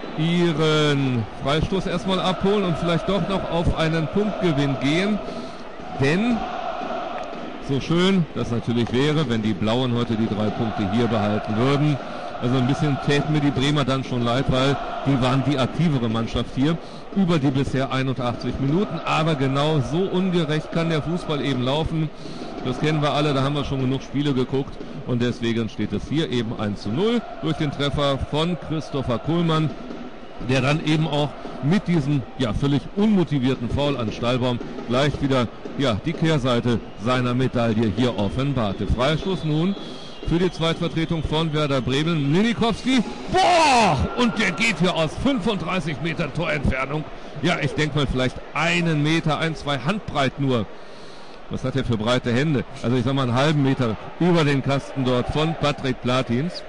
ihren Freistoß erstmal abholen und vielleicht doch noch auf einen Punktgewinn gehen. Denn so schön das natürlich wäre, wenn die Blauen heute die drei Punkte hier behalten würden. Also ein bisschen täten mir die Bremer dann schon leid, weil die waren die aktivere Mannschaft hier über die bisher einundachtzig Minuten. Aber genau so ungerecht kann der Fußball eben laufen. Das kennen wir alle, da haben wir schon genug Spiele geguckt. Und deswegen steht es hier eben eins zu null durch den Treffer von Christopher Kuhlmann, der dann eben auch mit diesem ja völlig unmotivierten Foul an Stallbaum gleich wieder ja die Kehrseite seiner Medaille hier offenbarte. Freistoß nun für die Zweitvertretung von Werder Bremen. Ninikowski, boah, und der geht hier aus fünfunddreißig Metern Torentfernung. Ja, ich denke mal vielleicht einen Meter, ein, zwei Handbreit nur. Was hat er für breite Hände? Also ich sag mal einen halben Meter über den Kasten dort von Patrick Platins.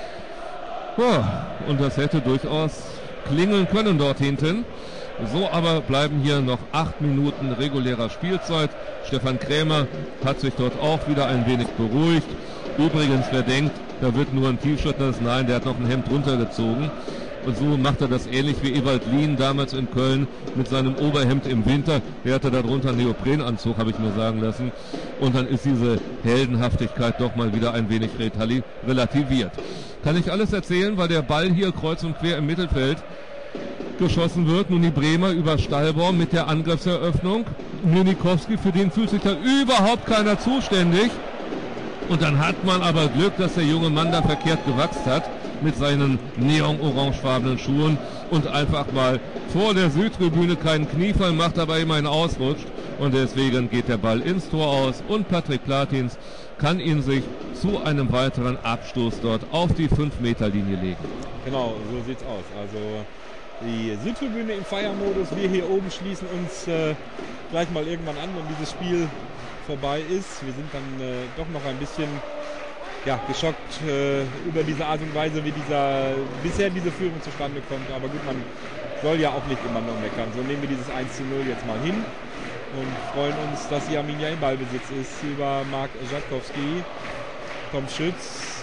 Ja, und das hätte durchaus klingeln können dort hinten. So aber bleiben hier noch acht Minuten regulärer Spielzeit. Stefan Krämer hat sich dort auch wieder ein wenig beruhigt. Übrigens, wer denkt, da wird nur ein T-Shirt nass, nein, der hat noch ein Hemd runtergezogen. Und so macht er das ähnlich wie Ewald Lien damals in Köln mit seinem Oberhemd im Winter. Der hatte darunter einen Neoprenanzug, habe ich mir sagen lassen. Und dann ist diese Heldenhaftigkeit doch mal wieder ein wenig relativiert. Kann ich alles erzählen, weil der Ball hier kreuz und quer im Mittelfeld geschossen wird. Nun die Bremer über Stallbaum mit der Angriffseröffnung. Ninikowski, für den fühlt sich da überhaupt keiner zuständig. Und dann hat man aber Glück, dass der junge Mann da verkehrt gewachst hat mit seinen neon-orangefarbenen Schuhen und einfach mal vor der Südtribüne keinen Kniefall macht, aber immerhin ausrutscht. Und deswegen geht der Ball ins Tor aus und Patrick Platins kann ihn sich zu einem weiteren Abstoß dort auf die fünf Meter Linie legen. Genau, so sieht's aus. Also die Südtribüne im Feiermodus, wir hier oben schließen uns äh, gleich mal irgendwann an, wenn dieses Spiel vorbei ist. Wir sind dann äh, doch noch ein bisschen ja, geschockt äh, über diese Art und Weise, wie dieser bisher diese Führung zustande kommt. Aber gut, man soll ja auch nicht immer nur meckern. So nehmen wir dieses eins zu null jetzt mal hin und freuen uns, dass die Arminia im Ballbesitz ist über Marc Jatkowski. Kommt Schütz.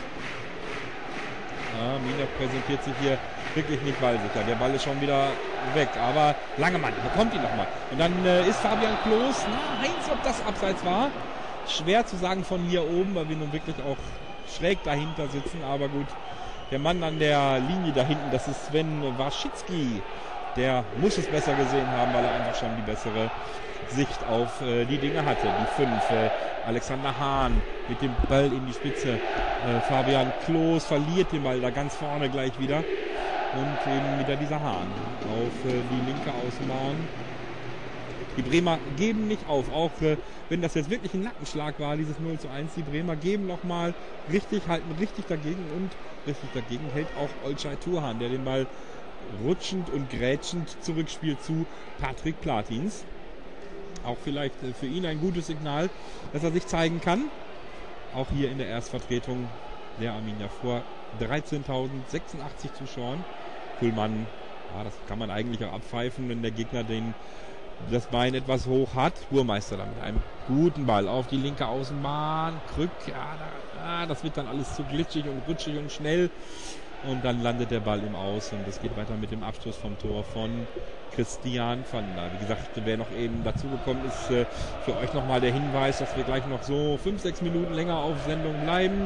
Ja, Arminia präsentiert sich hier wirklich nicht ballsicher. Der Ball ist schon wieder weg, aber Langemann bekommt ihn nochmal. Und dann äh, ist Fabian Klos, na Heinz, ob das abseits war, schwer zu sagen von hier oben, weil wir nun wirklich auch schräg dahinter sitzen, aber gut, der Mann an der Linie da hinten, das ist Sven Waschitzki, der muss es besser gesehen haben, weil er einfach schon die bessere Sicht auf äh, die Dinge hatte. Die fünf, äh, Alexander Hahn mit dem Ball in die Spitze, äh, Fabian Klos verliert den Ball da ganz vorne gleich wieder. Und eben wieder dieser Hahn auf äh, die linke Außenbahn. Die Bremer geben nicht auf, auch äh, wenn das jetzt wirklich ein Nackenschlag war, dieses null zu eins. Die Bremer geben nochmal richtig, halten richtig dagegen und richtig dagegen hält auch Olcay Turhan, der den Ball rutschend und grätschend zurückspielt zu Patrick Platins. Auch vielleicht äh, für ihn ein gutes Signal, dass er sich zeigen kann. Auch hier in der Erstvertretung der Arminia vor dreizehntausendsechsundachtzig Zuschauern. Kuhlmann, ja, das kann man eigentlich auch abpfeifen, wenn der Gegner den, das Bein etwas hoch hat. Burmeister dann mit einem guten Ball auf die linke Außenbahn. Krück, ja, da, ja, das wird dann alles zu glitschig und rutschig und schnell. Und dann landet der Ball im Aus und es geht weiter mit dem Abschluss vom Tor von Christian Vander. Wie gesagt, wer noch eben dazugekommen ist, äh, für euch nochmal der Hinweis, dass wir gleich noch so fünf, sechs Minuten länger auf Sendung bleiben,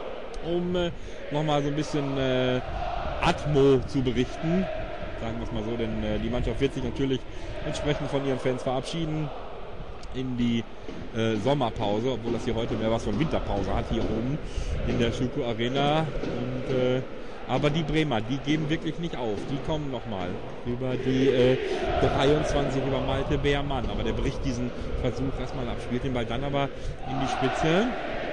um äh, nochmal so ein bisschen äh, Atmo zu berichten. Sagen wir es mal so, denn äh, die Mannschaft wird sich natürlich entsprechend von ihren Fans verabschieden in die äh, Sommerpause, obwohl das hier heute mehr was von Winterpause hat, hier oben in der Schüko Arena. Und, äh, aber die Bremer, die geben wirklich nicht auf. Die kommen nochmal über die äh, dreiundzwanzig, über Malte Beermann. Aber der bricht diesen Versuch erstmal ab, spielt den Ball dann aber in die Spitze.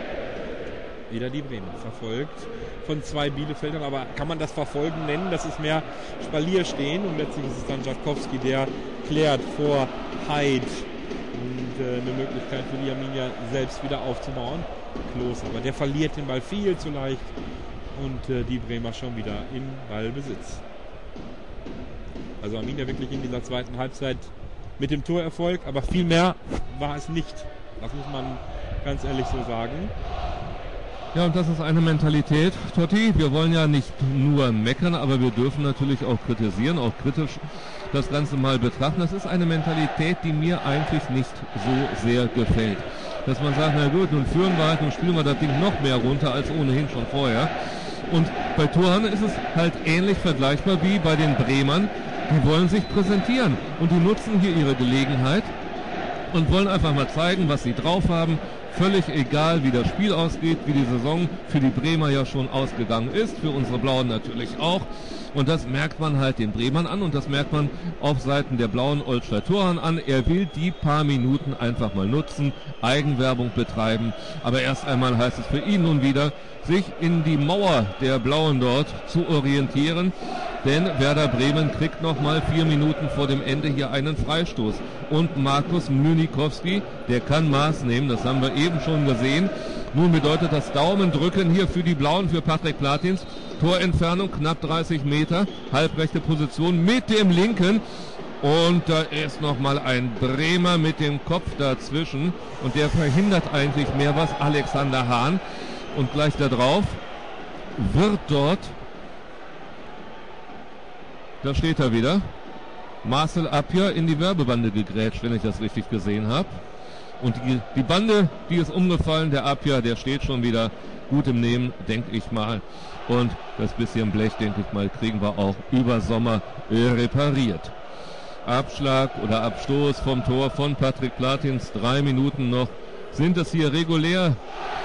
Wieder die Bremer, verfolgt von zwei Bielefeldern, aber kann man das Verfolgen nennen? Das ist mehr Spalierstehen und letztlich ist es dann Jatkowski, der klärt vor Heid. Und äh, eine Möglichkeit für die Arminia selbst wieder aufzubauen. Klos, aber der verliert den Ball viel zu leicht und äh, die Bremer schon wieder in Ballbesitz. Also Arminia wirklich in dieser zweiten Halbzeit mit dem Torerfolg, aber viel mehr war es nicht. Das muss man ganz ehrlich so sagen. Ja, und das ist eine Mentalität, Totti. Wir wollen ja nicht nur meckern, aber wir dürfen natürlich auch kritisieren, auch kritisch das Ganze mal betrachten. Das ist eine Mentalität, die mir eigentlich nicht so sehr gefällt. Dass man sagt, na gut, nun führen wir halt, nun spielen wir das Ding noch mehr runter als ohnehin schon vorher. Und bei Toren ist es halt ähnlich vergleichbar wie bei den Bremern. Die wollen sich präsentieren und die nutzen hier ihre Gelegenheit und wollen einfach mal zeigen, was sie drauf haben. Völlig egal, wie das Spiel ausgeht, wie die Saison für die Bremer ja schon ausgegangen ist, für unsere Blauen natürlich auch. Und das merkt man halt den Bremern an und das merkt man auf Seiten der Blauen Olsztyd Torhahn an. Er will die paar Minuten einfach mal nutzen, Eigenwerbung betreiben. Aber erst einmal heißt es für ihn nun wieder, sich in die Mauer der Blauen dort zu orientieren. Denn Werder Bremen kriegt nochmal vier Minuten vor dem Ende hier einen Freistoß. Und Markus Młynkowski, der kann Maß nehmen, das haben wir eben schon gesehen. Nun bedeutet das Daumendrücken hier für die Blauen, für Patrick Platins. Torentfernung knapp dreißig Meter, halbrechte Position mit dem linken. Und da ist nochmal ein Bremer mit dem Kopf dazwischen. Und der verhindert eigentlich mehr was, Alexander Hahn. Und gleich da drauf wird dort, da steht er wieder, Marcel Appiah in die Werbebande gegrätscht, wenn ich das richtig gesehen habe. Und die, die Bande, die ist umgefallen, der Appiah, der steht schon wieder gut im Nehmen, denke ich mal. Und das bisschen Blech, denke ich mal, kriegen wir auch über Sommer repariert. Abschlag oder Abstoß vom Tor von Patrick Platins, drei Minuten noch sind es hier regulär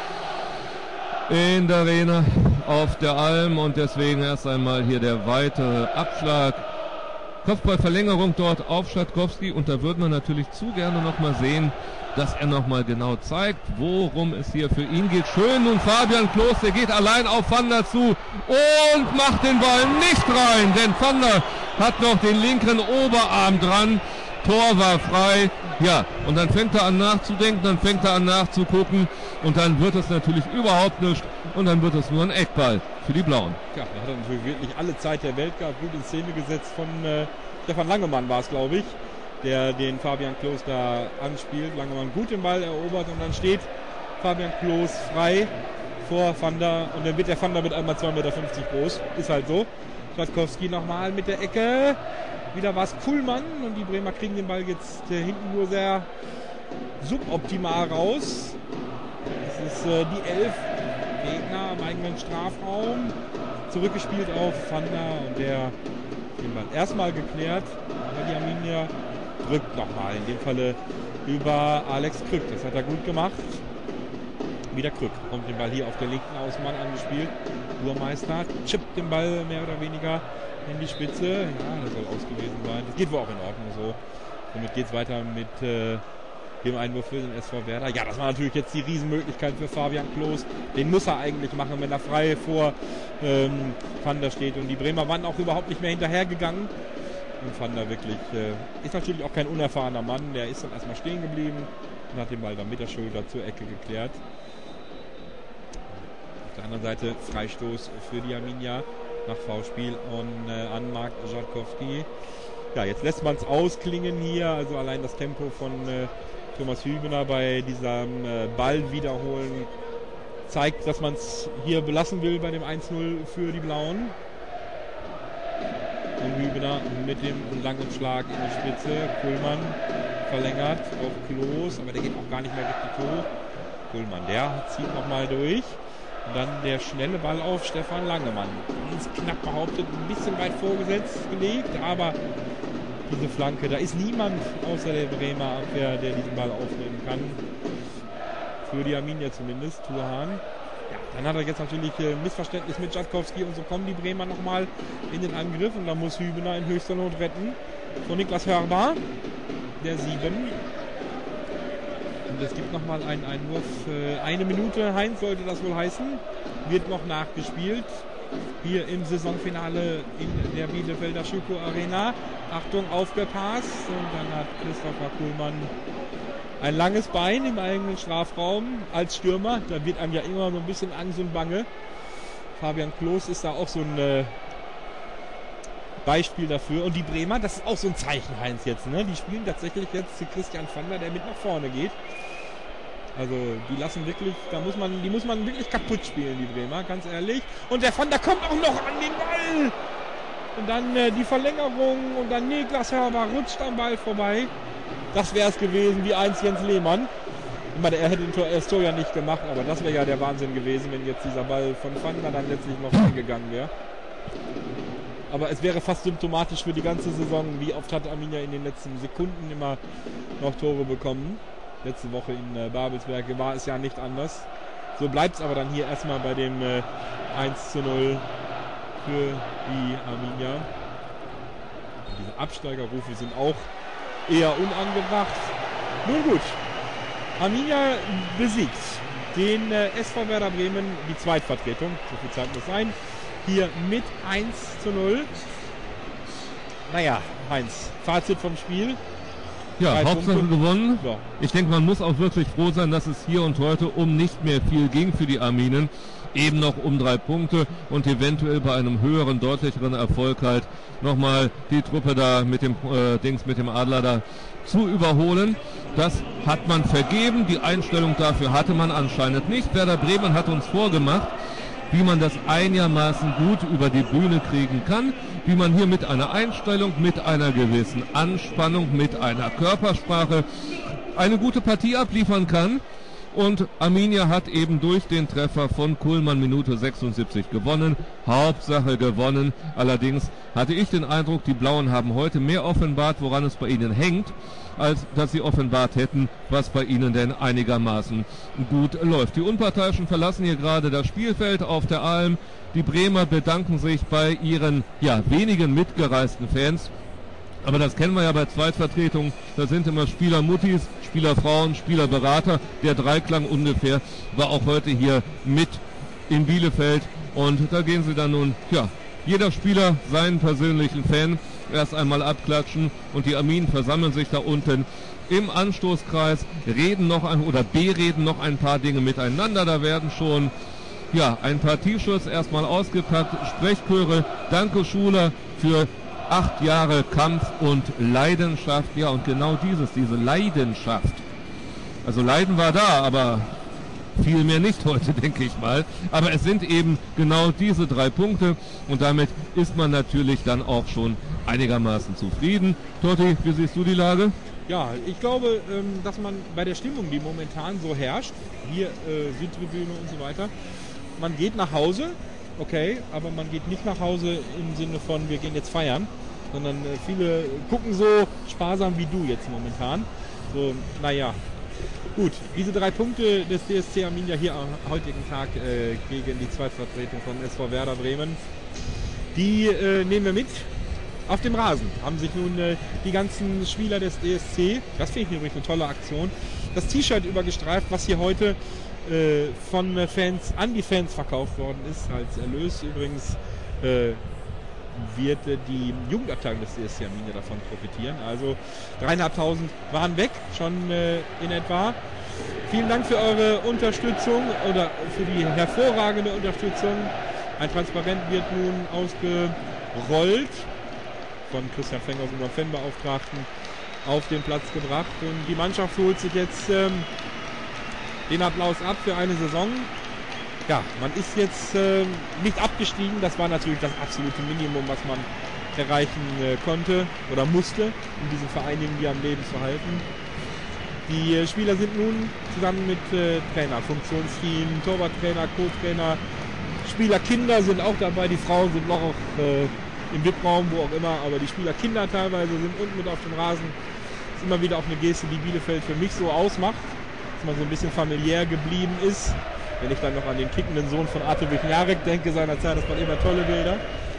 in der Arena auf der Alm und deswegen erst einmal hier der weitere Abschlag. Kopfballverlängerung dort auf Schatkowski und da würde man natürlich zu gerne nochmal sehen, dass er nochmal genau zeigt, worum es hier für ihn geht. Schön und Fabian Klos, der geht allein auf Van der zu und macht den Ball nicht rein, denn Van der hat noch den linken Oberarm dran. Tor war frei, ja, und dann fängt er an nachzudenken, dann fängt er an nachzugucken und dann wird es natürlich überhaupt nichts und dann wird es nur ein Eckball für die Blauen. Ja, da hat er natürlich wirklich alle Zeit der Welt gehabt, gut in Szene gesetzt von äh, Stefan Langemann war es, glaube ich, der den Fabian Klos da anspielt. Langemann gut den Ball erobert und dann steht Fabian Klos frei vor Van der und dann wird der Van der mit einmal zwei Meter fünfzig groß, ist halt so. Schatkowski nochmal mit der Ecke. Wieder war es Kuhlmann und die Bremer kriegen den Ball jetzt äh, hinten nur sehr suboptimal raus. Es ist äh, die Elf Gegner am eigenen Strafraum. Zurückgespielt auf Van der und der den Ball erstmal geklärt. Aber die Arminia drückt nochmal. In dem Falle über Alex Krück. Das hat er gut gemacht. Wieder Krück. Kommt den Ball hier auf der linken Außenbahn angespielt. Burmeister chippt den Ball mehr oder weniger in die Spitze. Ja, das soll aus gewesen sein. Das geht wohl auch in Ordnung so. Somit geht es weiter mit äh, dem Einwurf für den S V Werder. Ja, das war natürlich jetzt die Riesenmöglichkeit für Fabian Klos. Den muss er eigentlich machen, wenn er frei vor ähm, Van der steht. Und die Bremer waren auch überhaupt nicht mehr hinterhergegangen. Und Van der wirklich äh, ist natürlich auch kein unerfahrener Mann. Der ist dann erstmal stehen geblieben und hat den Ball dann mit der Schulter zur Ecke geklärt. Auf der anderen Seite Freistoß für die Arminia nach Foulspiel und äh, an Mark Schatkowski. Ja, jetzt lässt man es ausklingen hier, also allein das Tempo von äh, Thomas Hübener bei diesem äh, Ball wiederholen zeigt, dass man es hier belassen will bei dem eins null für die Blauen. Und Hübener mit dem langen Schlag in die Spitze. Kuhlmann verlängert auf Klos, aber der geht auch gar nicht mehr richtig hoch. Kuhlmann, der zieht nochmal durch. Und dann der schnelle Ball auf Stefan Langemann. Ganz knapp behauptet, ein bisschen weit vorgesetzt gelegt, aber diese Flanke, da ist niemand außer der Bremer Abwehr, der diesen Ball aufnehmen kann. Für die Arminia zumindest, Turhan. Ja, dann hat er jetzt natürlich ein Missverständnis mit Schatkowski und so kommen die Bremer nochmal in den Angriff und da muss Hübener in höchster Not retten. Von Niklas Hörbar, der sieben. Und es gibt nochmal einen Einwurf. Eine Minute, Heinz sollte das wohl heißen. Wird noch nachgespielt. Hier im Saisonfinale in der Bielefelder Schüko Arena. Achtung, aufgepasst. Und dann hat Christopher Kuhlmann ein langes Bein im eigenen Strafraum als Stürmer. Da wird einem ja immer so ein bisschen Angst und Bange. Fabian Klos ist da auch so ein äh, Beispiel dafür. Und die Bremer, das ist auch so ein Zeichen, Heinz, jetzt. Ne? Die spielen tatsächlich jetzt zu Christian Vander, der mit nach vorne geht. Also die lassen wirklich, da muss man, die muss man wirklich kaputt spielen, die Bremer, ganz ehrlich. Und der Vander kommt auch noch an den Ball. Und dann äh, die Verlängerung und dann Niklas Hörber rutscht am Ball vorbei. Das wäre es gewesen, wie eins Jens Lehmann. Ich meine, er hätte den Tor, das Tor ja nicht gemacht, aber das wäre ja der Wahnsinn gewesen, wenn jetzt dieser Ball von Vander dann letztlich noch reingegangen wäre. Aber es wäre fast symptomatisch für die ganze Saison, wie oft hat Arminia in den letzten Sekunden immer noch Tore bekommen. Letzte Woche in äh, Babelsberg war es ja nicht anders. So bleibt es aber dann hier erstmal bei dem äh, eins zu null für die Arminia. Diese Absteigerrufe sind auch eher unangebracht. Nun gut, Arminia besiegt den äh, S V Werder Bremen, die Zweitvertretung, so viel Zeit muss sein, hier mit eins zu null. Naja, Heinz, Fazit vom Spiel. Ja, Drei Hauptsache Punkte. gewonnen. Ja. Ich denke, man muss auch wirklich froh sein, dass es hier und heute um nicht mehr viel ging für die Arminen. Eben noch um drei Punkte und eventuell bei einem höheren, deutlicheren Erfolg halt nochmal die Truppe da mit dem äh, Dings, mit dem Adler da zu überholen. Das hat man vergeben. Die Einstellung dafür hatte man anscheinend nicht. Werder Bremen hat uns vorgemacht, wie man das einigermaßen gut über die Bühne kriegen kann, wie man hier mit einer Einstellung, mit einer gewissen Anspannung, mit einer Körpersprache eine gute Partie abliefern kann. Und Arminia hat eben durch den Treffer von Kuhlmann Minute sechsundsiebzig gewonnen. Hauptsache gewonnen. Allerdings hatte ich den Eindruck, die Blauen haben heute mehr offenbart, woran es bei ihnen hängt, als dass sie offenbart hätten, was bei ihnen denn einigermaßen gut läuft. Die Unparteiischen verlassen hier gerade das Spielfeld auf der Alm. Die Bremer bedanken sich bei ihren ja, wenigen mitgereisten Fans. Aber das kennen wir ja bei Zweitvertretungen. Da sind immer Spieler-Muttis, Spieler-Frauen, Spieler-Berater. Der Dreiklang ungefähr war auch heute hier mit in Bielefeld. Und da gehen sie dann nun, ja, jeder Spieler seinen persönlichen Fan erst einmal abklatschen. Und die Arminen versammeln sich da unten im Anstoßkreis, reden noch ein, oder bereden noch ein paar Dinge miteinander. Da werden schon ja, ein paar T-Shirts erstmal ausgepackt. Sprechchöre, danke Schuler für acht Jahre Kampf und Leidenschaft. Ja, und genau dieses, diese Leidenschaft. Also Leiden war da, aber viel mehr nicht heute, denke ich mal. Aber es sind eben genau diese drei Punkte und damit ist man natürlich dann auch schon einigermaßen zufrieden. Totti, wie siehst du die Lage? Ja, ich glaube, dass man bei der Stimmung, die momentan so herrscht, hier äh, Südtribüne und so weiter, man geht nach Hause, okay, aber man geht nicht nach Hause im Sinne von, wir gehen jetzt feiern, sondern äh, viele gucken so sparsam wie du jetzt momentan. So, naja, gut, diese drei Punkte des D S C Arminia hier am heutigen Tag äh, gegen die Zweitvertretung von S V Werder Bremen, die äh, nehmen wir mit. Auf dem Rasen haben sich nun äh, die ganzen Spieler des D S C, das finde ich übrigens eine tolle Aktion, das T-Shirt übergestreift, was hier heute äh, von äh, Fans an die Fans verkauft worden ist, als Erlös. Übrigens äh, wird äh, die Jugendabteilung des D S C Arminia davon profitieren. Also dreieinhalbtausend waren weg, schon äh, in etwa. Vielen Dank für eure Unterstützung oder für die hervorragende Unterstützung. Ein Transparent wird nun ausgerollt, von Christian Fengers, unserem Fanbeauftragten, auf den Platz gebracht. Und die Mannschaft holt sich jetzt ähm, den Applaus ab für eine Saison. Ja, man ist jetzt ähm, nicht abgestiegen. Das war natürlich das absolute Minimum, was man erreichen äh, konnte oder musste, um diesen Verein irgendwie am Leben zu halten. Die äh, Spieler sind nun zusammen mit äh, Trainer, Funktionsteam, Torwarttrainer, Co-Trainer, Spieler, Kinder sind auch dabei. Die Frauen sind noch auch, äh, im V I P-Raum, wo auch immer, aber die Spieler, Kinder teilweise, sind unten mit auf dem Rasen. Das ist immer wieder auch eine Geste, die Bielefeld für mich so ausmacht, dass man so ein bisschen familiär geblieben ist. Wenn ich dann noch an den kickenden Sohn von Artur Wichniarek denke seinerzeit, das waren immer tolle Bilder.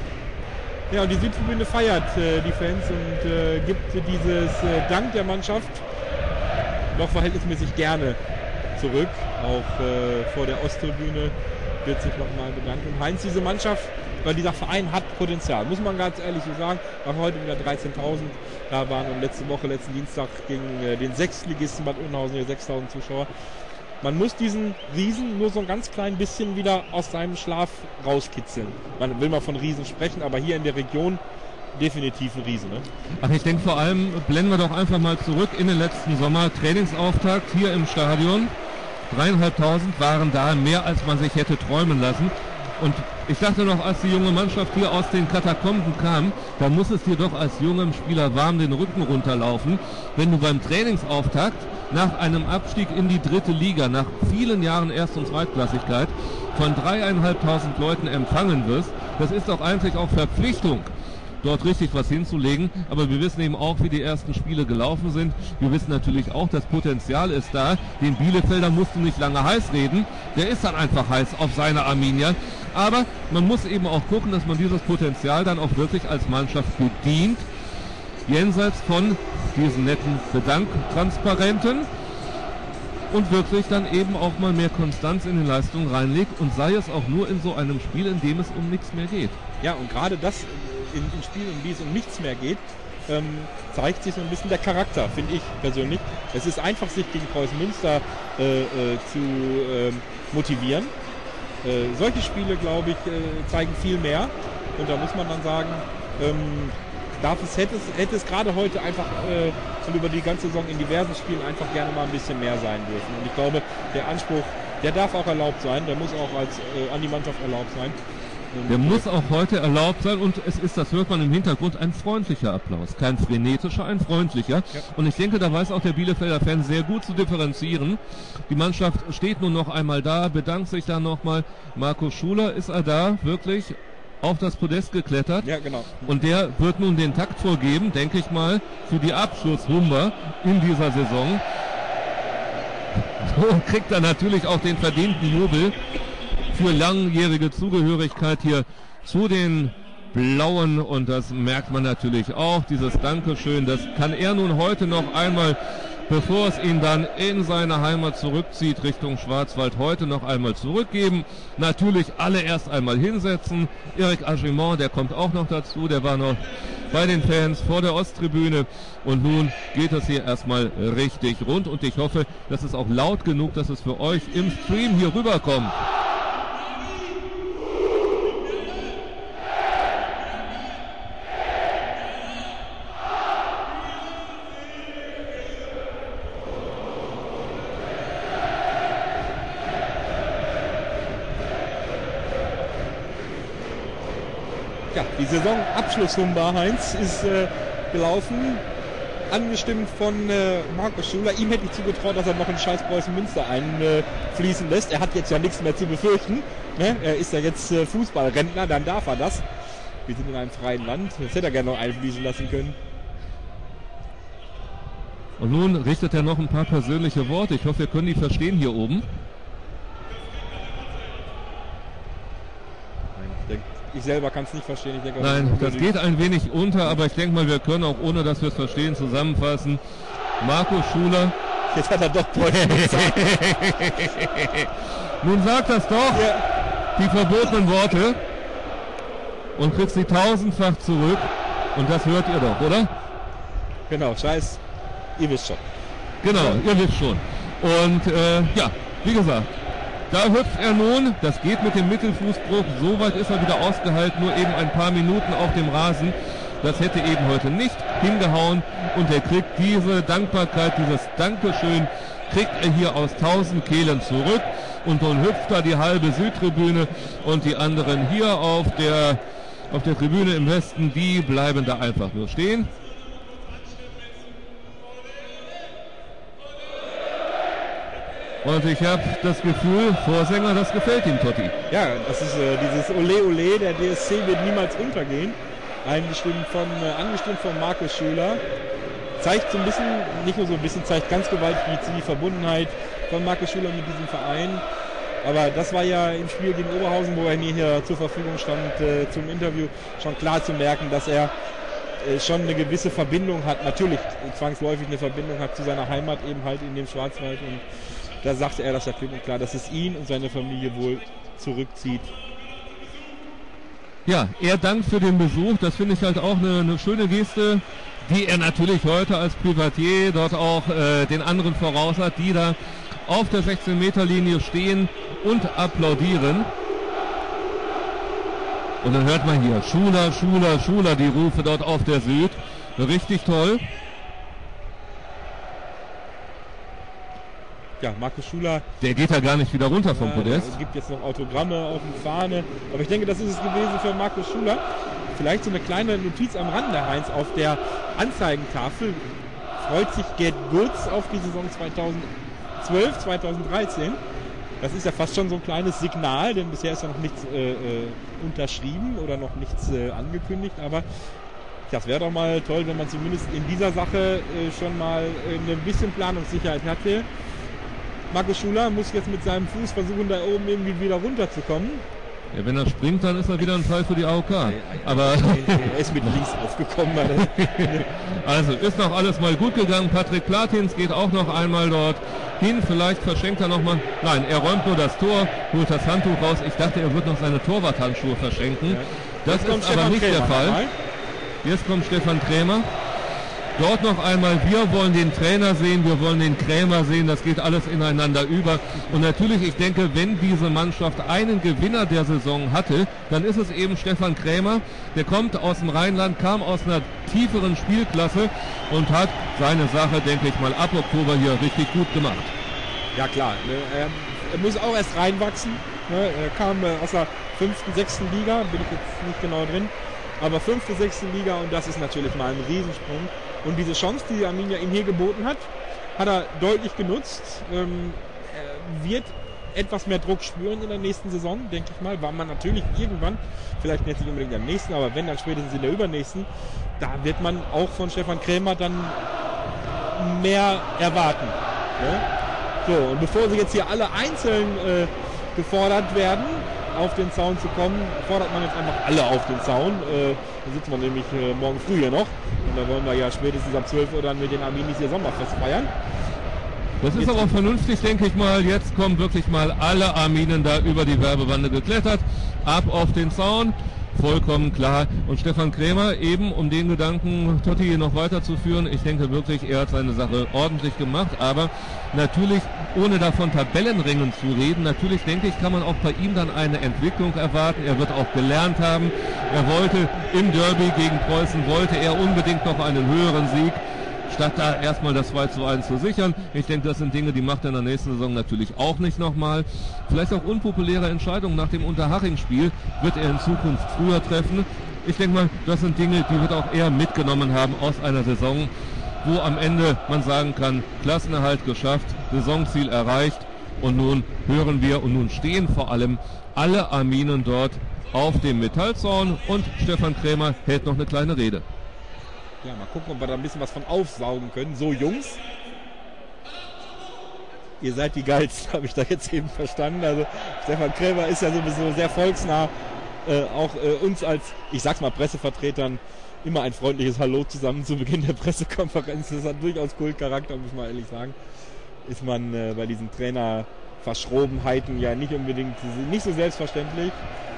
Ja, und die Südtribüne feiert äh, die Fans und äh, gibt dieses äh, Dank der Mannschaft noch verhältnismäßig gerne zurück. Auch äh, vor der Osttribüne wird sich nochmal bedankt. Und Heinz, diese Mannschaft, weil dieser Verein hat Potenzial, muss man ganz ehrlich so sagen. War heute wieder dreizehntausend, da waren und letzte Woche, letzten Dienstag gegen äh, den Sechstligisten Bad Oeynhausen hier sechstausend Zuschauer. Man muss diesen Riesen nur so ein ganz klein bisschen wieder aus seinem Schlaf rauskitzeln. Man will mal von Riesen sprechen, aber hier in der Region definitiv ein Riesen. Ne? Ach, ich denke vor allem, blenden wir doch einfach mal zurück in den letzten Sommer. Trainingsauftakt hier im Stadion. Dreieinhalbtausend waren da, mehr als man sich hätte träumen lassen. Und ich dachte noch, als die junge Mannschaft hier aus den Katakomben kam, da muss es dir doch als jungem Spieler warm den Rücken runterlaufen, wenn du beim Trainingsauftakt nach einem Abstieg in die dritte Liga, nach vielen Jahren Erst- und Zweitklassigkeit, von dreieinhalbtausend Leuten empfangen wirst. Das ist doch eigentlich auch Verpflichtung, dort richtig was hinzulegen. Aber wir wissen eben auch, wie die ersten Spiele gelaufen sind. Wir wissen natürlich auch, das Potenzial ist da. Den Bielefelder musst du nicht lange heiß reden. Der ist dann einfach heiß auf seine Arminia. Aber man muss eben auch gucken, dass man dieses Potenzial dann auch wirklich als Mannschaft bedient. Jenseits von diesen netten Bedanktransparenten. Und wirklich dann eben auch mal mehr Konstanz in den Leistungen reinlegt. Und sei es auch nur in so einem Spiel, in dem es um nichts mehr geht. Ja, und gerade das in, in Spielen, in die es um nichts mehr geht, ähm, zeigt sich so ein bisschen der Charakter, finde ich persönlich. Es ist einfach, sich gegen Preußen Münster äh, äh, zu äh, motivieren. Äh, solche Spiele, glaube ich, äh, zeigen viel mehr. Und da muss man dann sagen, ähm, darf es, hätte es, hätte es gerade heute einfach äh, und über die ganze Saison in diversen Spielen einfach gerne mal ein bisschen mehr sein dürfen. Und ich glaube, der Anspruch, der darf auch erlaubt sein, der muss auch als äh, an die Mannschaft erlaubt sein. Und der muss auch heute erlaubt sein und es ist, das hört man im Hintergrund, ein freundlicher Applaus. Kein frenetischer, ein freundlicher. Ja. Und ich denke, da weiß auch der Bielefelder Fan sehr gut zu differenzieren. Die Mannschaft steht nun noch einmal da, bedankt sich dann nochmal. Marco Schuler, ist er da, wirklich auf das Podest geklettert. Ja, genau. Und der wird nun den Takt vorgeben, denke ich mal, für die Abschlusshumba in dieser Saison. So kriegt er natürlich auch den verdienten Jubel für langjährige Zugehörigkeit hier zu den Blauen. Und das merkt man natürlich auch, dieses Dankeschön. Das kann er nun heute noch einmal, bevor es ihn dann in seine Heimat zurückzieht, Richtung Schwarzwald, heute noch einmal zurückgeben. Natürlich alle erst einmal hinsetzen. Eric Agimont, der kommt auch noch dazu, der war noch bei den Fans vor der Osttribüne. Und nun geht es hier erstmal richtig rund. Und ich hoffe, das ist auch laut genug, dass es für euch im Stream hier rüberkommt. Ja, die Saisonabschlusshumba, Heinz, ist äh, gelaufen, angestimmt von äh, Markus Schuler. Ihm hätte ich zugetraut, dass er noch in scheiß Preußen Münster einfließen äh, lässt. Er hat jetzt ja nichts mehr zu befürchten. Ne? Er ist ja jetzt äh, Fußballrentner, dann darf er das. Wir sind in einem freien Land. Jetzt hätte er gerne noch einfließen lassen können. Und nun richtet er noch ein paar persönliche Worte. Ich hoffe, wir können die verstehen hier oben. Ich selber kann es nicht verstehen. Ich denke, Nein, das geht ein wenig unter, aber ich denke mal, wir können auch, ohne dass wir es verstehen, zusammenfassen. Markus Schuler. Jetzt hat er doch Preußen gesagt. Nun sagt das doch, ja. Die verbotenen Worte. Und kriegst sie tausendfach zurück. Und das hört ihr doch, oder? Genau, scheiß. Ihr wisst schon. Genau, ja. Ihr wisst schon. Und äh, ja, wie gesagt, da hüpft er nun, das geht mit dem Mittelfußbruch, so weit ist er wieder ausgehalten, nur eben ein paar Minuten auf dem Rasen. Das hätte eben heute nicht hingehauen und er kriegt diese Dankbarkeit, dieses Dankeschön, kriegt er hier aus tausend Kehlen zurück und nun hüpft da die halbe Südtribüne und die anderen hier auf der, auf der Tribüne im Westen, die bleiben da einfach nur stehen. Und ich habe das Gefühl, Vorsänger, das gefällt ihm, Totti. Ja, das ist äh, dieses Ole Ole, der D S C wird niemals untergehen. Eingestimmt von, äh, angestimmt von Markus Schüler. Zeigt so ein bisschen, nicht nur so ein bisschen, zeigt ganz gewaltig die, die Verbundenheit von Markus Schüler mit diesem Verein. Aber das war ja im Spiel gegen Oberhausen, wo er mir hier zur Verfügung stand äh, zum Interview, schon klar zu merken, dass er äh, schon eine gewisse Verbindung hat, natürlich zwangsläufig eine Verbindung hat zu seiner Heimat, eben halt in dem Schwarzwald. Und da sagte er, das ja klipp und klar, dass es ihn und seine Familie wohl zurückzieht. Ja, er dankt für den Besuch. Das finde ich halt auch eine, eine schöne Geste, die er natürlich heute als Privatier dort auch äh, den anderen voraus hat, die da auf der sechzehn Meter Linie stehen und applaudieren. Und dann hört man hier Schuler, Schuler, Schuler, die Rufe dort auf der Süd. Richtig toll. Ja, Markus Schuler. Der geht ja gar nicht wieder runter vom Ja, Podest. es gibt jetzt noch Autogramme auf dem Fahne. Aber ich denke, das ist es gewesen für Markus Schuler. Vielleicht so eine kleine Notiz am Rande, Heinz. Auf der Anzeigentafel freut sich Gerd Gutz auf die Saison zweitausendzwölf, zweitausenddreizehn. Das ist ja fast schon so ein kleines Signal, denn bisher ist ja noch nichts äh, äh, unterschrieben oder noch nichts äh, angekündigt. Aber das wäre doch mal toll, wenn man zumindest in dieser Sache äh, schon mal äh, ein bisschen Planungssicherheit hatte. Markus Schuler muss jetzt mit seinem Fuß versuchen, da oben irgendwie wieder runterzukommen. Ja, wenn er springt, dann ist er wieder ein Fall für die A O K. Aber er ist mit links aufgekommen. Also ist noch alles mal gut gegangen. Patrick Platins geht auch noch einmal dort hin. Vielleicht verschenkt er noch mal. Nein, er räumt nur das Tor, holt das Handtuch raus. Ich dachte, er wird noch seine Torwarthandschuhe verschenken. Das ist aber Stefan nicht Krämer der Fall. nochmal. Jetzt kommt Stefan Krämer. Dort noch einmal, wir wollen den Trainer sehen, wir wollen den Krämer sehen, das geht alles ineinander über. Und natürlich, ich denke, wenn diese Mannschaft einen Gewinner der Saison hatte, dann ist es eben Stefan Krämer. Der kommt aus dem Rheinland, kam aus einer tieferen Spielklasse und hat seine Sache, denke ich mal, ab Oktober hier richtig gut gemacht. Ja klar, er, er muss auch erst reinwachsen. Er kam aus der fünften, sechsten Liga, bin ich jetzt nicht genau drin. Aber fünfte, sechste Liga und das ist natürlich mal ein Riesensprung. Und diese Chance, die Arminia ihm hier geboten hat, hat er deutlich genutzt. Ähm, er wird etwas mehr Druck spüren in der nächsten Saison, denke ich mal, weil man natürlich irgendwann, vielleicht nicht unbedingt am nächsten, aber wenn dann spätestens in der übernächsten, da wird man auch von Stefan Krämer dann mehr erwarten. Ne? So, und bevor sie jetzt hier alle einzeln äh, gefordert werden, auf den Zaun zu kommen, fordert man jetzt einfach alle auf den Zaun. Äh, da sitzt man nämlich äh, morgen früh hier noch. Und da wollen wir ja spätestens ab zwölf Uhr dann mit den Arminis ihr Sommerfest feiern. Das ist aber vernünftig, denke ich mal. Jetzt kommen wirklich mal alle Arminen da über die Werbebande geklettert. Ab auf den Zaun. Vollkommen klar. Und Stefan Krämer eben, um den Gedanken Totti noch weiterzuführen, ich denke wirklich, er hat seine Sache ordentlich gemacht, aber natürlich, ohne davon Tabellenringen zu reden, natürlich denke ich, kann man auch bei ihm dann eine Entwicklung erwarten. Er wird auch gelernt haben. Er wollte im Derby gegen Preußen, wollte er unbedingt noch einen höheren Sieg, statt da erstmal das zwei zu eins zu sichern. Ich denke, das sind Dinge, die macht er in der nächsten Saison natürlich auch nicht nochmal. Vielleicht auch unpopuläre Entscheidungen nach dem Unterhaching-Spiel wird er in Zukunft früher treffen. Ich denke mal, das sind Dinge, die wird auch er mitgenommen haben aus einer Saison, wo am Ende man sagen kann, Klassenerhalt geschafft, Saisonziel erreicht und nun hören wir und nun stehen vor allem alle Arminen dort auf dem Metallzaun und Stefan Krämer hält noch eine kleine Rede. Ja, mal gucken, ob wir da ein bisschen was von aufsaugen können. So, Jungs, ihr seid die Geilsten, habe ich da jetzt eben verstanden. Also Stefan Krämer ist ja sowieso sehr volksnah. Äh, auch äh, uns als, ich sag's mal, Pressevertretern immer ein freundliches Hallo zusammen zu Beginn der Pressekonferenz. Das hat durchaus Kultcharakter, muss man ehrlich sagen. Ist man äh, bei diesen Trainerverschrobenheiten ja nicht unbedingt, nicht so selbstverständlich.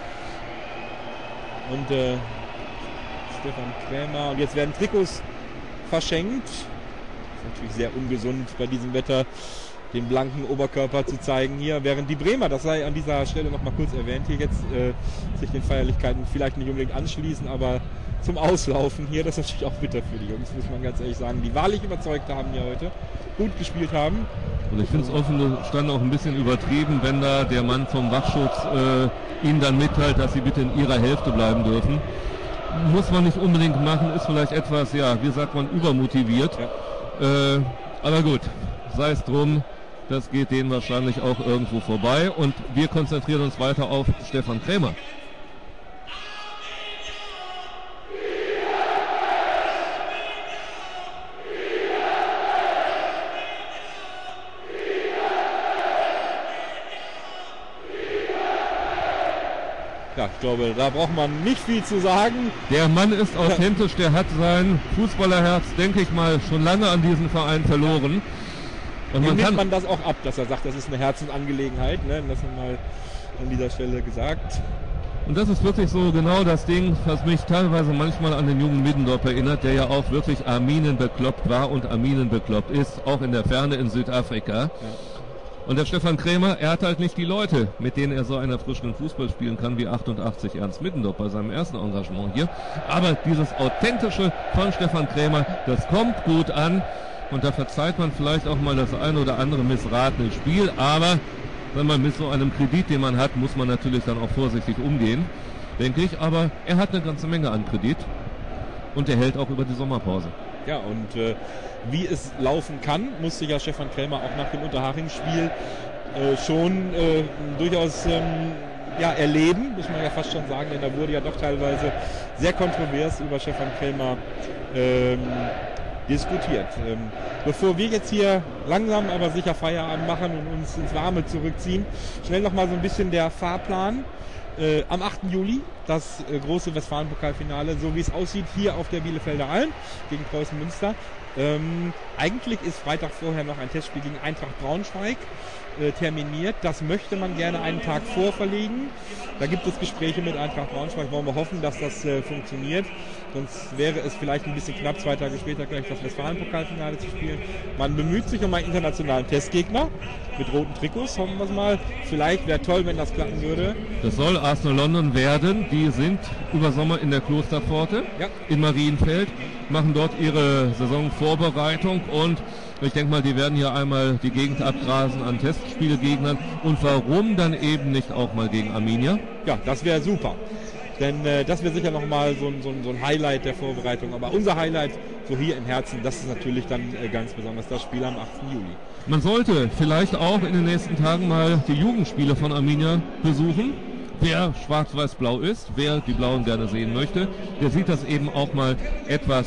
Und äh, Stefan Krämer. Und jetzt werden Trikots verschenkt. Ist natürlich sehr ungesund bei diesem Wetter, den blanken Oberkörper zu zeigen hier, während die Bremer, das sei an dieser Stelle noch mal kurz erwähnt, hier jetzt äh, sich den Feierlichkeiten vielleicht nicht unbedingt anschließen, aber zum Auslaufen hier, das ist natürlich auch bitter für die Jungs, muss man ganz ehrlich sagen, die wahrlich überzeugt haben hier heute, gut gespielt haben. Und ich finde es offen stand auch ein bisschen übertrieben, wenn da der Mann vom Wachschutz äh, ihnen dann mitteilt, dass sie bitte in ihrer Hälfte bleiben dürfen. Muss man nicht unbedingt machen, ist vielleicht etwas, ja, wie sagt man, übermotiviert. Ja. Äh, aber gut, sei es drum, das geht denen wahrscheinlich auch irgendwo vorbei. Und wir konzentrieren uns weiter auf Stefan Krämer. Ja, ich glaube, da braucht man nicht viel zu sagen. Der Mann ist authentisch, der hat sein Fußballerherz, denke ich mal, schon lange an diesen Verein verloren. Und man nimmt kann man das auch ab, dass er sagt, das ist eine Herzensangelegenheit, ne? Dass man mal an dieser Stelle gesagt. Und das ist wirklich so genau das Ding, was mich teilweise manchmal an den jungen Middendorf erinnert, der ja auch wirklich Arminen-bekloppt war und Arminen-bekloppt ist, auch in der Ferne in Südafrika. Ja. Und der Stefan Krämer, er hat halt nicht die Leute, mit denen er so einen erfrischenden Fußball spielen kann wie achtundachtzig Ernst Middendorf bei seinem ersten Engagement hier. Aber dieses Authentische von Stefan Krämer, das kommt gut an. Und da verzeiht man vielleicht auch mal das ein oder andere missratene Spiel. Aber wenn man mit so einem Kredit, den man hat, muss man natürlich dann auch vorsichtig umgehen, denke ich. Aber er hat eine ganze Menge an Kredit. Und er hält auch über die Sommerpause. Ja, und äh, wie es laufen kann, musste ja Stefan Krämer auch nach dem Unterhaching-Spiel äh, schon äh, durchaus ähm, ja, erleben, muss man ja fast schon sagen, denn da wurde ja doch teilweise sehr kontrovers über Stefan Krämer ähm, diskutiert. Ähm, bevor wir jetzt hier langsam aber sicher Feierabend machen und uns ins Warme zurückziehen, schnell nochmal so ein bisschen der Fahrplan. Äh, am achten Juli das äh, große Westfalen-Pokalfinale, so wie es aussieht, hier auf der Bielefelder Alm gegen Preußen Münster. Ähm, eigentlich ist Freitag vorher noch ein Testspiel gegen Eintracht Braunschweig äh, terminiert. Das möchte man gerne einen Tag vorverlegen. Da gibt es Gespräche mit Eintracht Braunschweig. Wollen wir hoffen, dass das äh, funktioniert. Sonst wäre es vielleicht ein bisschen knapp, zwei Tage später gleich das Westfalen-Pokalfinale zu spielen. Man bemüht sich um einen internationalen Testgegner mit roten Trikots, hoffen wir es mal. Vielleicht wäre toll, wenn das klappen würde. Das soll Arsenal London werden. Die sind über Sommer in der Klosterpforte ja. in Marienfeld, machen dort ihre Saisonvorbereitung und ich denke mal, die werden hier einmal die Gegend abgrasen an Testspielgegnern und warum dann eben nicht auch mal gegen Arminia? Ja, das wäre super. Denn äh, das wäre sicher nochmal so, so, so ein Highlight der Vorbereitung. Aber unser Highlight, so hier im Herzen, das ist natürlich dann äh, ganz besonders das Spiel am achten Juli. Man sollte vielleicht auch in den nächsten Tagen mal die Jugendspiele von Arminia besuchen. Wer schwarz-weiß-blau ist, wer die Blauen gerne sehen möchte, der sieht das eben auch mal etwas,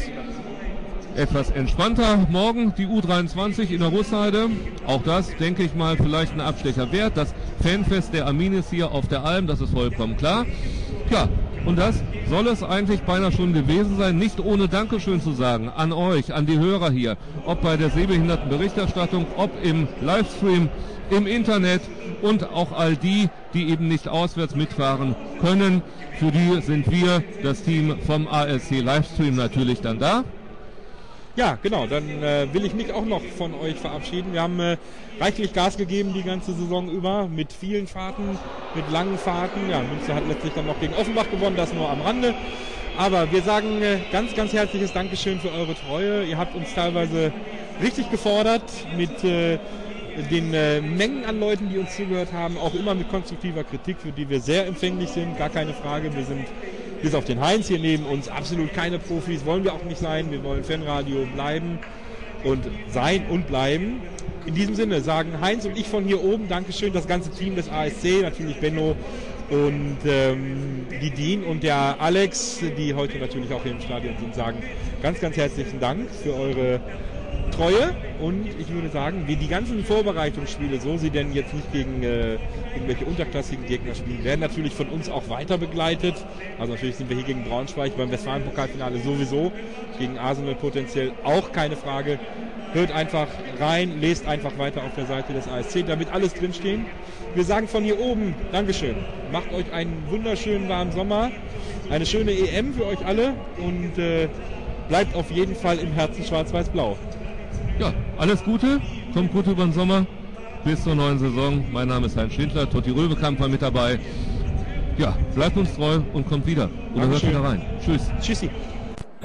etwas entspannter. Morgen die U dreiundzwanzig in der Russheide. Auch das, denke ich mal, vielleicht ein Abstecher wert. Das Fanfest der Arminis hier auf der Alm, das ist vollkommen klar. Ja, und das soll es eigentlich beinahe schon gewesen sein, nicht ohne Dankeschön zu sagen an euch, an die Hörer hier, ob bei der Sehbehindertenberichterstattung, ob im Livestream, im Internet und auch all die, die eben nicht auswärts mitfahren können. Für die sind wir, das Team vom A S C Livestream, natürlich dann da. Ja, genau, dann äh, will ich mich auch noch von euch verabschieden. Wir haben äh, reichlich Gas gegeben die ganze Saison über, mit vielen Fahrten, mit langen Fahrten. Ja, Münster hat letztlich dann noch gegen Offenbach gewonnen, das nur am Rande. Aber wir sagen äh, ganz, ganz herzliches Dankeschön für eure Treue. Ihr habt uns teilweise richtig gefordert mit äh, den äh, Mengen an Leuten, die uns zugehört haben, auch immer mit konstruktiver Kritik, für die wir sehr empfänglich sind, gar keine Frage. Wir sind bis auf den Heinz hier neben uns absolut keine Profis, wollen wir auch nicht sein. Wir wollen Fanradio bleiben und sein und bleiben. In diesem Sinne sagen Heinz und ich von hier oben Dankeschön, das ganze Team des A S C, natürlich Benno und ähm, die Dean und der Alex, die heute natürlich auch hier im Stadion sind, sagen ganz, ganz herzlichen Dank für eure Treue und ich würde sagen, wie die ganzen Vorbereitungsspiele, so sie denn jetzt nicht gegen äh, irgendwelche unterklassigen Gegner spielen, werden natürlich von uns auch weiter begleitet. Also natürlich sind wir hier gegen Braunschweig, beim Westfalen-Pokalfinale sowieso, gegen Arsenal potenziell auch keine Frage. Hört einfach rein, lest einfach weiter auf der Seite des A S C, da wird alles drinstehen. Wir sagen von hier oben Dankeschön. Macht euch einen wunderschönen warmen Sommer, eine schöne E M für euch alle und äh, bleibt auf jeden Fall im Herzen schwarz-weiß-blau. Ja, alles Gute, kommt gut über den Sommer, bis zur neuen Saison. Mein Name ist Heinz Schindler, Totti Röbekamp war mit dabei. Ja, bleibt uns treu und kommt wieder. Oder hört wieder rein. Tschüss. Tschüssi.